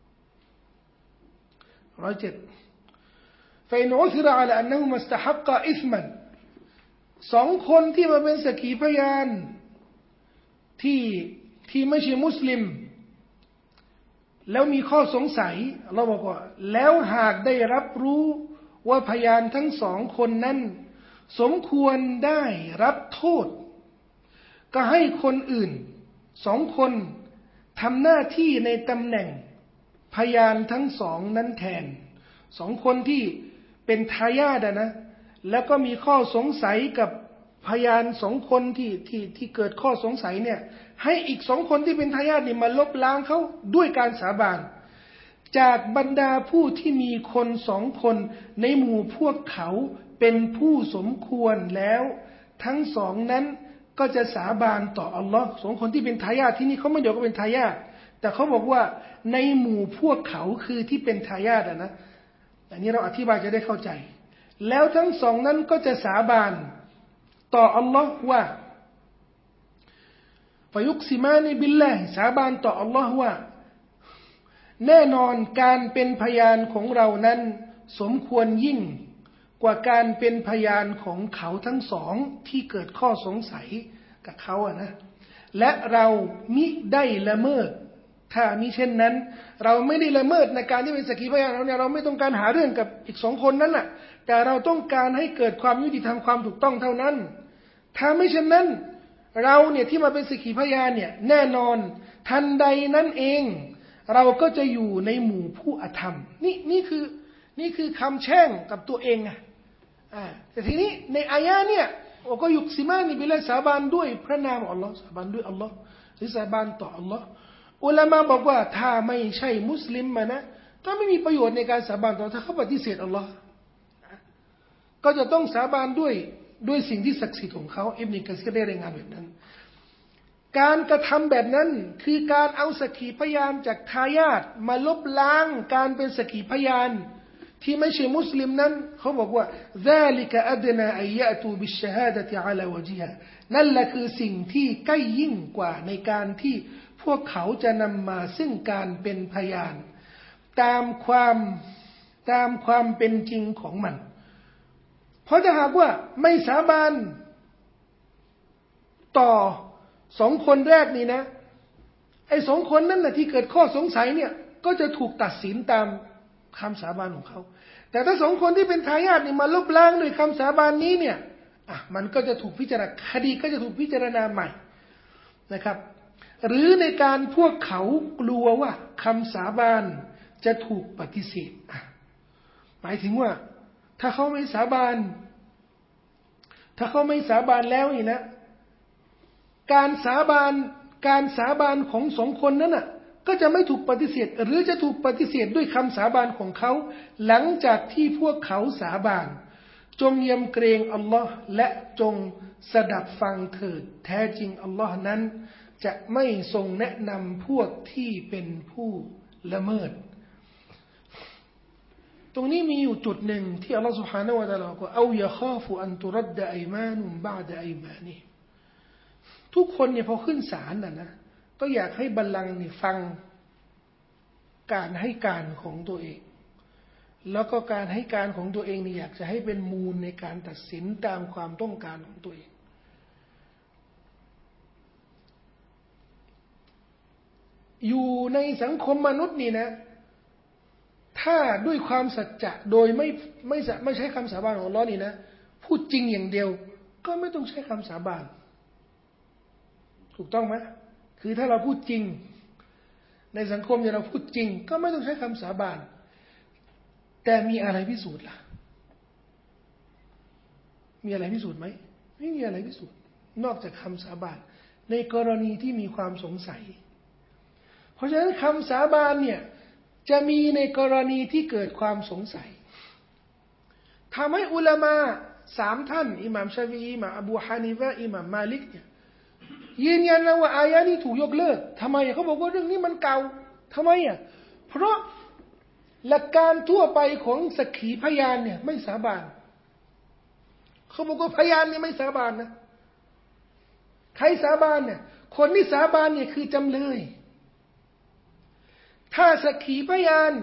ร้อยเจ็ด فإن عثر على أنهما استحقا إثما สองคนที่มาเป็นสักขีพยานที่ที่ไม่ใช่มุสลิมแล้วมีข้อสงสัยเราบอกว่าแล้วหากได้รับรู้ว่าพยานทั้งสองคนนั้นสมควรได้รับโทษก็ให้คนอื่นสองคนทำหน้าที่ในตำแหน่งพยานทั้งสองนั้นแทนสองคนที่เป็นทายาทนะแล้วก็มีข้อสงสัยกับพยานสองคนที่ที่ที่เกิดข้อสงสัยเนี่ยให้อีกสองคนที่เป็นทายาทนี่มาลบล้างเขาด้วยการสาบานจากบรรดาผู้ที่มีคนสองคนในหมู่พวกเขาเป็นผู้สมควรแล้วทั้งสองนั้นก็จะสาบานต่ออัลลอฮ์สองคนที่เป็นทายาทที่นี่เขาไม่เดี๋ยวก็เป็นทายาทแต่เขาบอกว่าในหมู่พวกเขาคือที่เป็นทายาทอะนะอันนี้เราอธิบายจะได้เข้าใจแล้วทั้งสองนั้นก็จะสาบานต่ออัลลอฮ์ว่าฟยุกซิมานิบิลลาห์สาบานต่ออัลลอฮ์ว่าแน่นอนการเป็นพยานของเรานั้นสมควรยิ่งกว่าการเป็นพยานของเขาทั้งสองที่เกิดข้อสงสัยกับเขาอะนะและเรามิได้ละเมิดถ้ามิเช่นนั้นเราไม่ได้ละเมิดในการที่เป็นสักขีพยานเราเนี่ยเราไม่ต้องการหาเรื่องกับอีกสองคนนั้นน่ะแต่เราต้องการให้เกิดความยุติธรรมความถูกต้องเท่านั้นถ้าไม่เช่นนั้นเราเนี่ยที่มาเป็นสักขีพยานเนี่ยแน่นอนทันใดนั้นเองเราก็จะอยู่ในหมู่ผู้อธรรมนี่นี่คือนี่คือคำแช่งกับตัวเองไงอ่าแต่ทีนี้ในอายะเนี่ยโอ้ก็ยุกซิมานี่บิลสาบานด้วยพระนามอัลลอฮ์สาบานด้วยอัลลอฮ์หรือสาบานต่ออัลลอฮ์อุลามะบอกว่าถ้าไม่ใช่มุสลิมมานะก็ไม่มีประโยชน์ในการสาบานต่อถ้าเขาปฏิเสธอัลลอฮ์ก็จะต้องสาบานด้วยด้วยสิ่งที่ศักดิ์สิทธิ์ของเขาอิบนุกะซีรได้รายงานแบบนั้นการกระทำแบบนั้นคือการเอาสักขีพยานจากทายาทมาลบล้างการเป็นสักขีพยานที่ไม่ใช่มุสลิมนั้นเขาบอกว่า ذلك أدنى أن يأتوا بالشهادة على وجهها นั่นแหละคือสิ่งที่ใกล้ยิ่งกว่าในการที่พวกเขาจะนำมาซึ่งการเป็นพยานตามความตามความเป็นจริงของมันเพราะถ้าหากว่าไม่สาบานต่อสองคนแรกนี่นะไอ้สองคนนั้นนะที่เกิดข้อสงสัยเนี่ยก็จะถูกตัดสินตามคำสาบานของเขาแต่ถ้าสองคนที่เป็นทายาทนี่มาลบล้างด้วยคำสาบานนี้เนี่ยอ่ะมันก็จะถูกพิจารณาคดีก็จะถูกพิจารณาใหม่นะครับหรือในการพวกเขากลัวว่าคำสาบานจะถูกปฏิเสธอ่ะหมายถึงว่าถ้าเขาไม่สาบานถ้าเขาไม่สาบานแล้วนี่นะการสาบานการสาบานของสองคนนั้นน่ะก็จะไม่ถูกปฏิเสธหรือจะถูกปฏิเสธด้วยคำสาบานของเขาหลังจากที่พวกเขาสาบานจงยำเกรงอัลลอฮ์และจงสดับฟังเถิดแท้จริงอัลลอฮ์นั้นจะไม่ทรงแนะนำพวกที่เป็นผู้ละเมิดตรงนี้มีอยู่จุดหนึ่งที่อัลลอฮ์ سبحانه และ تعالى บอกว่าเอาอย่าข้าฟูอันตุรัดดะอิมานุมบะดะอิมานีทุกคนเนี่ยพอขึ้นศาลน่ะนะก็อยากให้บัลลังก์นี่ฟังการให้การของตัวเองแล้วก็การให้การของตัวเองนี่อยากจะให้เป็นมูลในการตัดสินตามความต้องการของตัวเองอยู่ในสังคมมนุษย์นี่นะถ้าด้วยความสัจจะโดยไม่ไม่ไม่ใช้คำสาบานของอัลเลาะห์นี่นะพูดจริงอย่างเดียวก็ไม่ต้องใช้คำสาบานถูกต้องไหมคือถ้าเราพูดจริงในสังคมเนี่ยเราพูดจริงก็ไม่ต้องใช้คำสาบานแต่มีอะไรพิสูจน์ล่ะมีอะไรพิสูจน์ไหมไม่มีอะไรพิสูจน์นอกจากคำสาบานในกรณีที่มีความสงสัยเพราะฉะนั้นคำสาบานเนี่ยจะมีในกรณีที่เกิดความสงสัยทำให้อุลามะสามท่านอิหม่ามชาฟีอีอิหม่ามอบูฮานิฟะห์อิหม่ามมาลิกเนี่ยยืนยันว่าอายะนี้ถูกยกเลิกทำไมเขาบอกว่าเรื่องนี้มันเก่าทำไมอ่ะเพราะหลักการทั่วไปของสักขีพยานเนี่ยไม่สาบานเขาบอกว่าพยานเนี่ยไม่สาบานนะใครสาบานเนี่ยคนที่สาบานเนี่ยคือจำเลยถ้าสักขีพยาน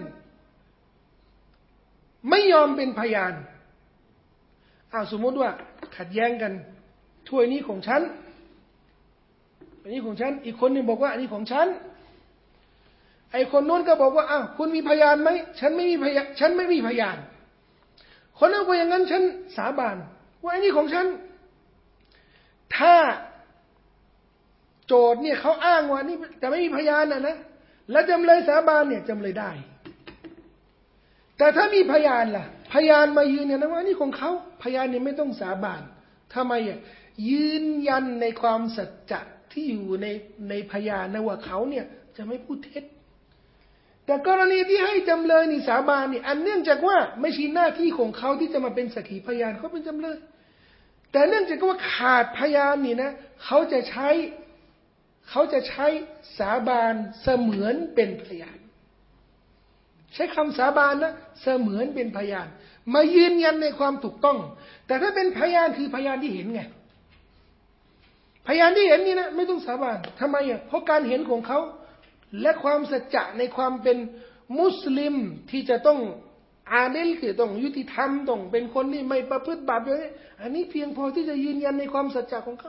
ไม่ยอมเป็นพยานอ้าวสมมติว่าขัดแย้งกันถ้วยนี้ของฉันอันนี้ของฉันอีกคนหนึ่งบอกว่าอันนี้ของฉันไอ้คนโน้นก็บอกว่าอ้าวคุณมีพยานไหมฉันไม่มีพยานฉันไม่มีพยานคนนั้นบอกอย่างนั้นฉันสาบานว่าอันนี้ของฉันถ้าโจทย์เนี่ยเขาอ้างว่านี่แต่ไม่มีพยานนะนะแล้วจำเลยสาบานเนี่ยจำเลยได้แต่ถ้ามีพยานล่ะพยานมายืนยันนะว่านี่ของเขาพยานเนี่ยไม่ต้องสาบานทำไมอ่ะยืนยันในความสัจจะที่อยู่ในในพยานนะว่าเขาเนี่ยจะไม่พูดเท็จแต่กรณีที่ให้จำเลยนี่สาบานนี่อันเนื่องจากว่าไม่ใช่หน้าที่ของเขาที่จะมาเป็นสักขีพยานเขาเป็นจำเลยแต่เนื่องจากว่าขาดพยานนี่นะเขาจะใช้เขาจะใช้สาบานเสมือนเป็นพยานใช้คำสาบานนะเสมือนเป็นพยานมายืนยันในความถูกต้องแต่ถ้าเป็นพยานคือพยานที่เห็นไงพยานที่เห็นนี่นะไม่ต้องสาบานทำไมอ่ะเพราะการเห็นของเขาและความสัจจะในความเป็นมุสลิมที่จะต้องอาดิลคือต้องยุติธรรมต้องเป็นคนที่ไม่ประพฤติบาปอย่างนี้อันนี้เพียงพอที่จะยืนยันในความสัจจะของเขา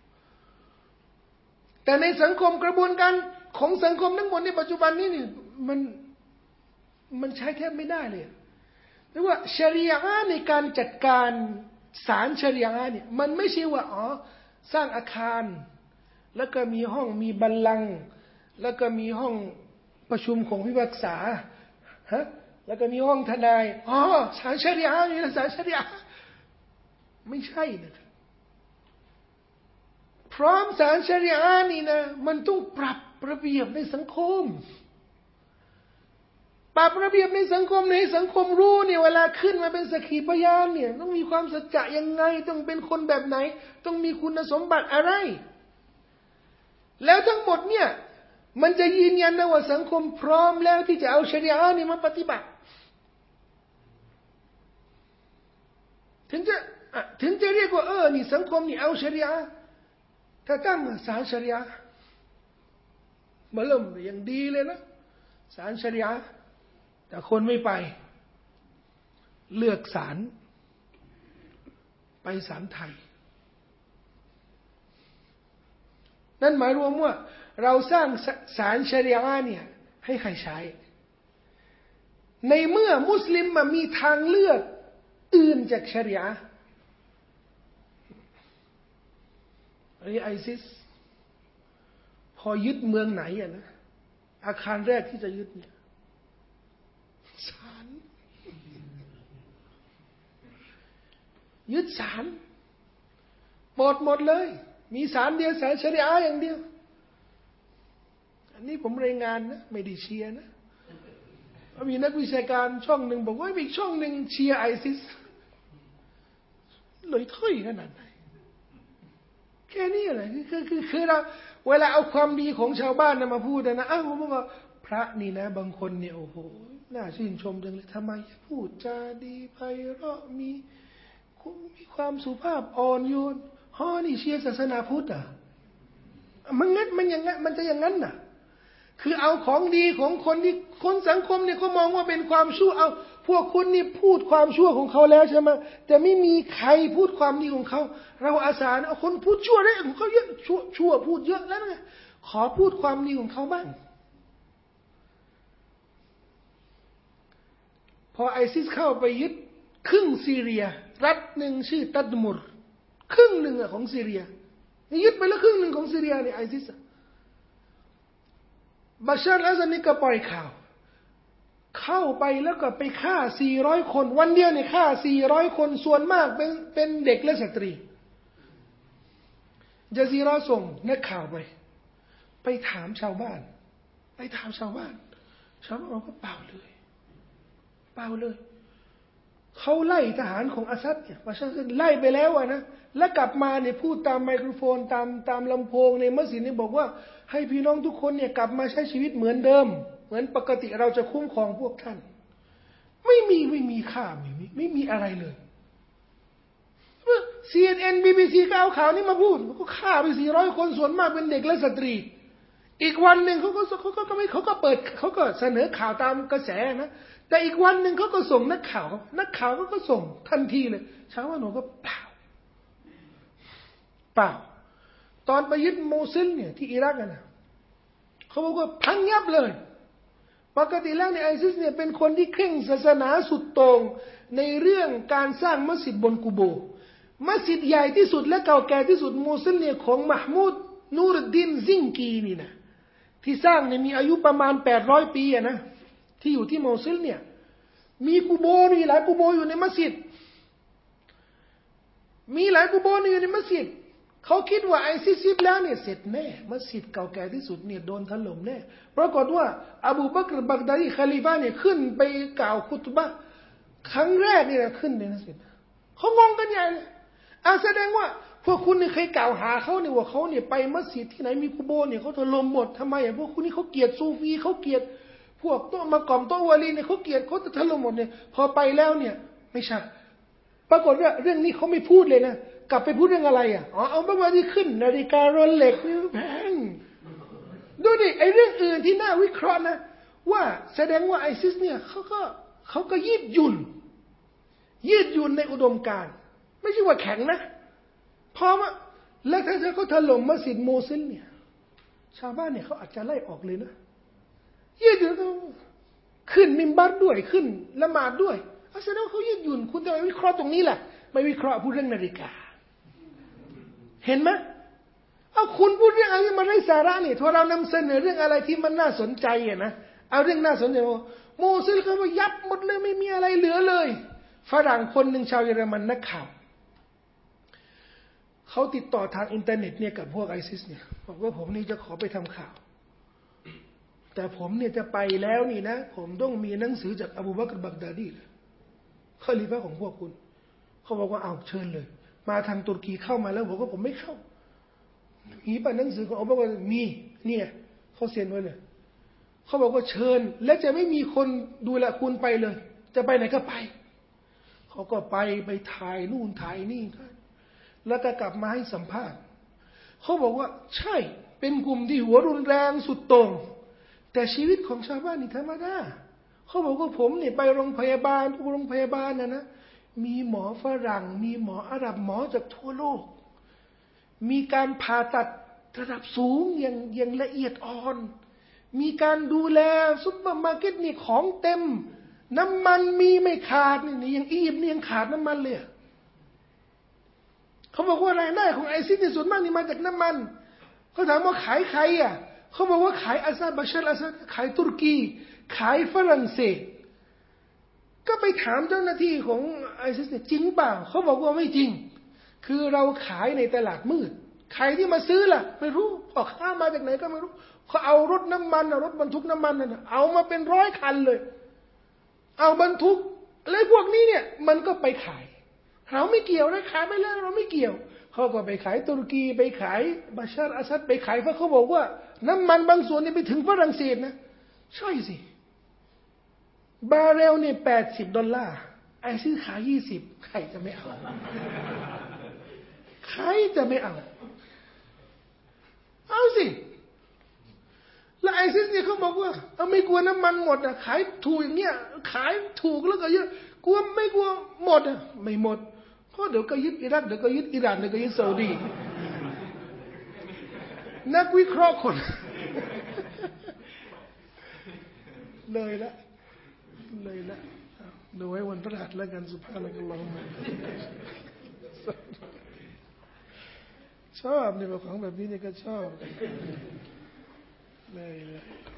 แต่ในสังคมกระบวนการของสังคมทั้งหมดในปัจจุบันนี้นี่มันมันใช้แทบไม่ได้เลยหรือว่าชะรีอะห์ในการจัดการศาลชะรีอะห์เนี่ยมันไม่ใช่ว่าอ๋อสร้างอาคารแล้วก็มีห้องมีบัลลังก์แล้วก็มีห้องประชุมของพิพากษาฮะแล้วก็มีห้องทนายอ๋อศาลชะรีอะห์นี่นะศาลชะรีอะห์ไม่ใช่นะครับพร้อมศาลชะรีอะห์นี่นะมันต้องปรับระเบียบในสังคมปรับระเบียบในสังคมในสังคมรู้เนี่ยเวลาขึ้นมาเป็นสักขีพยานเนี่ยต้องมีความสัจจะยังไงต้องเป็นคนแบบไหนต้องมีคุณสมบัติอะไรแล้วทั้งหมดเนี่ยมันจะยืนยันนะว่าสังคมพร้อมแล้วที่จะเอาชะรีอะห์นี่มาปฏิบัติถึงจะถึงจะเรียกว่าเออนี่สังคมนี่เอาชะรีอะห์ถ้าตั้งศาลชะรีอะห์มาเริ่มอย่างดีเลยนะศาลชะรีอะห์แต่คนไม่ไปเลือกศาลไปศาลไทยนั่นหมายรวมว่าเราสร้างศาลชะรีอะห์เนี่ยให้ใครใช้ในเมื่อมุสลิมมีทางเลือกอื่นจากชะรีอะห์ไอ้ไอซิสพอยึดเมืองไหนอ่ะนะอาคารแรกที่จะยึดเนี่ยศาลยึดศาลหมดหมดเลยมีศาลเดียวศาลชะรีอะห์อย่างเดียวอันนี้ผมรายงานนะไม่ได้เชียร์นะมีนักวิชาการช่องหนึ่งบอกว่าอีกช่องหนึ่งเชียร์ไอซิสเลยถ้อยขนาดไหนแค่นี้แหละคือคือคือเราเวลาเอาความดีของชาวบ้านนะมาพูดนะอ้าวผมบอกพระนี่นะบางคนเนี่ยโอ้โหน่าชื่นชมจังเลยทำไมพูดจาดีไพเราะมีมีความสุภาพอ่อนโยนฮอนี่เชียร์ศาสนาพุทธอ่ะมันงั้นมันอย่างงั้นมันจะอย่างนั้นน่ะคือเอาของดีของคนที่คนสังคมเนี่ยเขามองว่าเป็นความชั่วเอาพวกคุณนี่พูดความชั่วของเขาแล้วใช่ไหมแต่ไม่มีใครพูดความดีของเขาเราอาสาเอาคนพูดชั่วได้ของเขาเยอะชั่วชั่วพูดเยอะแล้วไงขอพูดความดีของเขาบ้างพอไอซิสเข้าไปยึดครึ่งซีเรียรัฐหนึ่งชื่อตัดมุรครึ่งหนึ่งของซีเรียยึดไปแล้วครึ่งหนึ่งของซีเรียเนี่ยไอซิสบัชาร์อัลอาซัดนี่ก็ปล่อยข่าวเข้าไปแล้วก็ไปฆ่าสี่ร้อยคนวันเดียวเนี่ยฆ่าสี่ร้อยคนส่วนมากเป็นเป็นเด็กและสตรีญะซีเราะห์ส่งนักข่าวไปไปถามชาวบ้านไปถามชาวบ้านชาวบ้านบอกว่าเปล่าเลยเปล่าเลยเขาไล่ทหารของอาซัดเนี่ยบัชาร์ไล่ไปแล้วอะนะแล้วกลับมาเนี่ยพูดตามไมโครโฟนตามตามลำโพงในมัสยิดนี่บอกว่าให้พี่น้องทุกคนเนี่ยกลับมาใช้ชีวิตเหมือนเดิมเหมือนปกติเราจะคุ้มครองพวกท่านไม่มีไม่มีค่าไม่มีไม่มีอะไรเลย ซี เอ็น เอ็น บี บี ซี ก็เอาข่าวนี้มาพูดก็ฆ่าไปสี่ร้อยคนส่วนมากเป็นเด็กและสตรีอีกวันหนึ่งเขาก็เขาก็ไม่เขาก็เปิดเขาก็เสนอข่าวตามกระแสนะแต่อีกวันหนึ่งเขาก็ส่งนักข่าวนักข่าวก็ส่งทันทีเลยชาวบ้านก็เปล่าเปล่าตอนไปยึดโมซิลเนี่ยที่อิรักนะเขาบอกว่าพังยับเลยปกติแล้วเนี่ยไอซิสเนี่ยเป็นคนที่เคร่งศาสนาสุดโต่งในเรื่องการสร้างมัสยิดบนกุโบมัสยิดใหญ่ที่สุดและเก่าแก่ที่สุดโมซิลเนี่ยของมหมูดนูรุดดินซิงกีนี่นะที่สร้างเนี่ยมีอายุประมาณแปดร้อยปีอะนะที่อยู่ที่โมซิลเนี่ยมีกุโบมีหลายกุโบอยู่ในมัสยิดมีหลายกุโบอยู่ในมัสยิดเขาคิดว่าไอซิสยึดแล้วเนี่ยเสร็จแน่มัสยิดเก่าแก่ที่สุดเนี่ยโดนถล่มแน่ปรากฏว่าอบูบักรบักดาดีคาลิฟะเนี่ยขึ้นไปกล่าวคุตบะห์ครั้งแรกเนี่ยขึ้นในมัสยิดเขางงกันใหญ่เลยอ่ะแสดงว่าพวกคุณเนี่ยเคยกล่าวหาเขาเนี่ยว่าเขาเนี่ยไปมัสยิดที่ไหนมีกุโบเนี่ยเขาถล่มหมดทำไมอ่ะพวกคุณนี่เขาเกลียดซูฟีเขาเกลียดพวกโตมากล่อมโตวาลีเนี่ยเขาเกลียดเขาจะถล่มหมดเนี่ยพอไปแล้วเนี่ยไม่ใช่ปรากฏว่าเรื่องนี้เขาไม่พูดเลยนะกลับไปพูดเรื่องอะไรอ่ะอ๋อเอาบ้างว่าที่ขึ้นนาฬิกาโรเล็กนี่แพงดูดิไอ้เรื่องอื่นที่น่าวิเคราะห์นะว่าแสดงว่าไอซิสเนี่ยเขาก็เขาก็ยืดหยุ่นยืดหยุ่นในอุดมการณ์ไม่ใช่ว่าแข็งนะพอมาแล้วถ้าเขาถล่มมัสยิดโมซิลเนี่ยชาวบ้านเนี่ยเขาอาจจะไล่ออกเลยนะยืดหยุ่นขึ้นมิมบัตด้วยขึ้นละหมาดด้วยแสดงว่าเขายืดหยุ่นคุณจะไปวิเคราะห์ตรงนี้แหละไม่วิเคราะห์พูดเรื่องนาฬิกาเห็นไหมเอาคุณพูดเรื่องอะไรมันไร้สาระนี่ถ้าเรานำเสนอเรื่องอะไรที่มันน่าสนใจอ่ะนะเอาเรื่องน่าสนใจว่าโมซิลเขาว่ายับหมดเลยไม่มีอะไรเหลือเลยฝรั่งคนหนึ่งชาวเยอรมันนักข่าวเขาติดต่อทางอินเทอร์เน็ตเนี่ยกับพวกไอซิสเนี่ยบอกว่าผมนี่จะขอไปทำข่าวแต่ผมเนี่ยจะไปแล้วนี่นะผมต้องมีหนังสือจากอบูบักรบักดาดีคอลิฟะของพวกคุณเขาบอกว่าเอาเชิญเลยมาทางตุรกีเข้ามาแล้วบอกว่าผมไม่เข้ามีป่ะหนังสือของอบูบักรมีเนี่ยเขาเซ็นไว้เลยเขาบอกว่าเชิญและจะไม่มีคนดูแลคุณไปเลยจะไปไหนก็ไปเขาก็ไปไปถ่ายนู่นถ่ายนี่แล้วก็กลับมาให้สัมภาษณ์เขาบอกว่าใช่เป็นกลุ่มที่หัวรุนแรงสุดโต่งแต่ชีวิตของชาวบ้านนี่ธรรมดาเขาบอกว่าผมเนี่ยไปโรงพยาบาลทุกโรงพยาบาลนะนะมีหมอฝรั่งมีหมออาหรับหมอจากทั่วโลกมีการผ่าตัดระดับสูงอย่างอย่างละเอียดอ่อนมีการดูแลซุปเปอร์มาร์เก็ตนี่ของเต็มน้ำมันมีไม่ขาดนี่ยังอียิปต์นี่ยังขาดน้ำมันเลยเขาบอกว่ารายได้ของไอซิสที่สุดมากนี่มาจากน้ำมันเขาถามว่าขายใครอ่ะเขาบอกว่าขายอาซาดบัชาร์อาซาดขายตุรกีขายฝรั่งเศสก็ไปถามเจ้าหน้าที่ของไอซิสเนี่ยจริงเปล่าเขาบอกว่าไม่จริงคือเราขายในตลาดมืดใครที่มาซื้อล่ะไม่รู้พ่อค้ามาจากไหนก็ไม่รู้เขาเอารถน้ำมันรถบรรทุกน้ำมันนั่นเอามาเป็นร้อยคันเลยเอาบรรทุกอะไรพวกนี้เนี่ยมันก็ไปขายเราไม่เกี่ยวนะขายไปแล้วเราไม่เกี่ยวเขาก็ไปขายตุรกีไปขายบัชาร์อาซัดไปขายเพราะเขาบอกว่าน้ำมันบางส่วนนี่ไปถึงฝรั่งเศสนะใช่สิบาร์เรลเนี่ยแปดสิบดอลลาร์ไอซิสขายยี่สิบใครจะไม่เอาใครจะไม่เอาเอาสิแล้วไอซิสเนี่ยเขาบอกว่าเอาไม่กลัวน้ำมันหมดอ่ะขายถูกอย่างเงี้ยขายถูกแล้วก็เยอะกลัวไม่กลัวหมดอ่ะไม่หมดเพราะเดี๋ยวก็ยึดอิรักเดี๋ยวก็ยึดอิหร่านเดี๋ยวก็ยึดซาอุดีนักวิเคราะห์คนเลยละเลยละดูไว้วันพฤหัสแล้วกันสุภาพนักลองชอบในแบบของแบบนี้เนี่ยก็ชอบเลย